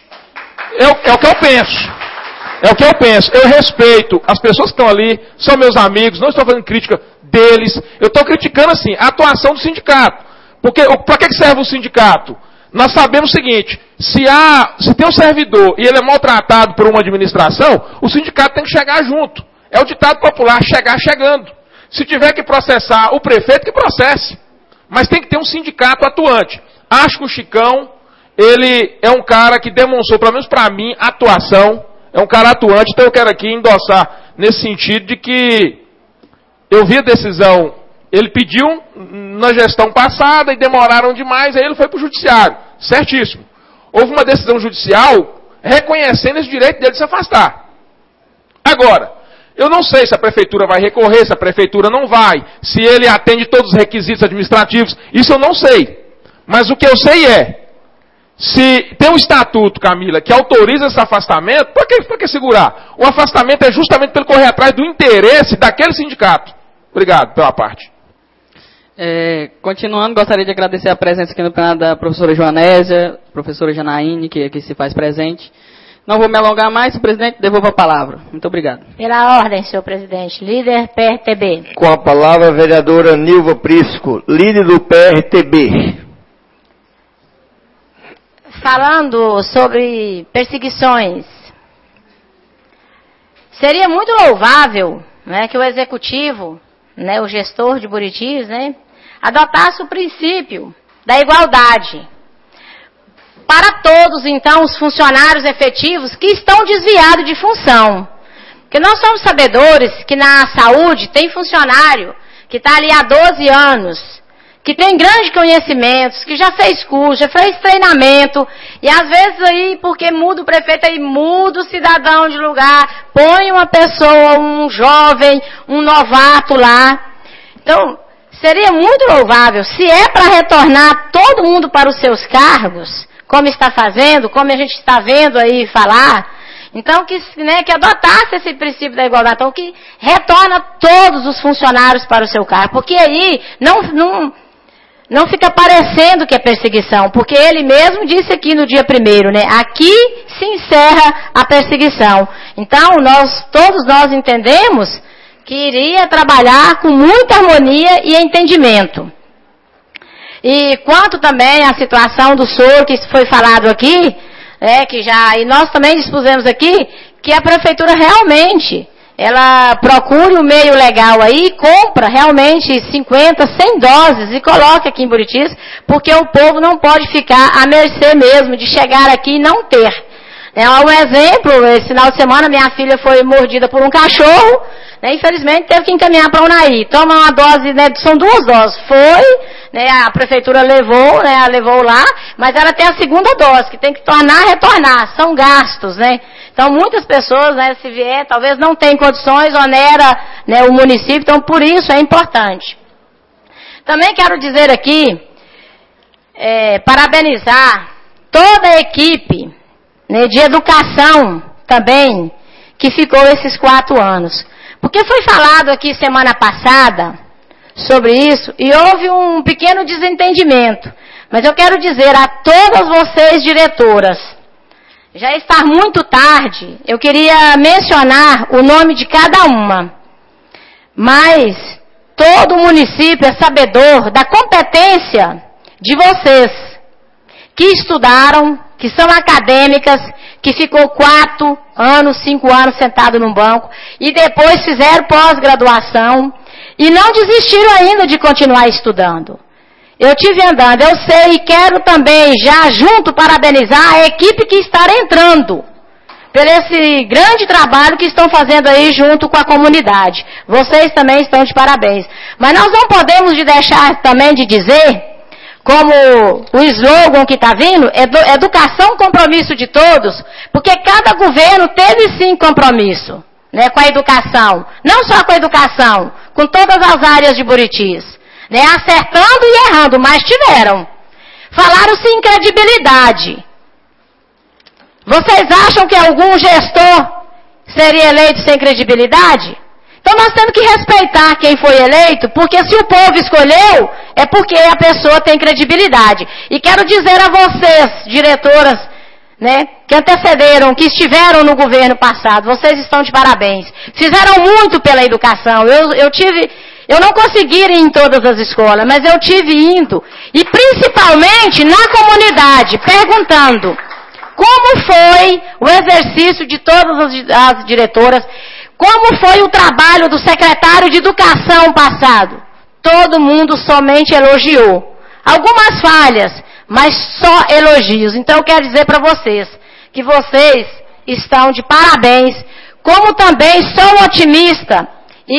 É, é o que eu penso. É o que eu penso. Eu respeito as pessoas que estão ali, são meus amigos, não estou fazendo crítica deles. Eu estou criticando, assim, a atuação do sindicato. Porque, para que serve o sindicato? Nós sabemos o seguinte, se, há, se tem um servidor e ele é maltratado por uma administração, o sindicato tem que chegar junto. É o ditado popular, chegar chegando. Se tiver que processar o prefeito, que processe. Mas tem que ter um sindicato atuante. Acho que o Chicão, ele é um cara que demonstrou, pelo menos para mim, atuação. É um cara atuante, então eu quero aqui endossar nesse sentido de que eu vi a decisão, ele pediu na gestão passada e demoraram demais, aí ele foi para o judiciário. Certíssimo. Houve uma decisão judicial reconhecendo esse direito dele de se afastar. Agora, eu não sei se a prefeitura vai recorrer, se a prefeitura não vai, se ele atende todos os requisitos administrativos, isso eu não sei. Mas o que eu sei é, se tem um estatuto, Camila, que autoriza esse afastamento, para que, para que segurar? O afastamento é justamente para ele correr atrás do interesse daquele sindicato. Obrigado pela parte. É, continuando, gostaria de agradecer a presença aqui no plenário da professora Joanésia, professora Janaíne, que aqui se faz presente. Não vou me alongar mais, o presidente devolva a palavra. Muito obrigado. Pela ordem, senhor presidente. Líder P R T B. Com a palavra a vereadora Nilva Prisco, líder do P R T B. Falando sobre perseguições, seria muito louvável, né, que o executivo, né, o gestor de Buritis, né, adotasse o princípio da igualdade para todos, então, os funcionários efetivos que estão desviados de função. Porque nós somos sabedores que na saúde tem funcionário que está ali há doze anos, que tem grandes conhecimentos, que já fez curso, já fez treinamento, e às vezes aí, porque muda o prefeito, aí muda o cidadão de lugar, põe uma pessoa, um jovem, um novato lá. Então, seria muito louvável, se é para retornar todo mundo para os seus cargos, como está fazendo, como a gente está vendo aí falar, então que, né, que adotasse esse princípio da igualdade, então que retorna todos os funcionários para o seu cargo, porque aí não... não Não fica parecendo que é perseguição, porque ele mesmo disse aqui no dia primeiro, né? Aqui se encerra a perseguição. Então, nós, todos nós entendemos que iria trabalhar com muita harmonia e entendimento. E quanto também à situação do soro que foi falado aqui, né, que já, e nós também dispusemos aqui, que a prefeitura realmente... ela procure o meio legal aí, compra realmente cinquenta, cem doses e coloca aqui em Buritis, porque o povo não pode ficar à mercê mesmo de chegar aqui e não ter. É um exemplo, esse final de semana minha filha foi mordida por um cachorro, né, infelizmente teve que encaminhar para a UNAI. Toma uma dose, né, são duas doses. Foi, né, a prefeitura levou, né, levou lá, mas ela tem a segunda dose, que tem que tornar, retornar, são gastos, né. Então, muitas pessoas, né, se vier, talvez não tenham condições, onera, né, o município, então por isso é importante. Também quero dizer aqui, é, parabenizar toda a equipe, né, de educação também, que ficou esses quatro anos. Porque foi falado aqui semana passada sobre isso, e houve um pequeno desentendimento. Mas eu quero dizer a todas vocês, diretoras, já está muito tarde, eu queria mencionar o nome de cada uma. Mas todo o município é sabedor da competência de vocês, que estudaram, que são acadêmicas, que ficou quatro anos, cinco anos sentado num banco, e depois fizeram pós-graduação, e não desistiram ainda de continuar estudando. Eu tive andando, eu sei e quero também já junto parabenizar a equipe que está entrando, por esse grande trabalho que estão fazendo aí junto com a comunidade. Vocês também estão de parabéns. Mas nós não podemos de deixar também de dizer, como o slogan que está vindo, edu educação, compromisso de todos, porque cada governo teve sim compromisso, né, com a educação. Não só com a educação, com todas as áreas de Buritis. Né, acertando e errando, mas tiveram. Falaram-se em credibilidade. Vocês acham que algum gestor seria eleito sem credibilidade? Então nós temos que respeitar quem foi eleito, porque se o povo escolheu, é porque a pessoa tem credibilidade. E quero dizer a vocês, diretoras, né, que antecederam, que estiveram no governo passado, vocês estão de parabéns. Fizeram muito pela educação. Eu, eu tive... Eu não consegui ir em todas as escolas, mas eu tive indo, e principalmente na comunidade, perguntando como foi o exercício de todas as, as diretoras, como foi o trabalho do secretário de Educação passado. Todo mundo somente elogiou. Algumas falhas, mas só elogios. Então eu quero dizer para vocês que vocês estão de parabéns, como também sou otimista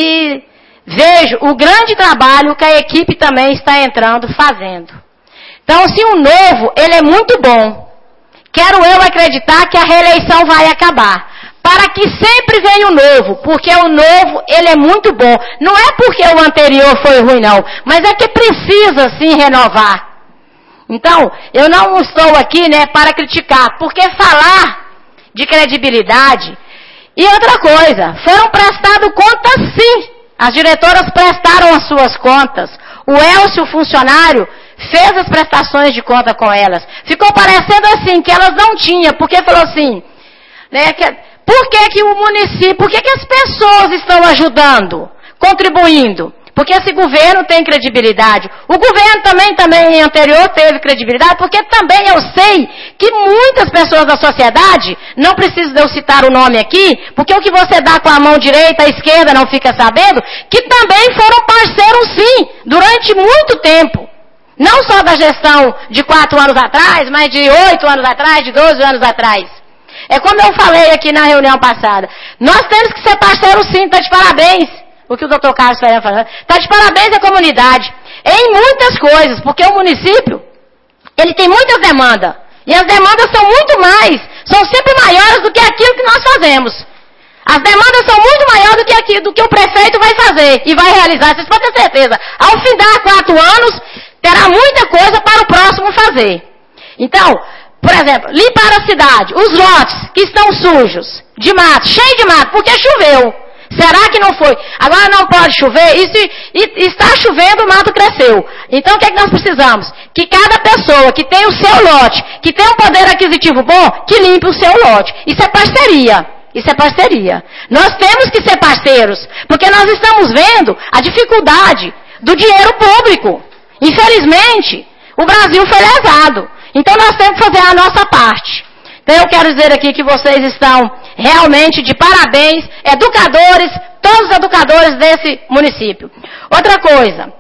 e vejo o grande trabalho que a equipe também está entrando, fazendo. Então, se o novo, ele é muito bom. Quero eu acreditar que a reeleição vai acabar. Para que sempre venha o novo, porque o novo, ele é muito bom. Não é porque o anterior foi ruim, não, mas é que precisa, sim, renovar. Então, eu não estou aqui, né, para criticar, porque falar de credibilidade. E outra coisa, foram prestadas contas, sim. As diretoras prestaram as suas contas. O Elcio, o funcionário, fez as prestações de conta com elas. Ficou parecendo assim, que elas não tinham, porque falou assim, né, que, por que que o município, por que que as pessoas estão ajudando, contribuindo? Porque esse governo tem credibilidade. O governo também, também anterior teve credibilidade, porque também eu sei que muitas pessoas da sociedade, não preciso de eu citar o nome aqui, porque o que você dá com a mão direita, a esquerda não fica sabendo, que também foram parceiros sim, durante muito tempo. Não só da gestão de quatro anos atrás, mas de oito anos atrás, de doze anos atrás. É como eu falei aqui na reunião passada. Nós temos que ser parceiros sim, está de parabéns. O que o doutor Carlos está falando. Está de parabéns à comunidade. Em muitas coisas, porque o município, ele tem muitas demandas. E as demandas são muito mais, são sempre maiores do que aquilo que nós fazemos. As demandas são muito maiores do que aquilo do que o prefeito vai fazer e vai realizar. Vocês podem ter certeza. Ao findar quatro anos, terá muita coisa para o próximo fazer. Então, por exemplo, limpar a cidade, os lotes que estão sujos, de mato, cheio de mato, porque choveu. Será que não foi? Agora não pode chover, e se e está chovendo, o mato cresceu. Então o que é que nós precisamos? Que cada pessoa que tem o seu lote, que tem um poder aquisitivo bom, que limpe o seu lote. Isso é parceria. Isso é parceria. Nós temos que ser parceiros, porque nós estamos vendo a dificuldade do dinheiro público. Infelizmente, o Brasil foi lesado. Então nós temos que fazer a nossa parte. Então eu quero dizer aqui que vocês estão realmente de parabéns, educadores, todos os educadores desse município. Outra coisa,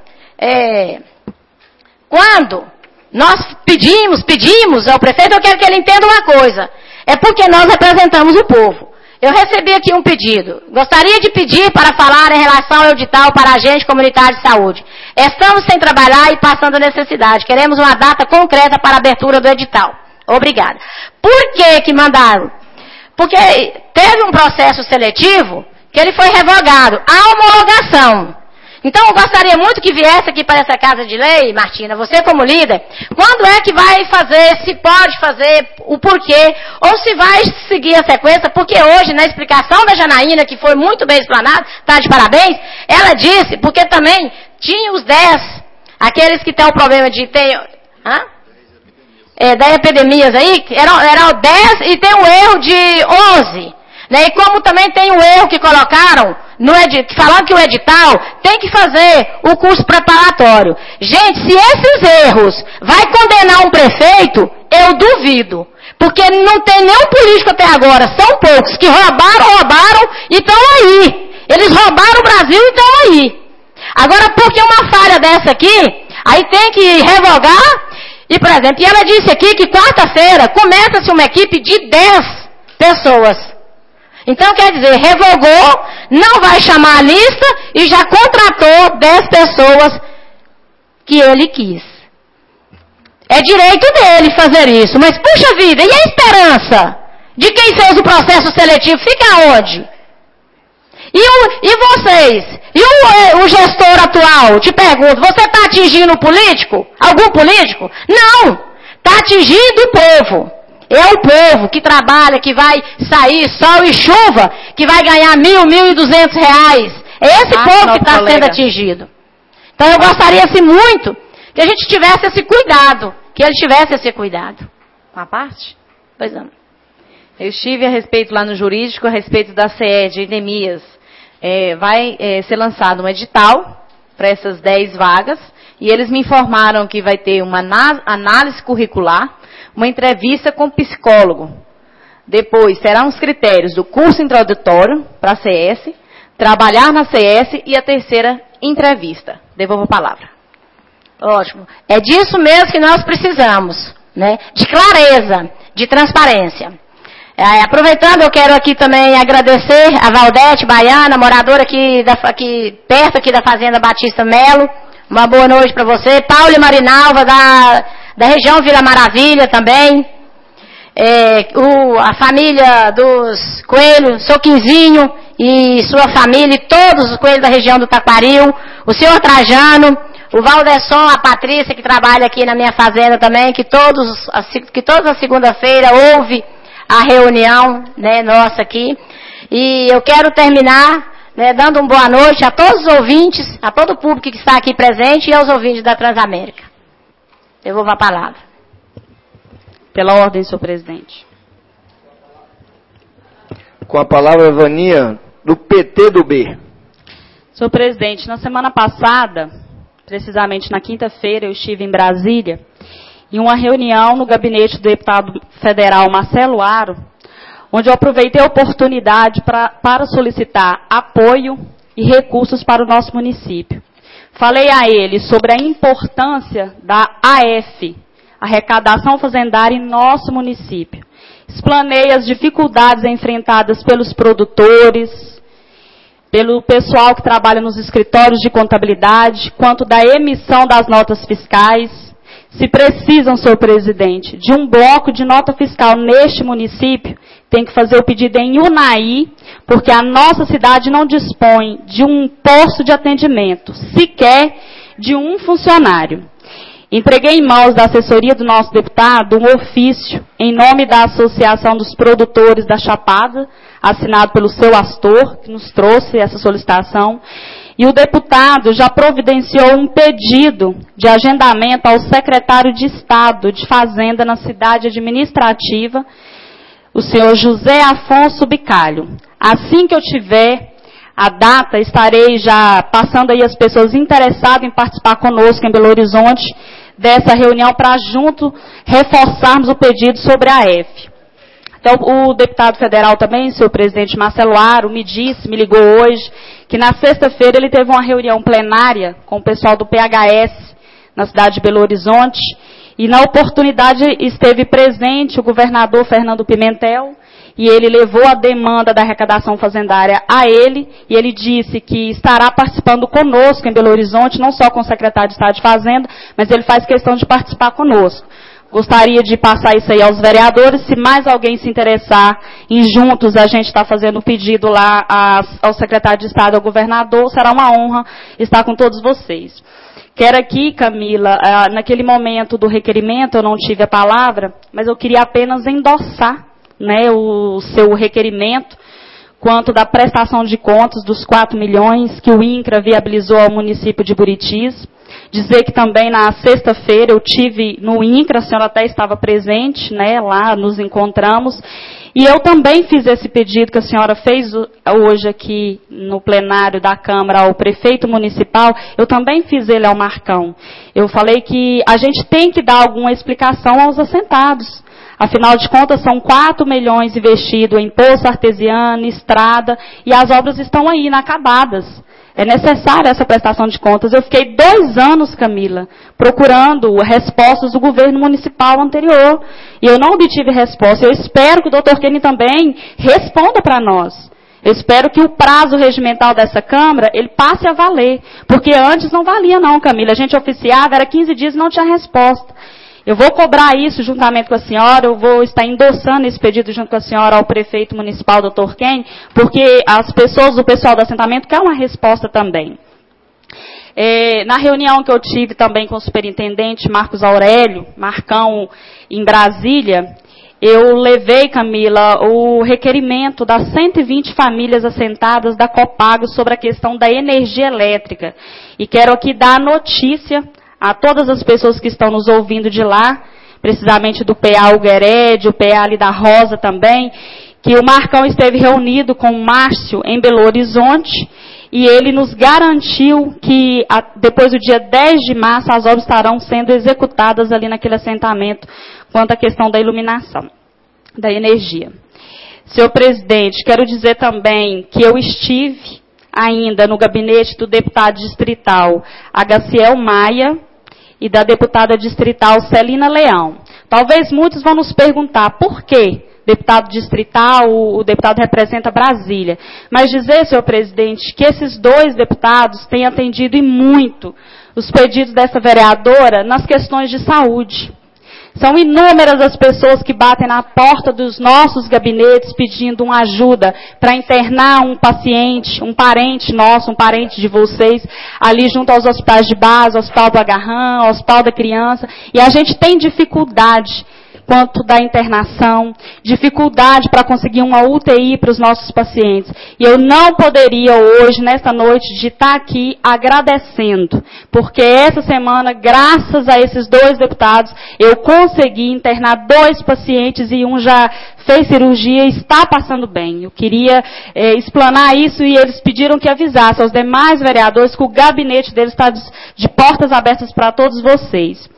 é, quando nós pedimos, pedimos ao prefeito, eu quero que ele entenda uma coisa, é porque nós representamos o povo. Eu recebi aqui um pedido, gostaria de pedir para falar em relação ao edital para agente comunitário de saúde. Estamos sem trabalhar e passando necessidade, queremos uma data concreta para a abertura do edital. Obrigada. Por que que mandaram? Porque teve um processo seletivo que ele foi revogado. A homologação. Então eu gostaria muito que viesse aqui para essa casa de lei, Martina, você como líder, quando é que vai fazer, se pode fazer, o porquê, ou se vai seguir a sequência, porque hoje na explicação da Janaína, que foi muito bem explanada, está de parabéns, ela disse, porque também tinha os dez, aqueles que têm o problema de ter... Hã? É, da epidemias aí, eram, eram dez e tem um erro de onze. Né? E como também tem um erro que colocaram, no edit, falando que o edital tem que fazer o curso preparatório. Gente, se esses erros vai condenar um prefeito, eu duvido. Porque não tem nenhum político até agora, são poucos, que roubaram, roubaram e estão aí. Eles roubaram o Brasil e estão aí. Agora, porque uma falha dessa aqui, aí tem que revogar. E, por exemplo, e ela disse aqui que quarta-feira começa-se uma equipe de dez pessoas. Então, quer dizer, revogou, não vai chamar a lista e já contratou dez pessoas que ele quis. É direito dele fazer isso. Mas, puxa vida, e a esperança de quem fez o processo seletivo fica onde? E, o, e vocês? E o, o gestor atual? Te pergunto, você está atingindo o político? Algum político? Não! Está atingindo o povo. É o povo que trabalha, que vai sair sol e chuva, que vai ganhar mil, mil e duzentos reais. É esse ah, povo que está sendo atingido. Então eu gostaria assim, muito que a gente tivesse esse cuidado. Que ele tivesse esse cuidado. Uma parte? Pois não. Eu estive a respeito lá no jurídico, a respeito da C E D, endemias. É, vai é, ser lançado um edital para essas dez vagas e eles me informaram que vai ter uma análise curricular, uma entrevista com psicólogo. Depois serão os critérios do curso introdutório para a C S, trabalhar na C S e a terceira entrevista. Devolvo a palavra. Ótimo. É disso mesmo que nós precisamos, né? De clareza, de transparência. É, aproveitando, eu quero aqui também agradecer a Valdete Baiana, moradora aqui, da, aqui perto aqui da Fazenda Batista Melo. Uma boa noite para você. Paulo e Marinalva, da, da região Vila Maravilha também. É, o, a família dos Coelhos, seu Quinzinho e sua família, e todos os coelhos da região do Taquaril. O senhor Trajano, o Valdesson, a Patrícia, que trabalha aqui na minha fazenda também, que, todos, que toda segunda-feira ouve a reunião, né, nossa aqui. E eu quero terminar, né, dando uma boa noite a todos os ouvintes, a todo o público que está aqui presente e aos ouvintes da Transamérica. Eu vou para a palavra. Pela ordem, senhor presidente. Com a palavra, Vania, do P T do B. Senhor presidente, na semana passada, precisamente na quinta-feira, eu estive em Brasília, em uma reunião no gabinete do deputado federal Marcelo Aro, onde eu aproveitei a oportunidade pra, para solicitar apoio e recursos para o nosso município. Falei a ele sobre a importância da A F, Arrecadação Fazendária, em nosso município. Explanei as dificuldades enfrentadas pelos produtores, pelo pessoal que trabalha nos escritórios de contabilidade, quanto da emissão das notas fiscais. Se precisam, senhor presidente, de um bloco de nota fiscal neste município, tem que fazer o pedido em Unai, porque a nossa cidade não dispõe de um posto de atendimento, sequer de um funcionário. Entreguei em mãos da assessoria do nosso deputado um ofício em nome da Associação dos Produtores da Chapada, assinado pelo seu Astor, que nos trouxe essa solicitação. E o deputado já providenciou um pedido de agendamento ao secretário de Estado de Fazenda na cidade administrativa, o senhor José Afonso Bicalho. Assim que eu tiver a data, estarei já passando aí as pessoas interessadas em participar conosco em Belo Horizonte dessa reunião para junto reforçarmos o pedido sobre a F. Então, o deputado federal também, senhor presidente Marcelo Aro, me disse, me ligou hoje, que na sexta-feira ele teve uma reunião plenária com o pessoal do P H S na cidade de Belo Horizonte, e na oportunidade esteve presente o governador Fernando Pimentel, e ele levou a demanda da arrecadação fazendária a ele, e ele disse que estará participando conosco em Belo Horizonte, não só com o secretário de Estado de Fazenda, mas ele faz questão de participar conosco. Gostaria de passar isso aí aos vereadores. Se mais alguém se interessar em juntos a gente está fazendo o pedido lá ao secretário de Estado, ao governador, será uma honra estar com todos vocês. Quero aqui, Camila, naquele momento do requerimento, eu não tive a palavra, mas eu queria apenas endossar, né, o seu requerimento quanto da prestação de contas dos quatro milhões que o INCRA viabilizou ao município de Buritis. Dizer que também na sexta-feira eu tive no INCRA, a senhora até estava presente, né, lá nos encontramos, e eu também fiz esse pedido que a senhora fez hoje aqui no plenário da Câmara ao prefeito municipal, eu também fiz ele ao Marcão. Eu falei que a gente tem que dar alguma explicação aos assentados. Afinal de contas, são quatro milhões investidos em poço artesiano, estrada, e as obras estão aí, inacabadas. É necessária essa prestação de contas. Eu fiquei dois anos, Camila, procurando respostas do governo municipal anterior. E eu não obtive resposta. Eu espero que o doutor Kenny também responda para nós. Eu espero que o prazo regimental dessa Câmara, ele passe a valer. Porque antes não valia não, Camila. A gente oficiava, era quinze dias e não tinha resposta. Eu vou cobrar isso juntamente com a senhora, eu vou estar endossando esse pedido junto com a senhora ao prefeito municipal, doutor Ken, porque as pessoas, o pessoal do assentamento quer uma resposta também. É, na reunião que eu tive também com o superintendente Marcos Aurélio, Marcão, em Brasília, eu levei, Camila, o requerimento das cento e vinte famílias assentadas da Copago sobre a questão da energia elétrica. E quero aqui dar a notícia a todas as pessoas que estão nos ouvindo de lá, precisamente do P A Uguered, o P A ali da Rosa também, que o Marcão esteve reunido com o Márcio em Belo Horizonte, e ele nos garantiu que a, depois do dia dez de março as obras estarão sendo executadas ali naquele assentamento quanto à questão da iluminação, da energia. Senhor presidente, quero dizer também que eu estive ainda no gabinete do deputado distrital Agaciel Maia, e da deputada distrital Celina Leão. Talvez muitos vão nos perguntar por quê? Deputado distrital, o, o deputado representa Brasília. Mas dizer, senhor presidente, que esses dois deputados têm atendido e muito os pedidos dessa vereadora nas questões de saúde. São inúmeras as pessoas que batem na porta dos nossos gabinetes pedindo uma ajuda para internar um paciente, um parente nosso, um parente de vocês, ali junto aos hospitais de base, Hospital do Agarrão, Hospital da Criança, e a gente tem dificuldade quanto da internação, dificuldade para conseguir uma U T I para os nossos pacientes. E eu não poderia hoje, nesta noite, de estar aqui agradecendo, porque essa semana, graças a esses dois deputados, eu consegui internar dois pacientes e um já fez cirurgia e está passando bem. Eu queria é, explanar isso e eles pediram que avisasse aos demais vereadores que o gabinete deles está de, de portas abertas para todos vocês.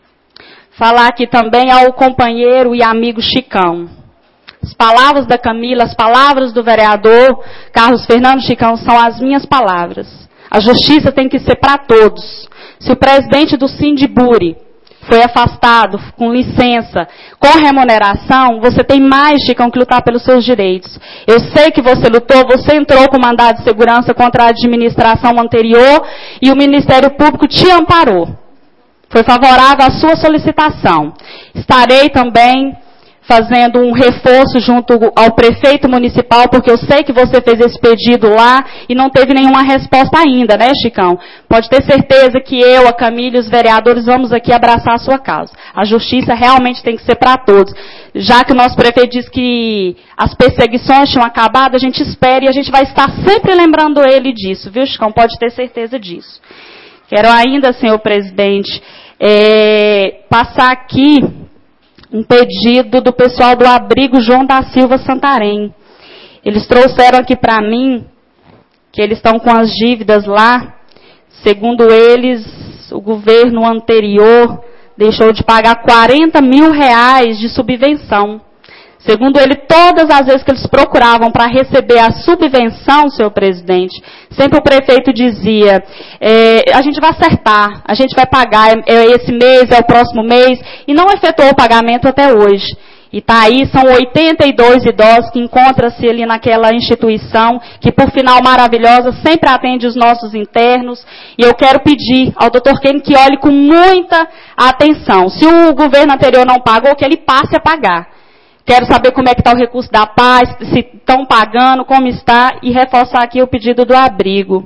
Falar aqui também ao companheiro e amigo Chicão. As palavras da Camila, as palavras do vereador Carlos Fernando Chicão são as minhas palavras. A justiça tem que ser para todos. Se o presidente do Sindiburi foi afastado com licença, com remuneração, você tem mais, Chicão, que lutar pelos seus direitos. Eu sei que você lutou, você entrou com mandado de segurança contra a administração anterior e o Ministério Público te amparou. Foi favorável à sua solicitação. Estarei também fazendo um reforço junto ao prefeito municipal, porque eu sei que você fez esse pedido lá e não teve nenhuma resposta ainda, né, Chicão? Pode ter certeza que eu, a Camila e os vereadores vamos aqui abraçar a sua causa. A justiça realmente tem que ser para todos. Já que o nosso prefeito disse que as perseguições tinham acabado, a gente espera e a gente vai estar sempre lembrando ele disso, viu, Chicão? Pode ter certeza disso. Quero ainda, senhor presidente, é, passar aqui um pedido do pessoal do abrigo João da Silva Santarém. Eles trouxeram aqui para mim que eles estão com as dívidas lá. Segundo eles, o governo anterior deixou de pagar quarenta mil reais de subvenção. Segundo ele, todas as vezes que eles procuravam para receber a subvenção, senhor presidente, sempre o prefeito dizia, é, a gente vai acertar, a gente vai pagar, é esse mês, é o próximo mês, e não efetuou o pagamento até hoje. E está aí, são oitenta e dois idosos que encontram-se ali naquela instituição, que por final maravilhosa sempre atende os nossos internos. E eu quero pedir ao doutor Kenny que olhe com muita atenção. Se o governo anterior não pagou, que ele passe a pagar. Quero saber como é que está o recurso da paz, se estão pagando, como está, e reforçar aqui o pedido do abrigo.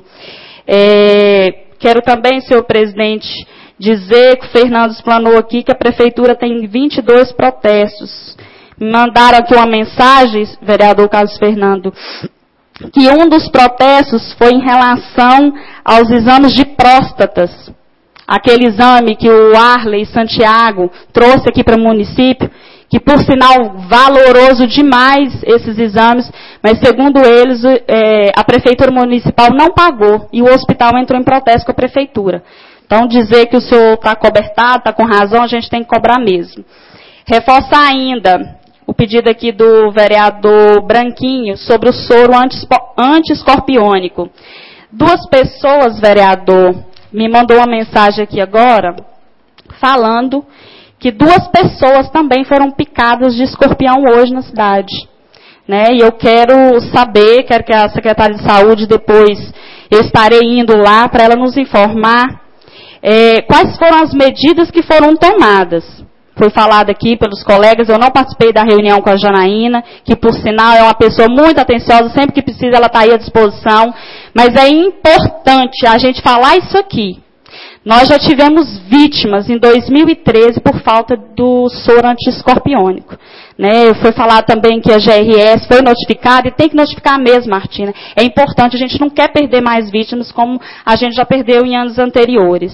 É, quero também, senhor presidente, dizer que o Fernando explanou aqui que a prefeitura tem vinte e dois protestos. Me mandaram aqui uma mensagem, vereador Carlos Fernando, que um dos protestos foi em relação aos exames de próstatas. Aquele exame que o Arley Santiago trouxe aqui para o município, que por sinal valoroso demais esses exames, mas segundo eles, é, a prefeitura municipal não pagou e o hospital entrou em protesto com a prefeitura. Então dizer que o senhor está cobertado, está com razão, a gente tem que cobrar mesmo. Reforçar ainda o pedido aqui do vereador Branquinho sobre o soro anti-escorpiônico. Duas pessoas, vereador, me mandou uma mensagem aqui agora, falando que duas pessoas também foram picadas de escorpião hoje na cidade. Né? E eu quero saber, quero que a secretária de saúde depois, eu estarei indo lá para ela nos informar é, quais foram as medidas que foram tomadas. Foi falado aqui pelos colegas, eu não participei da reunião com a Janaína, que por sinal é uma pessoa muito atenciosa, sempre que precisa ela está aí à disposição, mas é importante a gente falar isso aqui. Nós já tivemos vítimas em dois mil e treze por falta do soro anti-escorpiônico. Né? Foi falado também que a G R S foi notificada e tem que notificar mesmo, Martina. É importante, a gente não quer perder mais vítimas como a gente já perdeu em anos anteriores.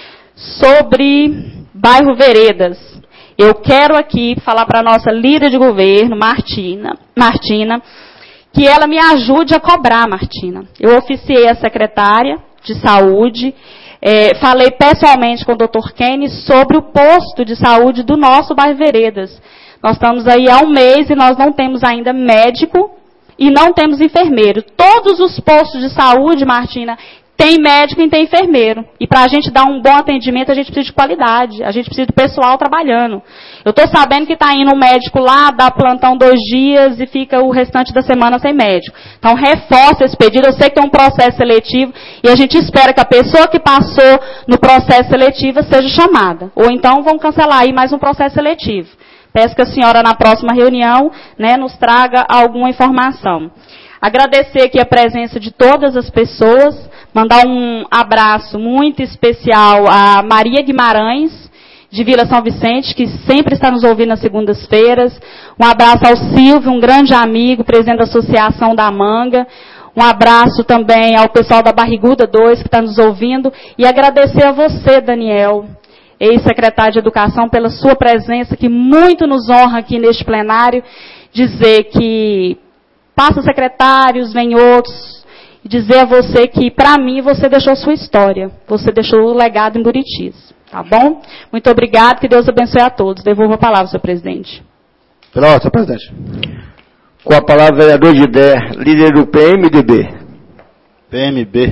Sobre bairro Veredas, eu quero aqui falar para a nossa líder de governo, Martina, Martina, que ela me ajude a cobrar, Martina. Eu oficiei a secretária de saúde, É, falei pessoalmente com o doutor Kenny sobre o posto de saúde do nosso bairro Veredas. Nós estamos aí há um mês e nós não temos ainda médico e não temos enfermeiro. Todos os postos de saúde, Martina, tem médico e tem enfermeiro. E para a gente dar um bom atendimento, a gente precisa de qualidade. A gente precisa de pessoal trabalhando. Eu estou sabendo que está indo um médico lá, dá plantão dois dias e fica o restante da semana sem médico. Então, reforça esse pedido. Eu sei que tem um processo seletivo e a gente espera que a pessoa que passou no processo seletivo seja chamada. Ou então, vão cancelar aí mais um processo seletivo. Peço que a senhora, na próxima reunião, né, nos traga alguma informação. Agradecer aqui a presença de todas as pessoas, mandar um abraço muito especial a Maria Guimarães, de Vila São Vicente, que sempre está nos ouvindo nas segundas-feiras. Um abraço ao Silvio, um grande amigo, presidente da Associação da Manga. Um abraço também ao pessoal da Barriguda dois, que está nos ouvindo. E agradecer a você, Daniel, ex-secretário de Educação, pela sua presença, que muito nos honra aqui neste plenário. Dizer que passa secretários, vem outros, e dizer a você que, para mim, você deixou sua história. Você deixou o legado em Buritis. Tá bom? Muito obrigado, que Deus abençoe a todos. Devolvo a palavra, senhor presidente. Pela ordem, senhor presidente. Com a palavra, vereador Gidé, líder do P M D B. P M B.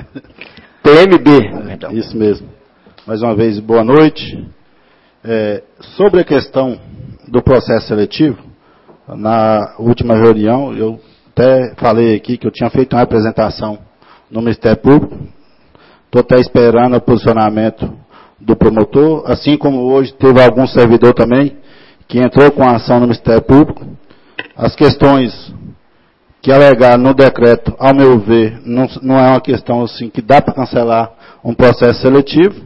P M B. É, isso mesmo. Mais uma vez, boa noite. É, sobre a questão do processo seletivo, na última reunião, eu até falei aqui que eu tinha feito uma apresentação no Ministério Público. Estou até esperando o posicionamento do promotor, assim como hoje teve algum servidor também que entrou com a ação no Ministério Público. As questões que alegaram no decreto, ao meu ver, não, não é uma questão assim que dá para cancelar um processo seletivo.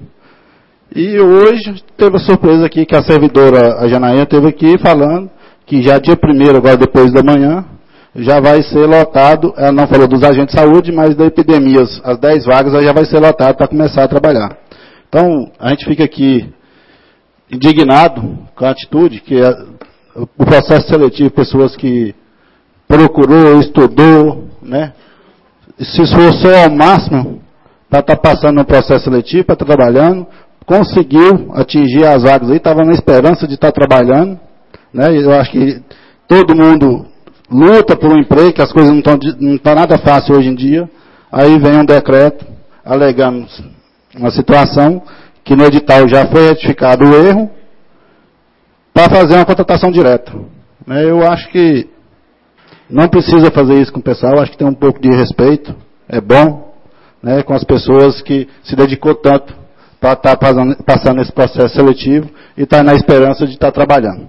E hoje teve a surpresa aqui que a servidora, a Janaína, teve aqui falando que já dia primeiro, agora depois da manhã, já vai ser lotado, ela não falou dos agentes de saúde, mas da epidemia, as dez vagas já vai ser lotado para começar a trabalhar. Então, a gente fica aqui indignado com a atitude, que é o processo seletivo, pessoas que procurou, estudou, né, se esforçou ao máximo para estar passando no processo seletivo, para estar trabalhando, conseguiu atingir as vagas aí, estava na esperança de estar trabalhando, né, eu acho que todo mundo luta por um emprego, que as coisas não estão não tá nada fácil hoje em dia, aí vem um decreto alegando uma situação que no edital já foi retificado o erro, para fazer uma contratação direta. Eu acho que não precisa fazer isso com o pessoal, eu acho que tem um pouco de respeito, é bom, né, com as pessoas que se dedicou tanto para estar passando esse processo seletivo e estar na esperança de estar trabalhando.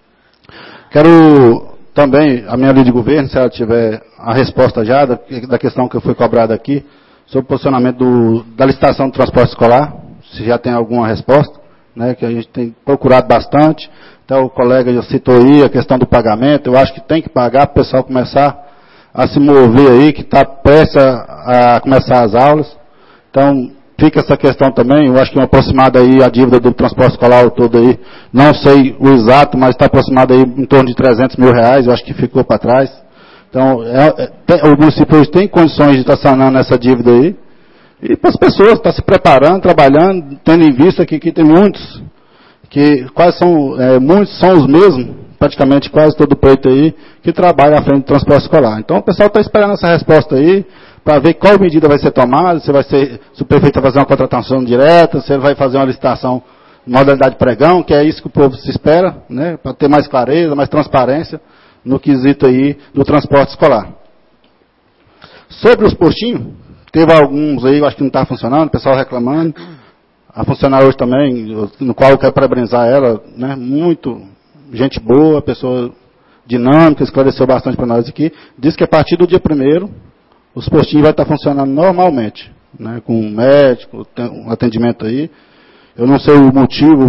Quero também, a minha líder de governo, se ela tiver a resposta já da, da questão que foi cobrada aqui, sobre o posicionamento do, da licitação do transporte escolar, se já tem alguma resposta, né, que a gente tem procurado bastante. Até o colega já citou aí a questão do pagamento, eu acho que tem que pagar para o pessoal começar a se mover aí, que está prestes a, a começar as aulas. Então, fica essa questão também, eu acho que é aproximada aí a dívida do transporte escolar todo aí, não sei o exato, mas está aproximada aí em torno de trezentos mil reais, eu acho que ficou para trás. Então, é, é, tem, o município hoje tem condições de estar sanando essa dívida aí, e para as pessoas estar se preparando, trabalhando, tendo em vista que aqui tem muitos, que quase são, é, muitos são os mesmos, praticamente quase todo o preto aí, que trabalha à frente do transporte escolar. Então, o pessoal está esperando essa resposta aí, para ver qual medida vai ser tomada, se vai ser, se o prefeito vai fazer uma contratação direta, se ele vai fazer uma licitação modalidade pregão, que é isso que o povo se espera, né, para ter mais clareza, mais transparência no quesito aí do transporte escolar. Sobre os postinhos, teve alguns aí, eu acho que não está funcionando, o pessoal reclamando. A funcionária hoje também, no qual eu quero parabenizar ela, né, muito gente boa, pessoa dinâmica, esclareceu bastante para nós aqui. Disse que a partir do dia primeiro, os postinhos vão estar funcionando normalmente, né, com um médico, um atendimento aí. Eu não sei o motivo,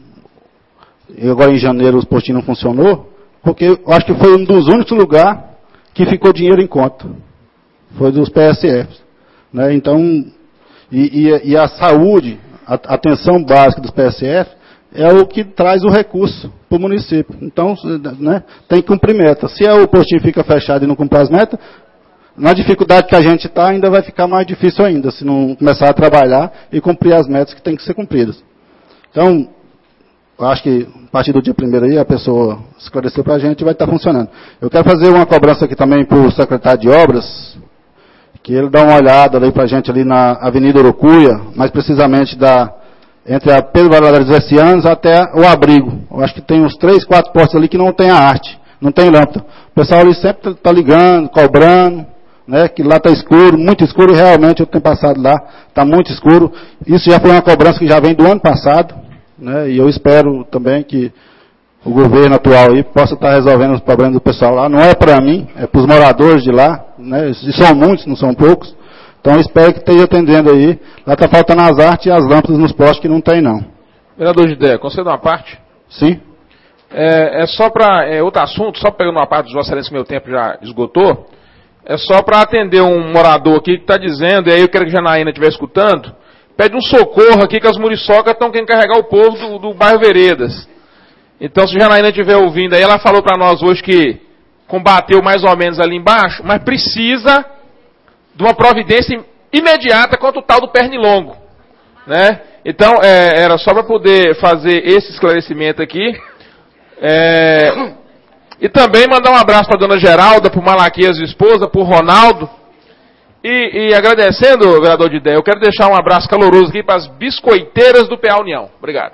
e agora em janeiro os postinhos não funcionou, porque eu acho que foi um dos únicos lugares que ficou dinheiro em conta. Foi dos P S Fs. Né, então, e, e, e a saúde, a atenção básica dos P S F é o que traz o recurso para o município. Então, né, tem que cumprir meta. Se o postinho fica fechado e não cumprir as metas, na dificuldade que a gente está, ainda vai ficar mais difícil ainda, se não começar a trabalhar e cumprir as metas que têm que ser cumpridas. Então, eu acho que a partir do dia primeiro aí, a pessoa esclareceu para a gente e vai estar funcionando. Eu quero fazer uma cobrança aqui também para o secretário de obras, que ele dá uma olhada ali para a gente ali na Avenida Urucuia, mais precisamente da, entre a Pedro Valadares Vecianos até o Abrigo. Eu acho que tem uns três, quatro postos ali que não tem a arte, não tem lâmpada. O pessoal ali sempre está ligando, cobrando, né, que lá está escuro, muito escuro, e realmente eu tenho passado lá, está muito escuro. Isso já foi uma cobrança que já vem do ano passado, né, e eu espero também que o governo atual aí possa estar resolvendo os problemas do pessoal lá. Não é para mim, é para os moradores de lá, né, e são muitos, não são poucos. Então eu espero que esteja atendendo aí. Lá está faltando as artes e as lâmpadas nos postos que não tem não. Vereador Judé, conceda uma parte? Sim. É, é só para, é outro assunto, só pegando uma parte dos Vossa Excelência que meu tempo já esgotou. É só para atender um morador aqui que está dizendo, e aí eu quero que a Janaína estiver escutando, pede um socorro aqui que as muriçocas estão querendo carregar o povo do, do bairro Veredas. Então, se a Janaína estiver ouvindo aí, ela falou para nós hoje que combateu mais ou menos ali embaixo, mas precisa de uma providência imediata contra o tal do pernilongo, né? Então, é, era só para poder fazer esse esclarecimento aqui. É, e também mandar um abraço para a dona Geralda, para o Malaquias esposa, para o Ronaldo. E, e agradecendo, vereador de ideia, eu quero deixar um abraço caloroso aqui para as biscoiteiras do P A União. Obrigado.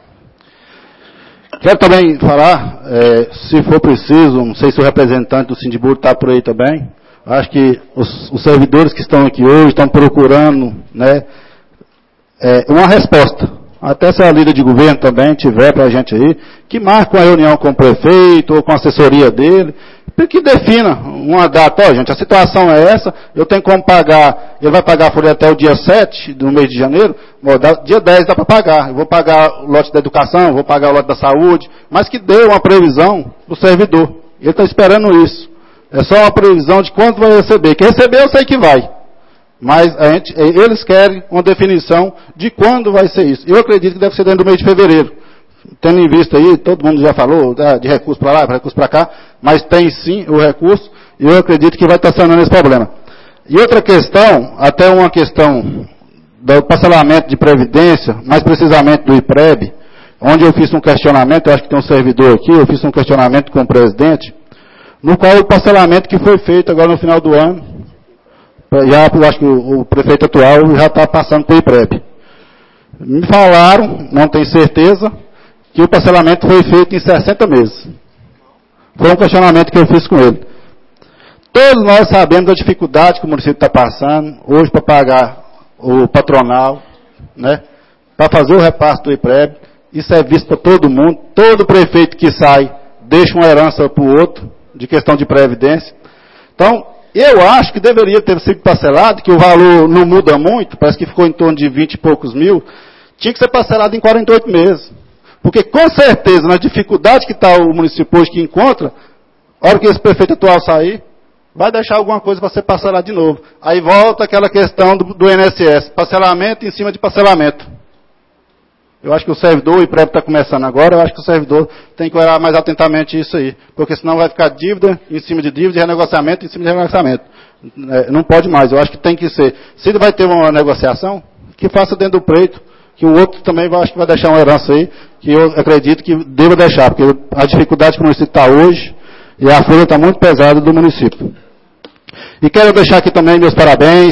Quero também falar, é, se for preciso, não sei se o representante do Sindibur está por aí também. Acho que os, os servidores que estão aqui hoje estão procurando, né, é, uma resposta. Até se a líder de governo também tiver para a gente aí, que marque uma reunião com o prefeito ou com a assessoria dele, para que defina uma data. Ó, gente, a situação é essa, eu tenho como pagar, ele vai pagar a folha até o dia sete do mês de janeiro, dia dez dá para pagar. Eu vou pagar o lote da educação, vou pagar o lote da saúde, mas que dê uma previsão para o servidor. Ele está esperando isso. É só uma previsão de quanto vai receber. Que receber eu sei que vai. Mas a gente, eles querem uma definição de quando vai ser isso. Eu acredito que deve ser dentro do mês de fevereiro. Tendo em vista aí, todo mundo já falou de recurso para lá, recurso para cá, mas tem sim o recurso, e eu acredito que vai estar sanando esse problema. E outra questão, até uma questão do parcelamento de previdência, mais precisamente do I P R E B, onde eu fiz um questionamento, eu acho que tem um servidor aqui, eu fiz um questionamento com o presidente, no qual o parcelamento que foi feito agora no final do ano, já, eu acho que o, o prefeito atual já está passando para o I P R E B. Me falaram, não tenho certeza, que o parcelamento foi feito em sessenta meses. Foi um questionamento que eu fiz com ele. Todos nós sabemos da dificuldade que o município está passando, hoje para pagar o patronal, né, para fazer o repasse do I P R E B. Isso é visto para todo mundo. Todo prefeito que sai deixa uma herança para o outro, de questão de previdência. Então, eu acho que deveria ter sido parcelado, que o valor não muda muito, parece que ficou em torno de vinte e poucos mil, tinha que ser parcelado em quarenta e oito meses. Porque, com certeza, na dificuldade que está o município hoje que encontra, a hora que esse prefeito atual sair, vai deixar alguma coisa para ser parcelado de novo. Aí volta aquela questão do, do I N S S, parcelamento em cima de parcelamento. Eu acho que o servidor, o I P R E B está começando agora, eu acho que o servidor tem que olhar mais atentamente isso aí. Porque senão vai ficar dívida em cima de dívida e renegociamento em cima de renegociamento. Não pode mais, eu acho que tem que ser. Se ele vai ter uma negociação, que faça dentro do pleito, que o outro também vai, acho que vai deixar uma herança aí, que eu acredito que deva deixar, porque a dificuldade que o município está hoje, e a folha está muito pesada do município. E quero deixar aqui também meus parabéns,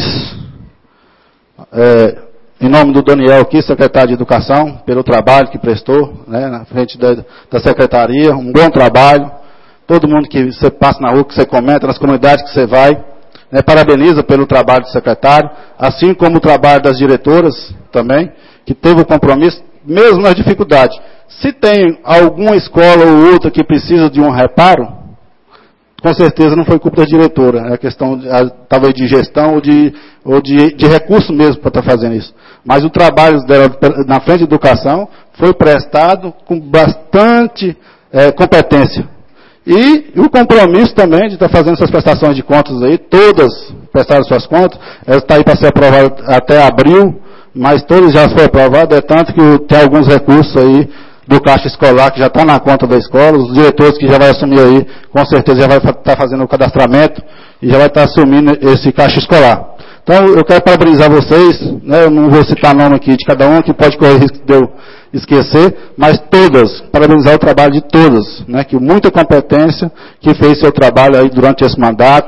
é, em nome do Daniel aqui, secretário de Educação, pelo trabalho que prestou, né, na frente da, da secretaria, um bom trabalho. Todo mundo que você passa na rua, que você comenta, nas comunidades que você vai, né, parabeniza pelo trabalho do secretário, assim como o trabalho das diretoras também, que teve o compromisso, mesmo nas dificuldades. Se tem alguma escola ou outra que precisa de um reparo, com certeza não foi culpa da diretora. É questão, talvez, de gestão ou de, ou de, de recurso mesmo para estar fazendo isso. Mas o trabalho dela na frente de educação foi prestado com bastante é, competência. E o compromisso também de estar fazendo essas prestações de contas aí, todas prestaram suas contas, ela está aí para ser aprovada até abril, mas todas já foram aprovadas, é tanto que tem alguns recursos aí do Caixa Escolar que já está na conta da escola, os diretores que já vai assumir aí, com certeza já vai estar fazendo o cadastramento e já vai estar assumindo esse Caixa Escolar. Então, eu quero parabenizar vocês, né, eu não vou citar nome aqui de cada um, que pode correr risco de eu esquecer, mas todas, parabenizar o trabalho de todas, né, que muita competência, que fez seu trabalho aí durante esse mandato,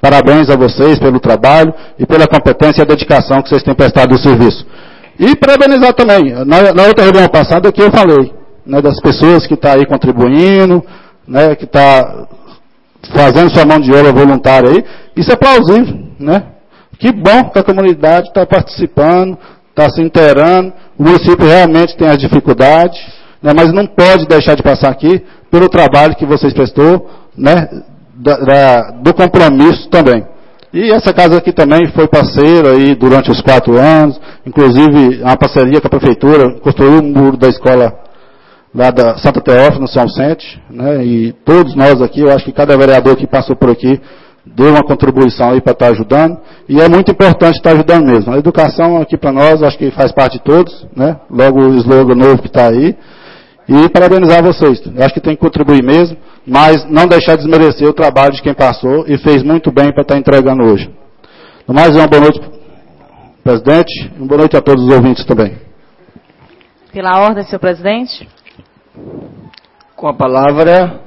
Parabéns a vocês pelo trabalho e pela competência e a dedicação que vocês têm prestado no serviço. E parabenizar também, na, na outra reunião passada que eu falei, né, das pessoas que estão aí contribuindo, né, que está fazendo sua mão de obra voluntária aí, isso é plausível, né? Que bom que a comunidade está participando, está se inteirando, o município realmente tem as dificuldades, né, mas não pode deixar de passar aqui pelo trabalho que vocês prestou, né, da, da, do compromisso também. E essa casa aqui também foi parceira aí durante os quatro anos, inclusive uma parceria com a prefeitura, construiu o muro da escola lá da Santa Teófila, no São Vicente, né, e todos nós aqui, eu acho que cada vereador que passou por aqui deu uma contribuição aí para estar ajudando, e é muito importante estar ajudando mesmo. A educação aqui para nós, acho que faz parte de todos, né, logo o slogan novo que está aí, e parabenizar vocês. Eu acho que tem que contribuir mesmo, mas não deixar de desmerecer o trabalho de quem passou e fez muito bem para estar entregando hoje. No mais, uma boa noite, presidente, e uma boa noite a todos os ouvintes também. Pela ordem, senhor presidente. Com a palavra,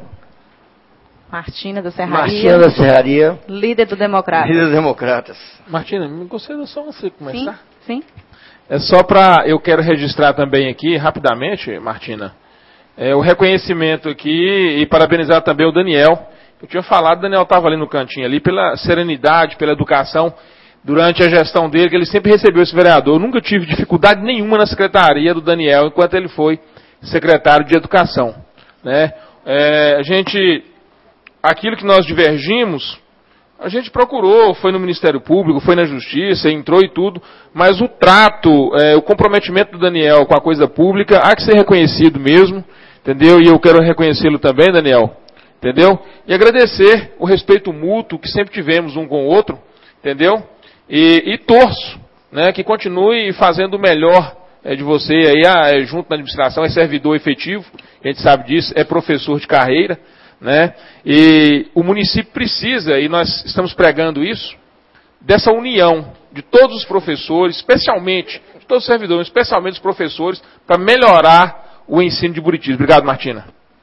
Martina da Serraria. Martina da Serraria. Líder do Democratas. Líder do Democratas. Martina, me considera só você começar? Sim, sim. É só para, eu quero registrar também aqui, rapidamente, Martina, é, o reconhecimento aqui e parabenizar também o Daniel. Eu tinha falado, o Daniel estava ali no cantinho ali, pela serenidade, pela educação, durante a gestão dele, que ele sempre recebeu esse vereador. Eu nunca tive dificuldade nenhuma na secretaria do Daniel, enquanto ele foi secretário de Educação. Né? É, a gente, aquilo que nós divergimos, a gente procurou, foi no Ministério Público, foi na Justiça, entrou e tudo, mas o trato, é, o comprometimento do Daniel com a coisa pública há que ser reconhecido mesmo, entendeu? E eu quero reconhecê-lo também, Daniel, entendeu? E agradecer o respeito mútuo que sempre tivemos um com o outro, entendeu? E, e torço, né, que continue fazendo o melhor é, de você aí, é, junto na administração, é servidor efetivo, a gente sabe disso, é professor de carreira, né? E o município precisa, e nós estamos pregando isso, dessa união de todos os professores, especialmente, de todos os servidores, especialmente os professores, para melhorar o ensino de Buritis. Obrigado, Martina.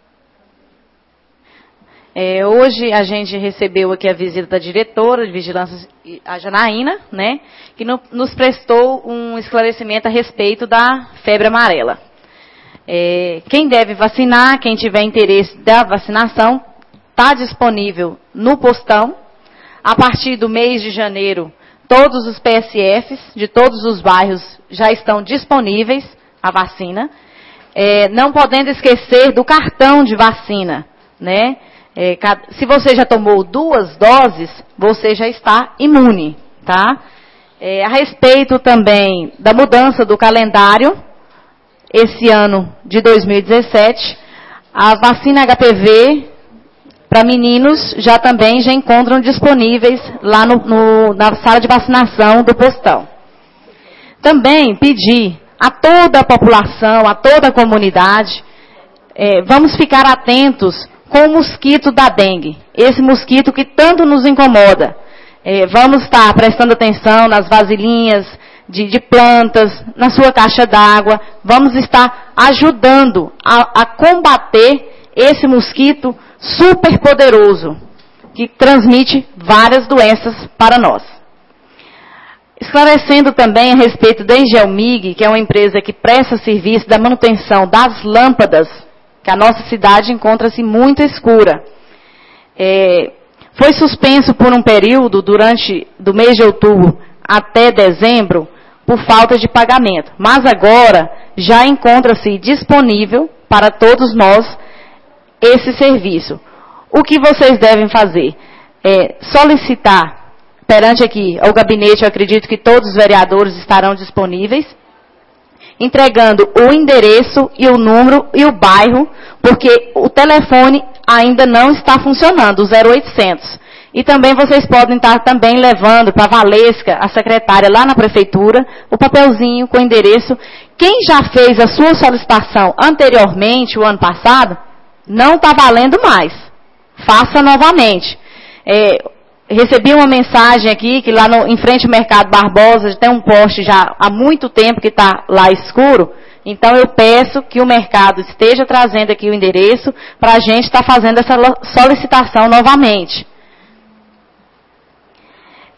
É, hoje a gente recebeu aqui a visita da diretora de vigilância, a Janaína, né, que no, nos prestou um esclarecimento a respeito da febre amarela. É, quem deve vacinar, quem tiver interesse da vacinação, está disponível no postão. A partir do mês de janeiro, todos os P S Fs de todos os bairros já estão disponíveis a vacina. É, não podendo esquecer do cartão de vacina, né? É, se você já tomou duas doses, você já está imune, tá? É, a respeito também da mudança do calendário, esse ano de dois mil e dezessete, a vacina H P V para meninos já também já encontram disponíveis lá no, no, na sala de vacinação do postão. Também pedir a toda a população, a toda a comunidade, é, vamos ficar atentos com o mosquito da dengue, esse mosquito que tanto nos incomoda. É, vamos estar prestando atenção nas vasilhinhas de, de plantas, na sua caixa d'água, vamos estar ajudando a, a combater esse mosquito super poderoso, que transmite várias doenças para nós. Esclarecendo também a respeito da Engelmig, que é uma empresa que presta serviço da manutenção das lâmpadas, que a nossa cidade encontra-se muito escura. É, foi suspenso por um período, durante do mês de outubro até dezembro, por falta de pagamento. Mas agora já encontra-se disponível para todos nós esse serviço. O que vocês devem fazer? É solicitar perante aqui ao gabinete, eu acredito que todos os vereadores estarão disponíveis, entregando o endereço e o número e o bairro, porque o telefone ainda não está funcionando, o zero oitocentos. E também vocês podem estar também levando para a Valesca, a secretária lá na prefeitura, o papelzinho com o endereço. Quem já fez a sua solicitação anteriormente, o ano passado, não está valendo mais. Faça novamente. É, recebi uma mensagem aqui, que lá no, em frente ao Mercado Barbosa, tem um poste já há muito tempo que está lá escuro. Então eu peço que o mercado esteja trazendo aqui o endereço para a gente estar fazendo essa solicitação novamente.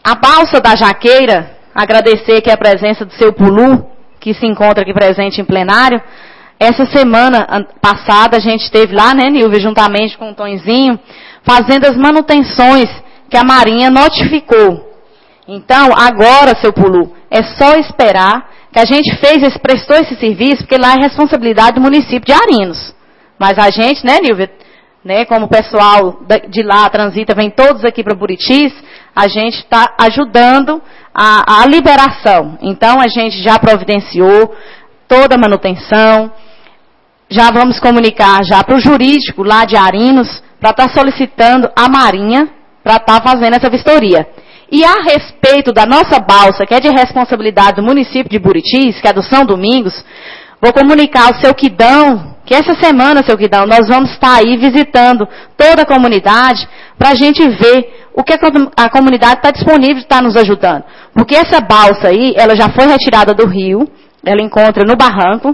A balsa da Jaqueira, agradecer aqui a presença do seu Pulu, que se encontra aqui presente em plenário. Essa semana passada a gente esteve lá, né, Nilvia, juntamente com o Tonzinho, fazendo as manutenções que a Marinha notificou. Então, agora, seu Pulu, é só esperar que a gente fez esse, prestou esse serviço, porque lá é responsabilidade do município de Arinos. Mas a gente, né, Nilvia, né, como o pessoal de lá transita, vem todos aqui para Buritis, a gente está ajudando a, a liberação. Então, a gente já providenciou toda a manutenção, já vamos comunicar já para o jurídico lá de Arinos, para estar tá solicitando a Marinha para estar tá fazendo essa vistoria. E a respeito da nossa balsa, que é de responsabilidade do município de Buritis, que é do São Domingos, vou comunicar ao seu Quidão, que essa semana, seu Quidão, nós vamos estar aí visitando toda a comunidade para a gente ver o que a comunidade está disponível, está nos ajudando. Porque essa balsa aí, ela já foi retirada do rio, ela encontra no barranco.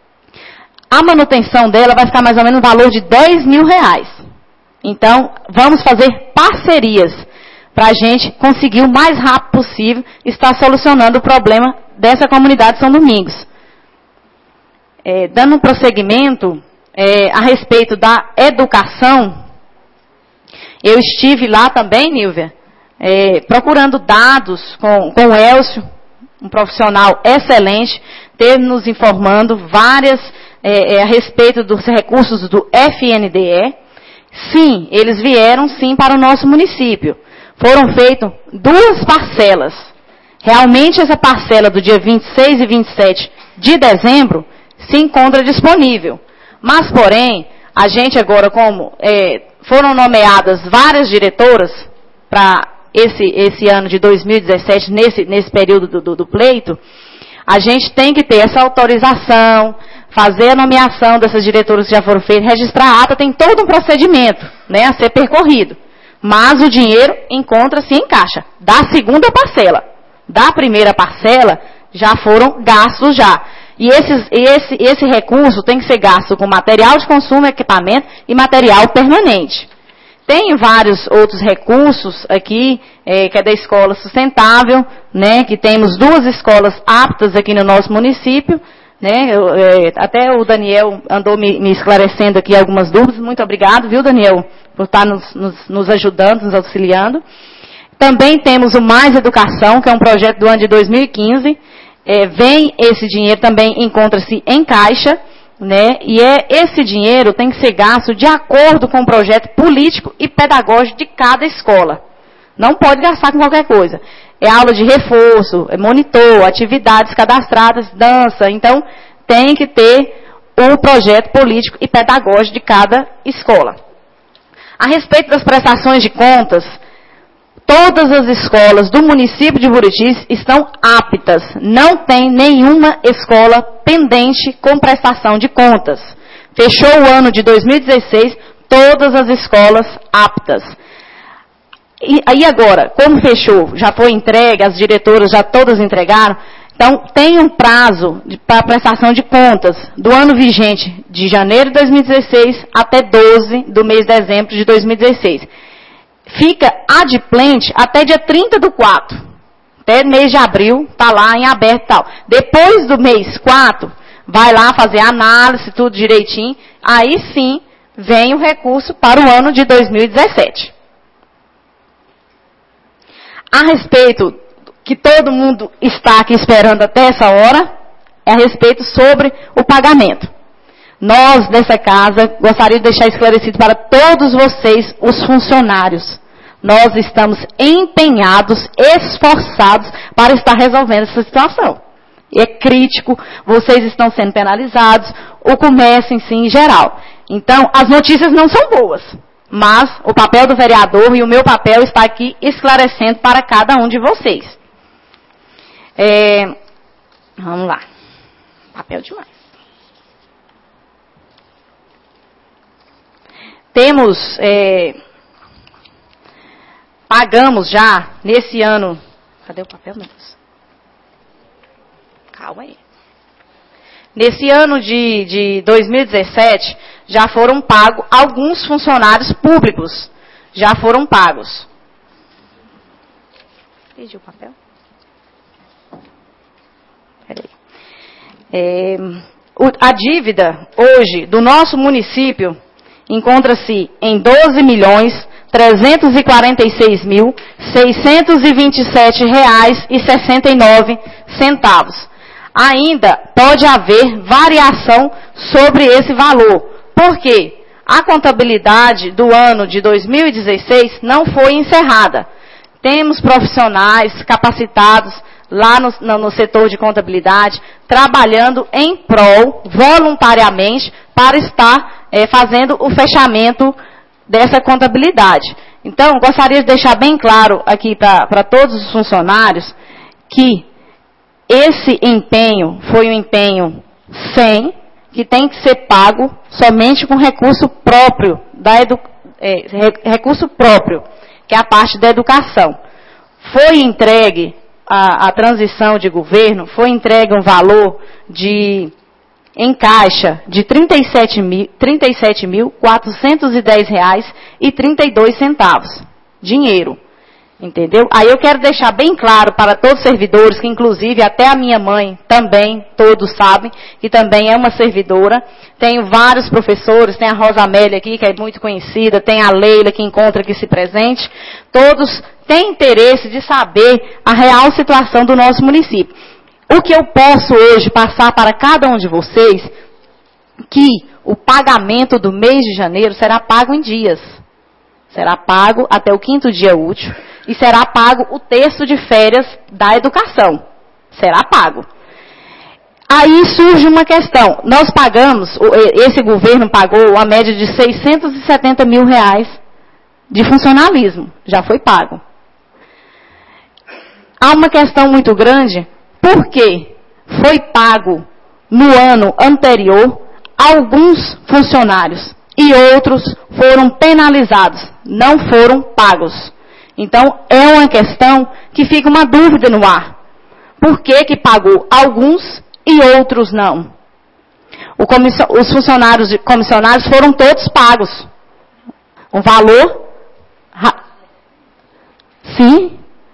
A manutenção dela vai ficar mais ou menos no valor de dez mil reais. Então, vamos fazer parcerias para a gente conseguir o mais rápido possível estar solucionando o problema dessa comunidade de São Domingos. É, dando um prosseguimento é, a respeito da educação, eu estive lá também, Nilvia, é, procurando dados com, com o Elcio, um profissional excelente, teve nos informando várias é, é, a respeito dos recursos do F N D E. Sim, eles vieram sim para o nosso município. Foram feitas duas parcelas. Realmente essa parcela do dia vinte e seis e vinte e sete de dezembro se encontra disponível. Mas, porém, a gente agora, como é, foram nomeadas várias diretoras para esse, esse ano de dois mil e dezessete, nesse, nesse período do, do, do pleito, a gente tem que ter essa autorização, fazer a nomeação dessas diretoras que já foram feitas, registrar a ata, tem todo um procedimento, né, a ser percorrido. Mas o dinheiro encontra-se em caixa. Da segunda parcela. Da primeira parcela, já foram gastos já. E esses, esse, esse recurso tem que ser gasto com material de consumo, equipamento e material permanente. Tem vários outros recursos aqui, é, que é da Escola Sustentável, né, que temos duas escolas aptas aqui no nosso município, né, eu, é, até o Daniel andou me, me esclarecendo aqui algumas dúvidas. Muito obrigado, viu, Daniel, por estar nos, nos, nos ajudando, nos auxiliando. Também temos o Mais Educação, que é um projeto do ano de dois mil e quinze. É, vem esse dinheiro também, encontra-se em caixa, né? E é, esse dinheiro tem que ser gasto de acordo com o projeto político e pedagógico de cada escola. Não pode gastar com qualquer coisa. É aula de reforço, é monitor, atividades cadastradas, dança. Então, tem que ter o projeto político e pedagógico de cada escola. A respeito das prestações de contas, todas as escolas do município de Buritis estão aptas. Não tem nenhuma escola pendente com prestação de contas. Fechou o ano de dois mil e dezesseis, todas as escolas aptas. E aí agora, como fechou, já foi entregue, as diretoras já todas entregaram, então tem um prazo para prestação de contas do ano vigente de janeiro de dois mil e dezesseis até doze do mês de dezembro de dois mil e dezesseis. Fica adimplente até dia trinta do quatro. Até mês de abril, está lá em aberto e tal. Depois do mês quatro, vai lá fazer a análise, tudo direitinho. Aí sim, vem o recurso para o ano de dois mil e dezessete. A respeito, que todo mundo está aqui esperando até essa hora, é a respeito sobre o pagamento. Nós, dessa casa, gostaríamos de deixar esclarecido para todos vocês, os funcionários. Nós estamos empenhados, esforçados para estar resolvendo essa situação. É crítico, vocês estão sendo penalizados, o comércio em si em geral. Então, as notícias não são boas, mas o papel do vereador e o meu papel está aqui esclarecendo para cada um de vocês. É, vamos lá. Papel demais. Temos, é, pagamos já, nesse ano, cadê o papel, meu Deus? Calma aí. Nesse ano de, de dois mil e dezessete, já foram pagos alguns funcionários públicos, já foram pagos. Perdi o papel. Peraí. É, o, a dívida hoje do nosso município encontra-se em doze milhões trezentos e quarenta e seis mil seiscentos e vinte e sete reais e sessenta e nove centavos. Ainda pode haver variação sobre esse valor. Por quê? A contabilidade do ano de dois mil e dezesseis não foi encerrada. Temos profissionais capacitados lá no, no, no setor de contabilidade, trabalhando em prol, voluntariamente, para estar é, fazendo o fechamento dessa contabilidade. Então, gostaria de deixar bem claro aqui para todos os funcionários que esse empenho foi um empenho sem, que tem que ser pago somente com recurso próprio, da edu, é, recurso próprio, que é a parte da educação. Foi entregue a, a transição de governo, foi entregue um valor de, em caixa, de trinta e sete mil quatrocentos e dez reais e trinta e dois centavos. Dinheiro. Entendeu? Aí eu quero deixar bem claro para todos os servidores, que inclusive até a minha mãe também, todos sabem, que também é uma servidora. Tenho vários professores, tem a Rosa Amélia aqui, que é muito conhecida, tem a Leila, que encontra aqui se presente. Todos têm interesse de saber a real situação do nosso município. O que eu posso hoje passar para cada um de vocês, que o pagamento do mês de janeiro será pago em dias. Será pago até o quinto dia útil. E será pago o terço de férias da educação. Será pago. Aí surge uma questão. Nós pagamos, esse governo pagou a média de seiscentos e setenta mil reais de funcionalismo. Já foi pago. Há uma questão muito grande. Por que foi pago no ano anterior alguns funcionários e outros foram penalizados, não foram pagos? Então, é uma questão que fica uma dúvida no ar. Por que que pagou alguns e outros não? Os funcionários comissionados foram todos pagos. Um valor... Sim.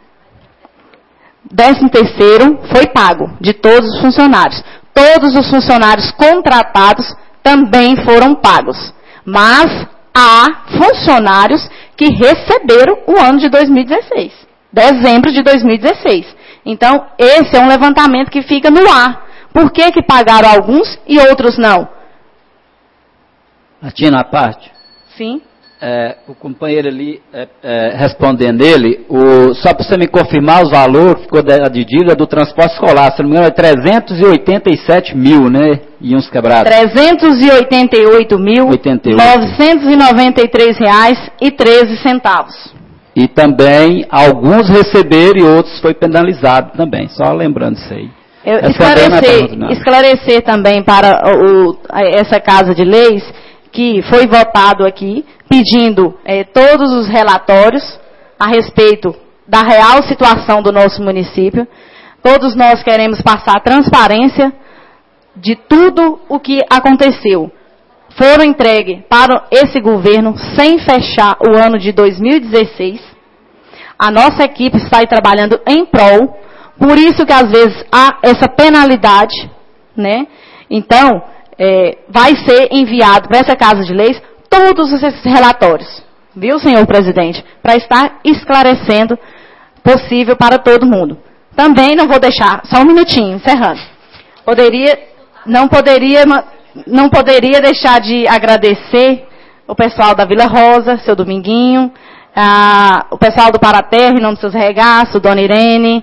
Décimo terceiro foi pago de todos os funcionários. Todos os funcionários contratados também foram pagos. Mas há funcionários que receberam o ano de dois mil e dezesseis. Dezembro de dois mil e dezesseis. Então, esse é um levantamento que fica no ar. Por que que pagaram alguns e outros não? Martina, a parte. Sim. É, o companheiro ali, é, é, respondendo ele, o, só para você me confirmar os valores que ficou da de dívida do transporte escolar, se não me engano é trezentos e oitenta e sete mil, né? E uns quebrados. trezentos e oitenta e oito mil, novecentos e noventa e três reais e treze centavos. E também alguns receberam e outros foi penalizado também, só lembrando isso aí. Eu, esclarecer, esclarecer também para o, essa Casa de Leis, que foi votado aqui, pedindo eh, todos os relatórios a respeito da real situação do nosso município. Todos nós queremos passar transparência de tudo o que aconteceu. Foram entregues para esse governo sem fechar o ano de dois mil e dezesseis. A nossa equipe está aí trabalhando em prol, por isso que às vezes há essa penalidade, né? Então, é, vai ser enviado para essa Casa de Leis todos esses relatórios, viu, senhor presidente? Para estar esclarecendo possível para todo mundo. Também não vou deixar, só um minutinho, encerrando. Poderia, não poderia, não poderia deixar de agradecer o pessoal da Vila Rosa, seu Dominguinho, a, o pessoal do Paraterra, em nome dos seus regaços, Dona Irene,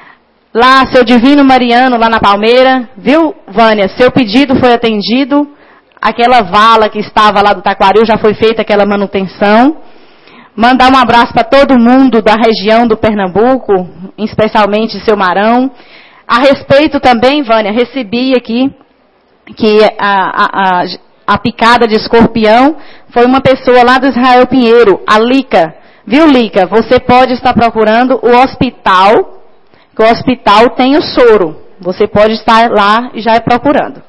lá, seu Divino Mariano, lá na Palmeira, viu, Vânia? Seu pedido foi atendido. Aquela vala que estava lá do Taquaril já foi feita aquela manutenção. Mandar um abraço para todo mundo da região do Pernambuco, especialmente seu Marão. A respeito também, Vânia, recebi aqui que a, a, a, a picada de escorpião foi uma pessoa lá do Israel Pinheiro, a Lica. Viu, Lica? Você pode estar procurando o hospital, que o hospital tem o soro. Você pode estar lá e já procurando.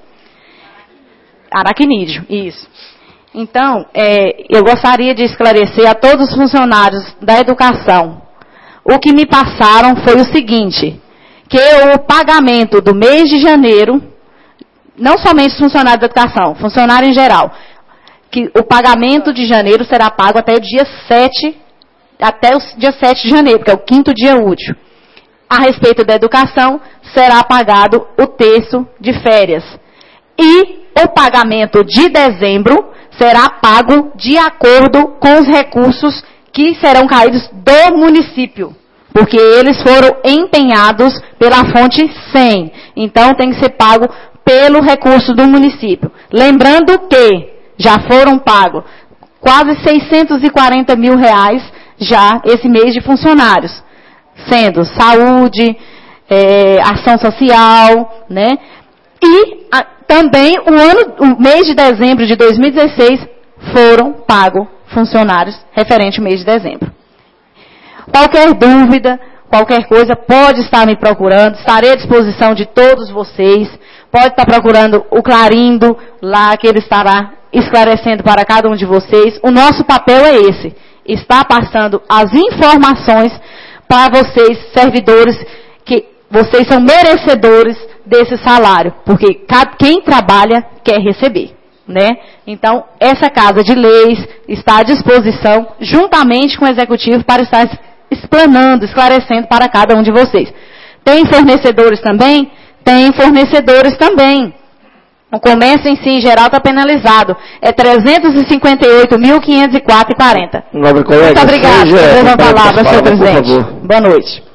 Aracnídeo, isso. Então, é, eu gostaria de esclarecer a todos os funcionários da educação. o que me passaram foi o seguinte, que o pagamento do mês de janeiro, não somente funcionário da educação, funcionário em geral, que o pagamento de janeiro será pago até o dia sete, até o dia sete de janeiro, que é o quinto dia útil. A respeito da educação, será pagado o terço de férias. E o pagamento de dezembro será pago de acordo com os recursos que serão caídos do município, porque eles foram empenhados pela fonte cem. Então, tem que ser pago pelo recurso do município. Lembrando que já foram pagos quase seiscentos e quarenta mil reais já esse mês de funcionários, sendo saúde, é, ação social, né? E a, também o, ano, o mês de dezembro de dois mil e dezesseis foram pagos funcionários referente ao mês de dezembro. Qualquer dúvida, qualquer coisa, pode estar me procurando, estarei à disposição de todos vocês. Pode estar procurando o Clarindo lá, que ele estará esclarecendo para cada um de vocês. O nosso papel é esse, está passando as informações para vocês, servidores, que vocês são merecedores desse salário, porque quem trabalha quer receber, né? Então, essa Casa de Leis está à disposição, juntamente com o Executivo, para estar explanando, esclarecendo para cada um de vocês. Tem fornecedores também? Tem fornecedores também. O comércio em si, em geral, está penalizado. É trezentos e cinquenta e oito mil, quinhentos e quatro reais e quarenta centavos. Nobre colega, muito obrigada. Seja, uma palavra, senhor presidente. Boa noite.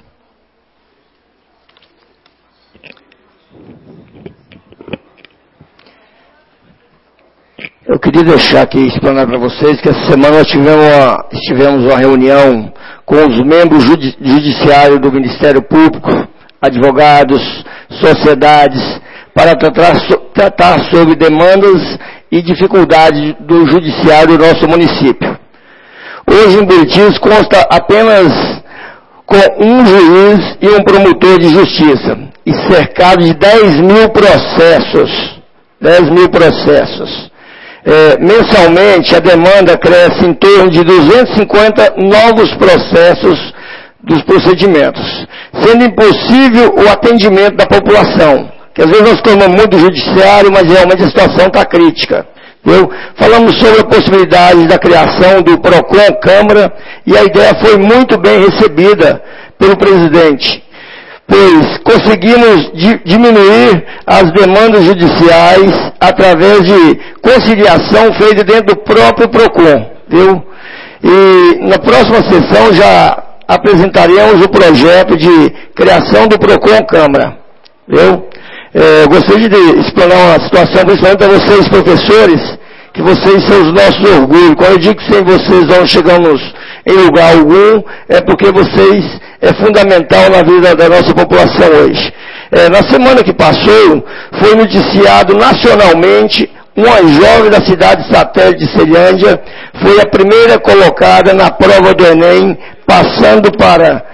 Eu queria deixar aqui explanar para vocês que essa semana nós tivemos uma, tivemos uma reunião com os membros judi judiciários do Ministério Público, advogados, sociedades, para tratar, so, tratar sobre demandas e dificuldades do judiciário do nosso município. Hoje em Buritis consta apenas com um juiz e um promotor de justiça, e cercado de dez mil processos. dez mil processos. É, mensalmente, a demanda cresce em torno de duzentos e cinquenta novos processos dos procedimentos, sendo impossível o atendimento da população, que às vezes nós tomamos muito judiciário, mas realmente a situação está crítica. Viu? Falamos sobre a possibilidade da criação do PROCON Câmara, e a ideia foi muito bem recebida pelo presidente, pois conseguimos di diminuir as demandas judiciais através de conciliação feita dentro do próprio PROCON, viu? E na próxima sessão já apresentaremos o projeto de criação do PROCON Câmara, viu? É, gostaria de explanar uma situação, principalmente para vocês, professores, que vocês são os nossos orgulhos. Quando eu digo que sem vocês não chegamos em lugar algum, é porque vocês é fundamental na vida da nossa população hoje. É, na semana que passou, foi noticiado nacionalmente uma jovem da cidade satélite de Ceilândia, foi a primeira colocada na prova do Enem, passando para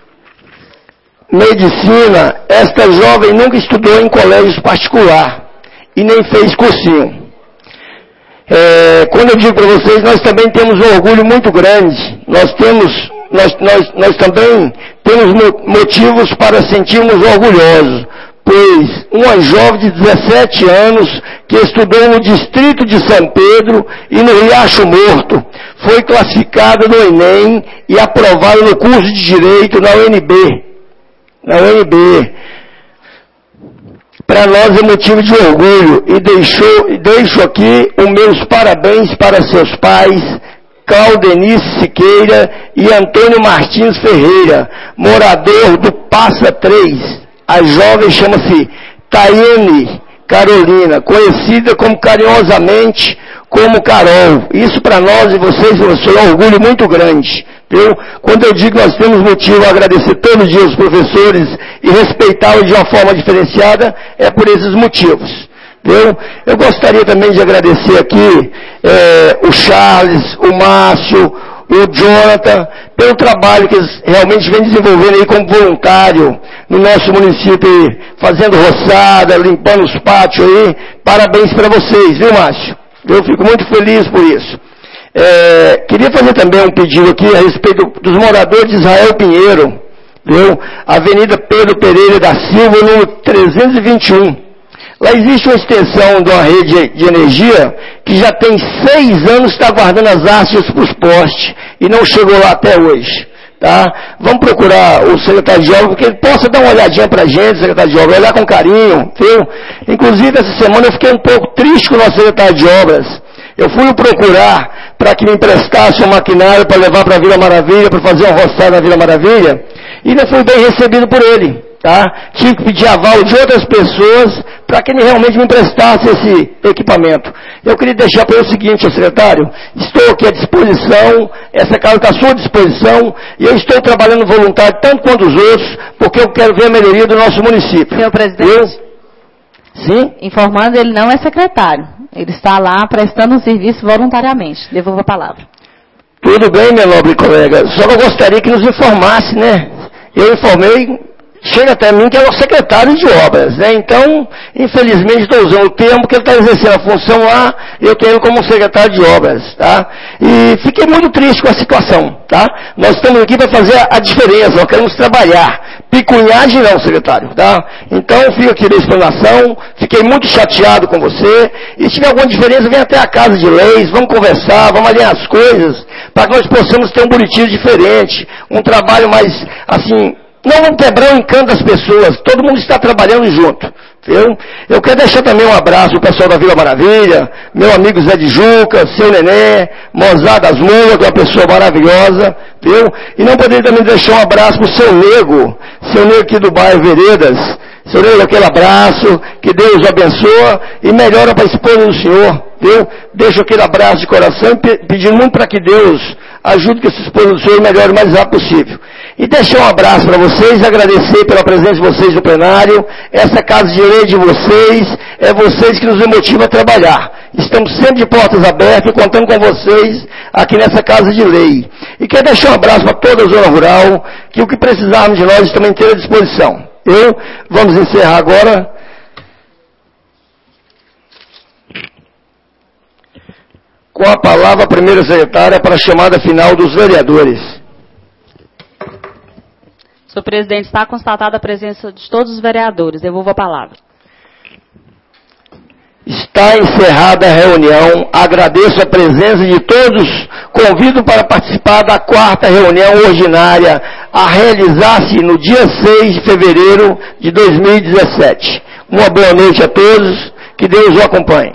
medicina. Esta jovem nunca estudou em colégios particular e nem fez cursinho. É, quando eu digo para vocês, nós também temos um orgulho muito grande. Nós temos, nós, nós, nós também temos motivos para sentirmos orgulhosos, pois uma jovem de dezessete anos que estudou no distrito de São Pedro e no Riacho Morto foi classificada no Enem e aprovada no curso de Direito na U N B. Na U N B. Para nós é motivo de orgulho, e deixo, deixo aqui os meus parabéns para seus pais, Claudenice Siqueira e Antônio Martins Ferreira, morador do Passa três. A jovem chama-se Taiane Carolina, conhecida como carinhosamente como Carol. Isso para nós e vocês, professor, é um orgulho muito grande. Viu? Quando eu digo que nós temos motivo a agradecer todos os dias os professores e respeitá-los de uma forma diferenciada, é por esses motivos. Viu? Eu gostaria também de agradecer aqui é, o Charles, o Márcio, o Jonathan, pelo trabalho que eles realmente vêm desenvolvendo aí como voluntário no nosso município, fazendo roçada, limpando os pátios aí. Parabéns para vocês, viu, Márcio? Eu fico muito feliz por isso. É, queria fazer também um pedido aqui a respeito dos moradores de Israel Pinheiro, viu? Avenida Pedro Pereira da Silva, número trezentos e vinte e um. Lá existe uma extensão de uma rede de energia que já tem seis anos que está guardando as hastes para os postes e não chegou lá até hoje. Tá? Vamos procurar o secretário de obras, porque ele possa dar uma olhadinha para a gente, secretário de obras, olhar com carinho, viu? Inclusive, essa semana eu fiquei um pouco triste com o nosso secretário de obras. Eu fui o procurar para que me emprestasse um maquinário para levar para a Vila Maravilha, para fazer um roçado na Vila Maravilha, e não fui bem recebido por ele. Tá? Tive que pedir aval de outras pessoas para que ele realmente me emprestasse esse equipamento. Eu queria deixar para ele o seguinte, secretário, estou aqui à disposição, essa casa está à sua disposição, e eu estou trabalhando voluntário tanto quanto os outros, porque eu quero ver a melhoria do nosso município. Senhor presidente, eu? Sim? Informando, ele não é secretário, ele está lá prestando um serviço voluntariamente. Devolvo a palavra. Tudo bem, meu nobre colega, só que eu gostaria que nos informasse, né? Eu informei... Chega até mim que é o secretário de obras, né? Então, infelizmente, estou usando o termo que ele está exercendo a função lá, eu tenho ele como secretário de obras, tá? E fiquei muito triste com a situação, tá? Nós estamos aqui para fazer a diferença, nós queremos trabalhar. Picunhagem não, secretário, tá? Então, fica aqui da explanação, fiquei muito chateado com você, e se tiver alguma diferença, vem até a Casa de Leis, vamos conversar, vamos alinhar as coisas, para que nós possamos ter um Buritis diferente, um trabalho mais, assim... Não vamos quebrar o encanto das pessoas, todo mundo está trabalhando junto, viu? Eu quero deixar também um abraço ao pessoal da Vila Maravilha, meu amigo Zé de Juca, seu Nenê, Mozart das Mulas, que é uma pessoa maravilhosa, viu? E não poderia também deixar um abraço para o seu Nego, seu Nego aqui do bairro Veredas, seu Nego, aquele abraço, que Deus o abençoa e melhora para a esposa do senhor, viu? Deixo aquele abraço de coração, pedindo muito para que Deus ajude que essa esposa do senhor melhore o mais rápido possível. E deixar um abraço para vocês, agradecer pela presença de vocês no plenário, essa casa de lei de vocês, é vocês que nos motivam a trabalhar. Estamos sempre de portas abertas e contando com vocês aqui nessa casa de lei. E quero deixar um abraço para toda a zona rural, que o que precisarmos de nós estamos inteira à disposição. Eu, vamos encerrar agora. Com a palavra a primeira secretária para a chamada final dos vereadores. Senhor presidente, está constatada a presença de todos os vereadores. Devolvo a palavra. Está encerrada a reunião. Agradeço a presença de todos. Convido para participar da quarta reunião ordinária a realizar-se no dia seis de fevereiro de dois mil e dezessete. Uma boa noite a todos. Que Deus o acompanhe.